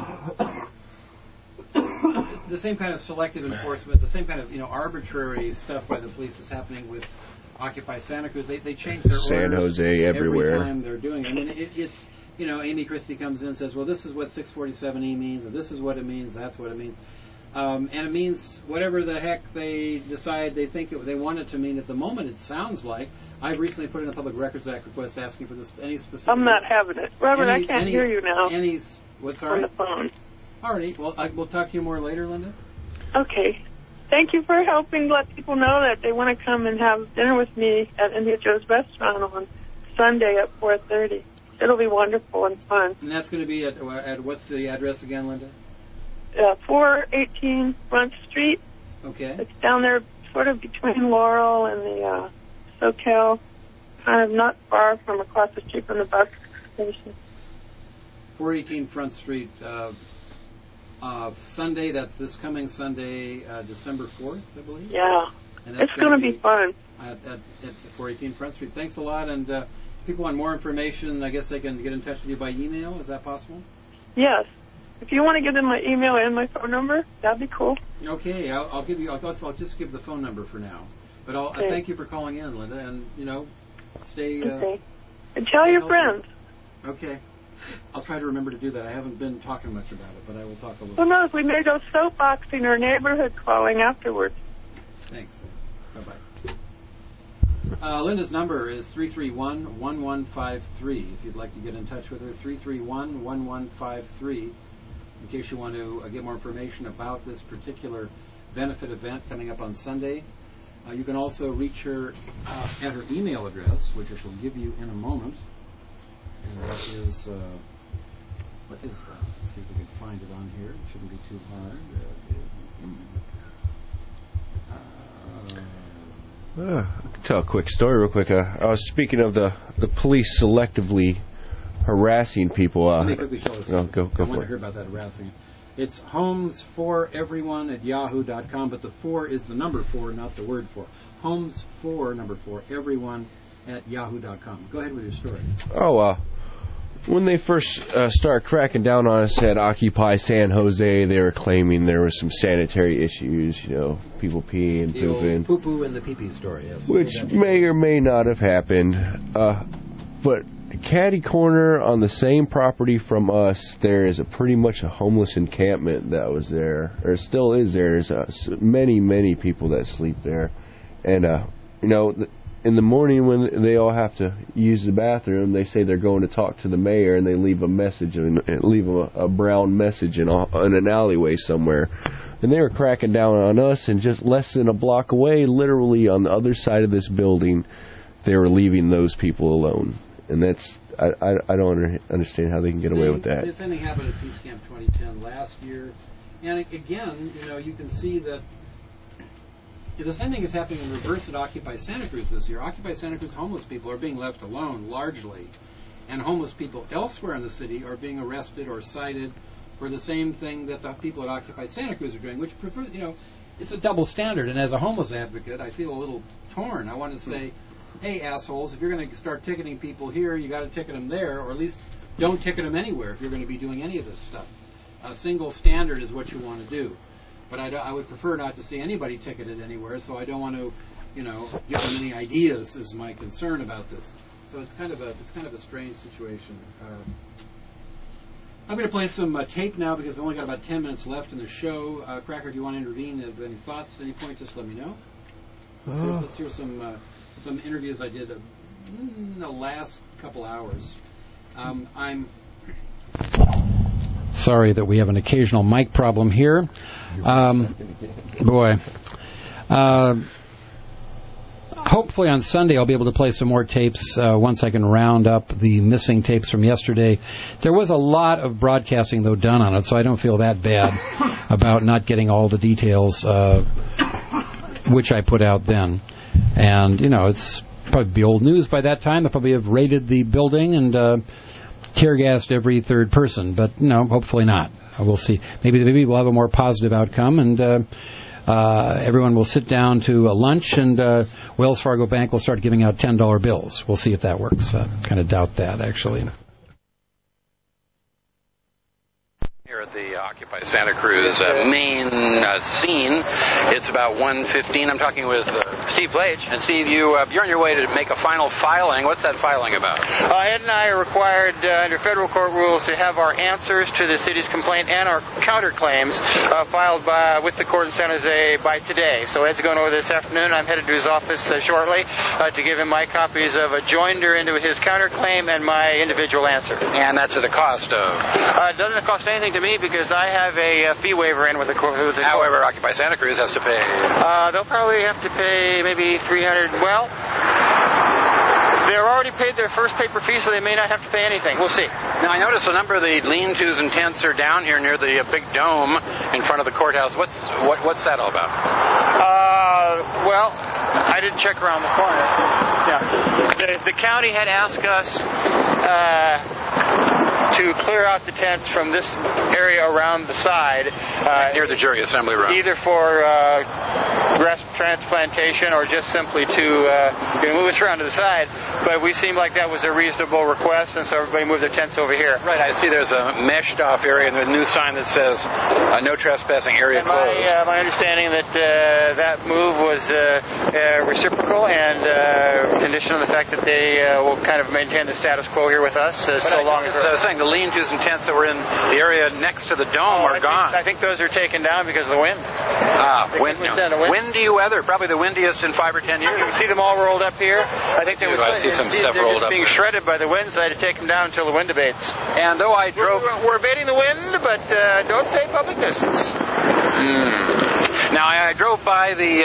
the same kind of selective enforcement, the same kind of arbitrary stuff by the police is happening with Occupy Santa Cruz. They change their San orders Jose everywhere. Every time they're doing it. I mean, it's Amy Christie comes in and says, well, this is what 647E means, and this is what it means, that's what it means. And it means whatever the heck they decide they think they want it to mean. At the moment, it sounds like I've recently put in a Public Records Act request asking for this any specific. I'm not having it, Robert. I can't hear you now. What's on the phone? All right. Well, we'll talk to you more later, Linda. Okay. Thank you for helping let people know that they want to come and have dinner with me at India Joe's Restaurant on Sunday at 4:30. It'll be wonderful and fun. And that's going to be at what's the address again, Linda? 418 Front Street. Okay. It's down there sort of between Laurel and the SoCal, kind of not far from across the street from the bus station. 418 Front Street. Sunday, that's this coming Sunday, December 4th, I believe? Yeah. And it's going to be fun. At 418 Front Street. Thanks a lot. And people want more information, I guess they can get in touch with you by email. Is that possible? Yes. If you want to give them my email and my phone number, that'd be cool. Okay. I'll just give the phone number for now. But thank you for calling in, Linda, and, stay... okay. And tell your friends. Okay. I'll try to remember to do that. I haven't been talking much about it, but I will talk a little. Who knows? We may go soapboxing our neighborhood calling afterwards. Thanks. Bye-bye. Linda's number is 331-1153. If you'd like to get in touch with her, 331-1153. In case you want to get more information about this particular benefit event coming up on Sunday. You can also reach her at her email address, which I shall give you in a moment. And that is, what is that? Let's see if we can find it on here. It shouldn't be too hard. I can tell a quick story real quick. I was speaking of the police selectively harassing people. Let me quickly show this. Go I for want to it. hear about that harassing. It's homes4everyone@yahoo.com, but the 4 is the number 4, not the word 4. Homes4, number 4, everyone@yahoo.com. Go ahead with your story. When they first started cracking down on us at Occupy San Jose, they were claiming there was some sanitary issues, people peeing, The pooping. old poo-poo and the pee-pee story, yes. Which may or may not have happened. But catty corner on the same property from us, there is pretty much a homeless encampment that was there, or still is there. There's many, many people that sleep there. And, in the morning when they all have to use the bathroom, they say they're going to talk to the mayor, and they leave a message, and leave a brown message in an alleyway somewhere. And they were cracking down on us, and just less than a block away, literally on the other side of this building, they were leaving those people alone. And that's, I don't understand how they can get away with that. The same thing happened at Peace Camp 2010 last year. And again, you can see that the same thing is happening in reverse at Occupy Santa Cruz this year. Occupy Santa Cruz homeless people are being left alone, largely. And homeless people elsewhere in the city are being arrested or cited for the same thing that the people at Occupy Santa Cruz are doing, which it's a double standard. And as a homeless advocate, I feel a little torn. I want to say, hey, assholes, if you're going to start ticketing people here, you got to ticket them there, or at least don't ticket them anywhere if you're going to be doing any of this stuff. A single standard is what you want to do. But I would prefer not to see anybody ticketed anywhere, so I don't want to, give them any ideas is my concern about this. So it's kind of a strange situation. I'm going to play some tape now because we've only got about 10 minutes left in the show. Cracker, do you want to intervene? Have any thoughts at any point? Just let me know. Let's hear some interviews I did in the last couple hours. I'm sorry that we have an occasional mic problem here. Hopefully on Sunday I'll be able to play some more tapes once I can round up the missing tapes from yesterday. There was a lot of broadcasting, though, done on it, so I don't feel that bad about not getting all the details which I put out then. And, it's probably be old news by that time. They'll probably have raided the building and tear-gassed every third person, but, hopefully not. We'll see. Maybe we'll have a more positive outcome, and everyone will sit down to a lunch, and Wells Fargo Bank will start giving out $10 bills. We'll see if that works. Kind of doubt that, actually. Here at the Occupy Santa Cruz main scene, it's about 1:15. I'm talking with Steve Blage. And Steve, you're on your way to make a final filing. What's that filing about? Ed and I are required under federal court rules to have our answers to the city's complaint and our counterclaims filed with the court in San Jose by today. So Ed's going over this afternoon. I'm headed to his office shortly to give him my copies of a joinder into his counterclaim and my individual answer. And that's at the cost of? It doesn't cost anything to me because I have a fee waiver in with the court. However, Occupy Santa Cruz has to pay. They'll probably have to pay maybe $300. Well, they're already paid their first paper fee, so they may not have to pay anything. We'll see. Now, I noticed a number of the lean-tos and tents are down here near the big dome in front of the courthouse. What's that all about? Well, I didn't check around the corner. Yeah. The county had asked us to clear out the tents from this area around the side. Near the jury assembly room. Either for breast transplantation or just simply to move us around to the side. But we seemed like that was a reasonable request, and so everybody moved their tents over here. Right, I see there's a meshed off area and a new sign that says no trespassing area closed. My understanding that that move was reciprocal and conditioned on the fact that they will kind of maintain the status quo here with us so long as... I was saying the lean-tos and tents that were in the area next to the dome are gone. I think those are taken down because of the wind. Windy weather, probably the windiest in 5 or 10 years. You can see them all rolled up here. I think they I see some stuff rolled up being there. Shredded by the wind, so I had to take them down until the wind abates. And though I drove... We're abating the wind, but don't say public nuisance. Now, I drove by the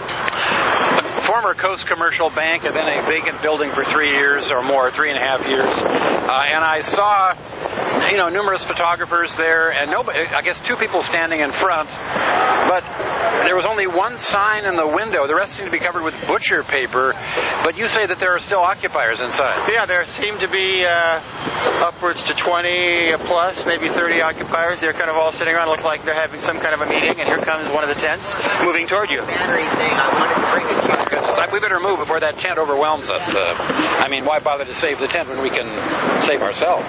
former Coast Commercial Bank, and then a vacant building for 3 years or more, 3.5 years. And I saw, numerous photographers there, and nobody, I guess 2 people standing in front, but there was only one sign in the window. The rest seemed to be covered with butcher paper, but you say that there are still occupiers inside. So yeah, there seem to be upwards to 20 plus, maybe 30 occupiers. They're kind of all sitting around, look like they're having some kind of a meeting, and here comes one of the tents moving toward you. Battery thing, I wanted to bring it to you. Goodness, we better move before that tent overwhelms us. Why bother to save the tent when we can save ourselves?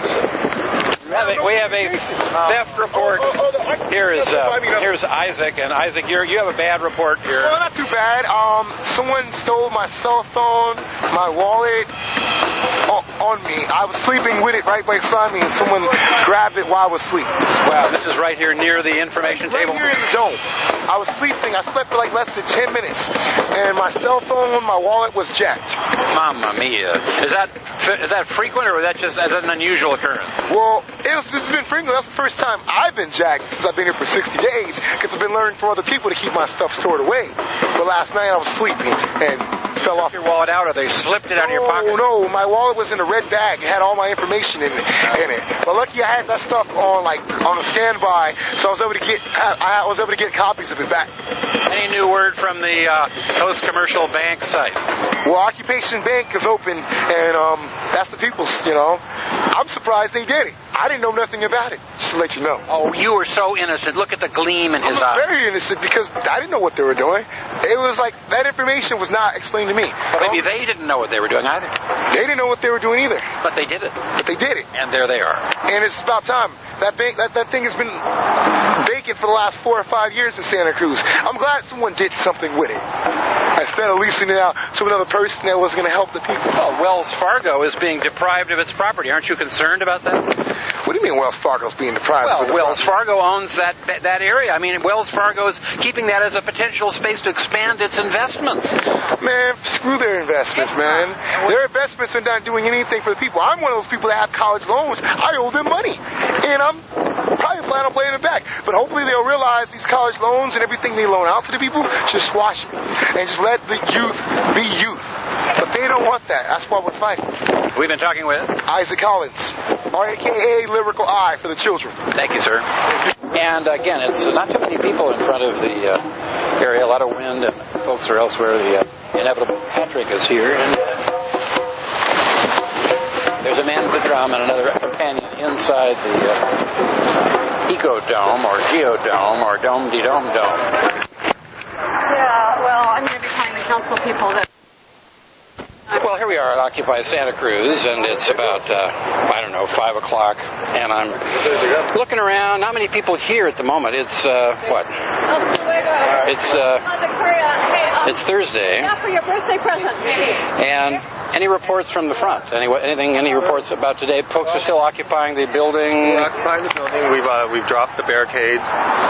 We have a theft report. Here's Isaac, and Isaac, you have a bad report here. Well, not too bad. Someone stole my cell phone, my wallet on me. I was sleeping with it right beside me, and someone grabbed it while I was asleep. Wow, this is right here near the information table. Right here in the dome. I was sleeping. I slept for like less than 10 minutes, and my cell phone, my wallet was jacked. Mamma mia! Is that frequent, or is that an unusual occurrence? Well, it's been frequent. That's the first time I've been jacked since I've been here for 60 days, because I've been learning for other people to keep my stuff stored away. But last night I was sleeping and fell off. Your wallet out, or they slipped it out of your pocket? No, my wallet was in a red bag. It had all my information in it. But lucky I had that stuff on a standby, so I was able to get copies of it back. Any new word from the Coast Commercial Bank site? Well, Occupation Bank is open, and that's the people's. I'm surprised they did it. I didn't know nothing about it, just to let you know. Oh, you were so innocent. Look at the gleam in his eye. Very innocent, because I didn't know what they were doing. It was like, that information was not explained to me. Well, maybe they didn't know what they were doing either. They didn't know what they were doing either. But they did it. And there they are. And it's about time. That thing has been vacant for the last 4 or 5 years in Santa Cruz. I'm glad someone did something with it, instead of leasing it out to another person that was going to help the people. Well, Wells Fargo is being deprived of its property. Aren't you concerned about that? What do you mean Wells Fargo's being deprived? Well, Wells Fargo owns that area. I mean, Wells Fargo is keeping that as a potential space to expand its investments. Man, screw their investments, man. Their investments are not doing anything for the people. I'm one of those people that have college loans. I owe them money, and I'm probably planning on paying it back. But hopefully they'll realize these college loans and everything they loan out to the people, just squash it and just let the youth be youth. But they don't want that. That's why we're fighting. We've been talking with Isaac Collins, or a.k.a. Lyrical Eye for the children. Thank you, sir. And again, it's not too many people in front of the area. A lot of wind, and folks are elsewhere. The inevitable Patrick is here. And there's a man with a drum and another companion inside the Eco-Dome, or Geodome, or Dome-de-Dome Dome. Yeah, well, I'm going to be trying to counsel people that... Well, here we are at Occupy Santa Cruz, and it's about, 5 o'clock, and I'm looking around. Not many people here at the moment. It's, It's Thursday. Yeah, for your birthday present, maybe. And any reports from the front? Any reports about today? Folks are still occupying the building? We're occupying the building. We've dropped the barricades.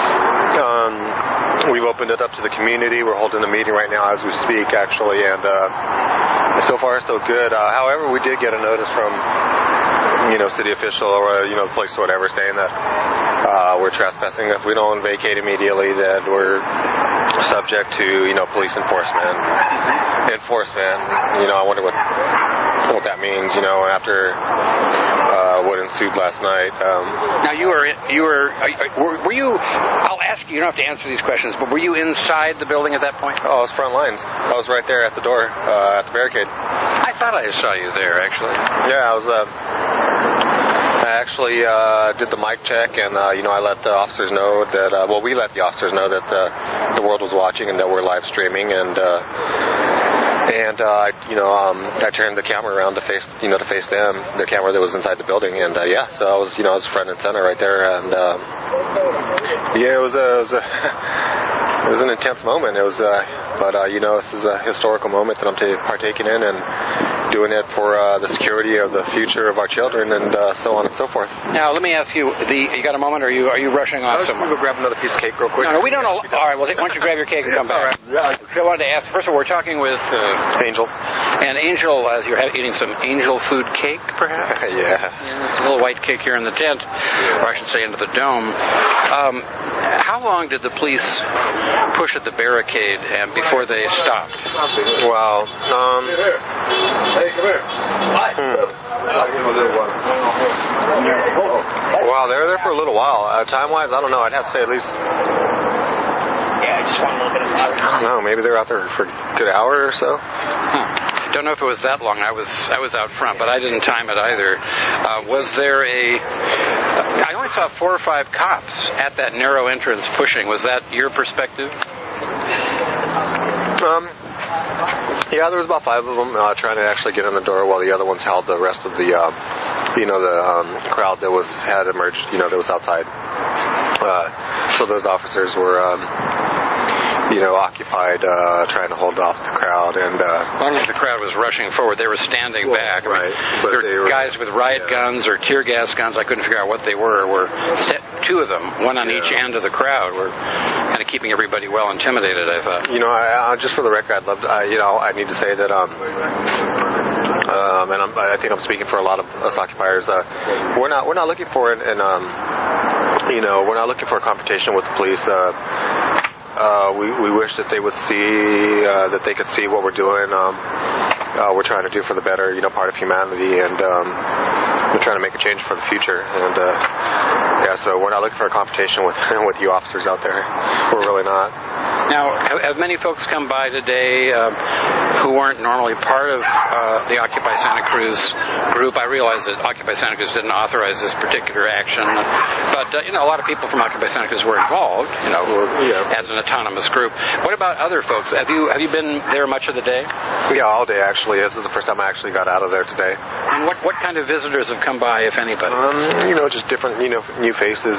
We've opened it up to the community. We're holding a meeting right now as we speak, actually, and so far so good. However, we did get a notice from, city official or, police or whatever saying that we're trespassing. If we don't vacate immediately, that we're subject to, police enforcement. I wonder what that means, after what ensued last night. Now, were you, I'll ask you, you don't have to answer these questions, but were you inside the building at that point? Oh, I was front lines. I was right there at the door, at the barricade. I thought I saw you there, actually. Yeah, I I actually did the mic check, and I let the officers know that. We let the officers know that the world was watching and that we're live streaming, and I turned the camera around to face them, the camera that was inside the building, and so I was front and center right there, and it was an intense moment. It was, this is a historical moment that I'm partaking in, and doing it for the security of the future of our children, and so on and so forth. Now, let me ask you: you got a moment, or are you rushing off somewhere? Go grab another piece of cake real quick. No, we don't. All right, well, why don't you grab your cake and come back? Right. I wanted to ask. First of all, we're talking with Angel. And Angel, as you're eating some Angel food cake, perhaps. Yeah. A little white cake here in the tent, or I should say, into the dome. How long did the police push at the barricade and before they stopped? Well, Wow, they were there for a little while. Time-wise, I don't know. I'd have to say at least. Just one little bit of time. I don't know. Maybe they were out there for a good hour or so. Don't know if it was that long. I was out front, but I didn't time it either. Was there I only saw 4 or 5 cops at that narrow entrance pushing. Was that your perspective? Yeah, there was about 5 of them trying to actually get in the door, while the other ones held the rest of the, crowd that had emerged, that was outside. So those officers were, occupied trying to hold off the crowd, and the crowd was rushing forward. They were standing back. Right. There were guys with riot guns or tear gas guns. I couldn't figure out what they were. 2 of them, one on each end of the crowd, were kind of keeping everybody well intimidated, I thought. Just for the record, I'd love to, I need to say that, and I think I'm speaking for a lot of us occupiers. We're not looking for we're not looking for a confrontation with the police. We wish that they would see, that they could see what we're doing. We're trying to do for the better, part of humanity, and we're trying to make a change for the future. And so we're not looking for a confrontation with you officers out there. We're really not. Now, have many folks come by today who weren't normally part of the Occupy Santa Cruz group? I realize that Occupy Santa Cruz didn't authorize this particular action, but a lot of people from Occupy Santa Cruz were involved, as an autonomous group. What about other folks? Have you been there much of the day? Yeah, all day actually. This is the first time I actually got out of there today. And what kind of visitors have come by, if anybody? Just different, new faces.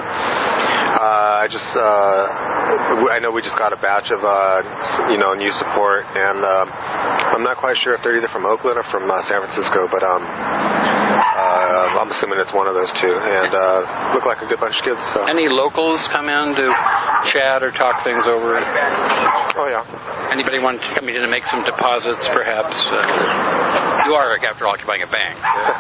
I know we just got a batch of, new support, and I'm not quite sure if they're either from Oakland or from San Francisco, but I'm assuming it's one of those two, and look like a good bunch of kids. So. Any locals come in to chat or talk things over? Oh, yeah. Anybody want to come in and make some deposits, perhaps? You are, after occupying a bank.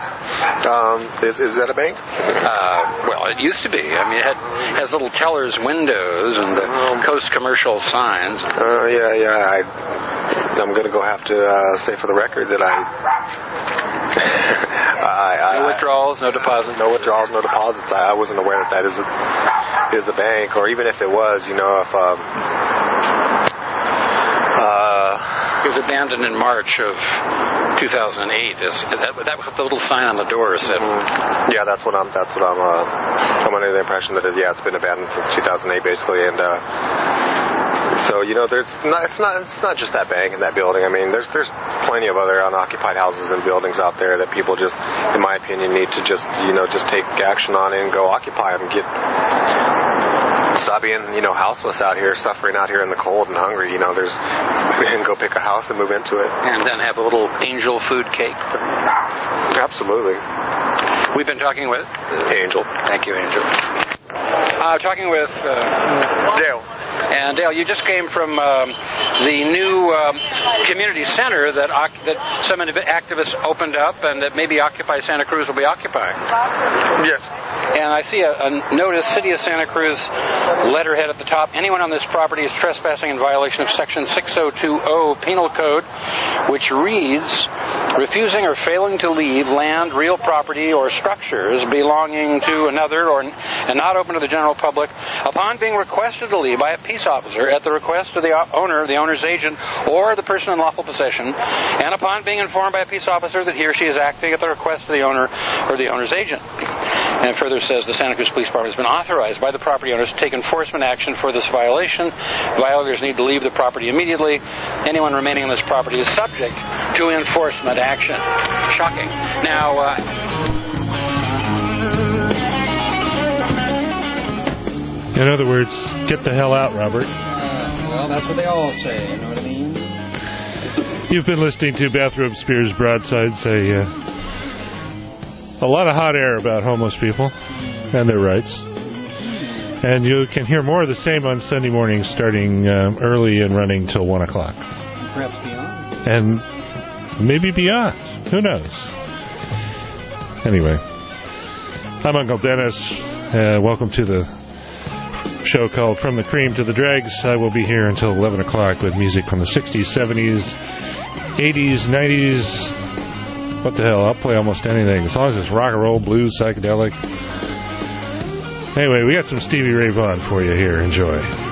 Is that a bank? Well, it used to be. I mean, it has little teller's windows and Coast commercial signs. I'm going to go have to say for the record that no withdrawals, no deposits. No withdrawals, no deposits. I wasn't aware that is a bank, or even if it was, if it was abandoned in March of 2008. That was what the little sign on the door said. Yeah, that's what I'm under the impression that it's been abandoned since 2008, basically, and. So it's not just that bank and that building. I mean, there's plenty of other unoccupied houses and buildings out there that people just, in my opinion, need to just take action on and go occupy them. Stop being houseless out here, suffering out here in the cold and hungry. We can go pick a house and move into it, and then have a little Angel food cake. Absolutely. We've been talking with Angel. Thank you, Angel. Talking with Dale. And Dale, you just came from the new community center that some activists opened up, and that maybe Occupy Santa Cruz will be occupying. Yes. And I see a notice, City of Santa Cruz letterhead at the top. Anyone on this property is trespassing in violation of Section 6020 Penal Code, which reads, refusing or failing to leave land, real property, or structures belonging to another and not open to the general public upon being requested to leave by a peace officer at the request of the owner, the owner's agent, or the person in lawful possession, and upon being informed by a peace officer that he or she is acting at the request of the owner or the owner's agent. And further says the Santa Cruz Police Department has been authorized by the property owners to take enforcement action for this violation. Violators need to leave the property immediately. Anyone remaining on this property is subject to enforcement action. Shocking. Now, in other words, get the hell out, Robert. Well, that's what they all say, you know what I mean? You've been listening to Bathrobe Spears Broadsides, a lot of hot air about homeless people and their rights. And you can hear more of the same on Sunday mornings starting early and running till 1 o'clock. Perhaps beyond. And maybe beyond. Who knows? Anyway, I'm Uncle Dennis. Welcome to the show called From the Cream to the Dregs. I will be here until 11 o'clock with music from the 60s, 70s, 80s, 90s. What the hell? I'll play almost anything. As long as it's rock and roll, blues, psychedelic. Anyway, we got some Stevie Ray Vaughan for you here. Enjoy.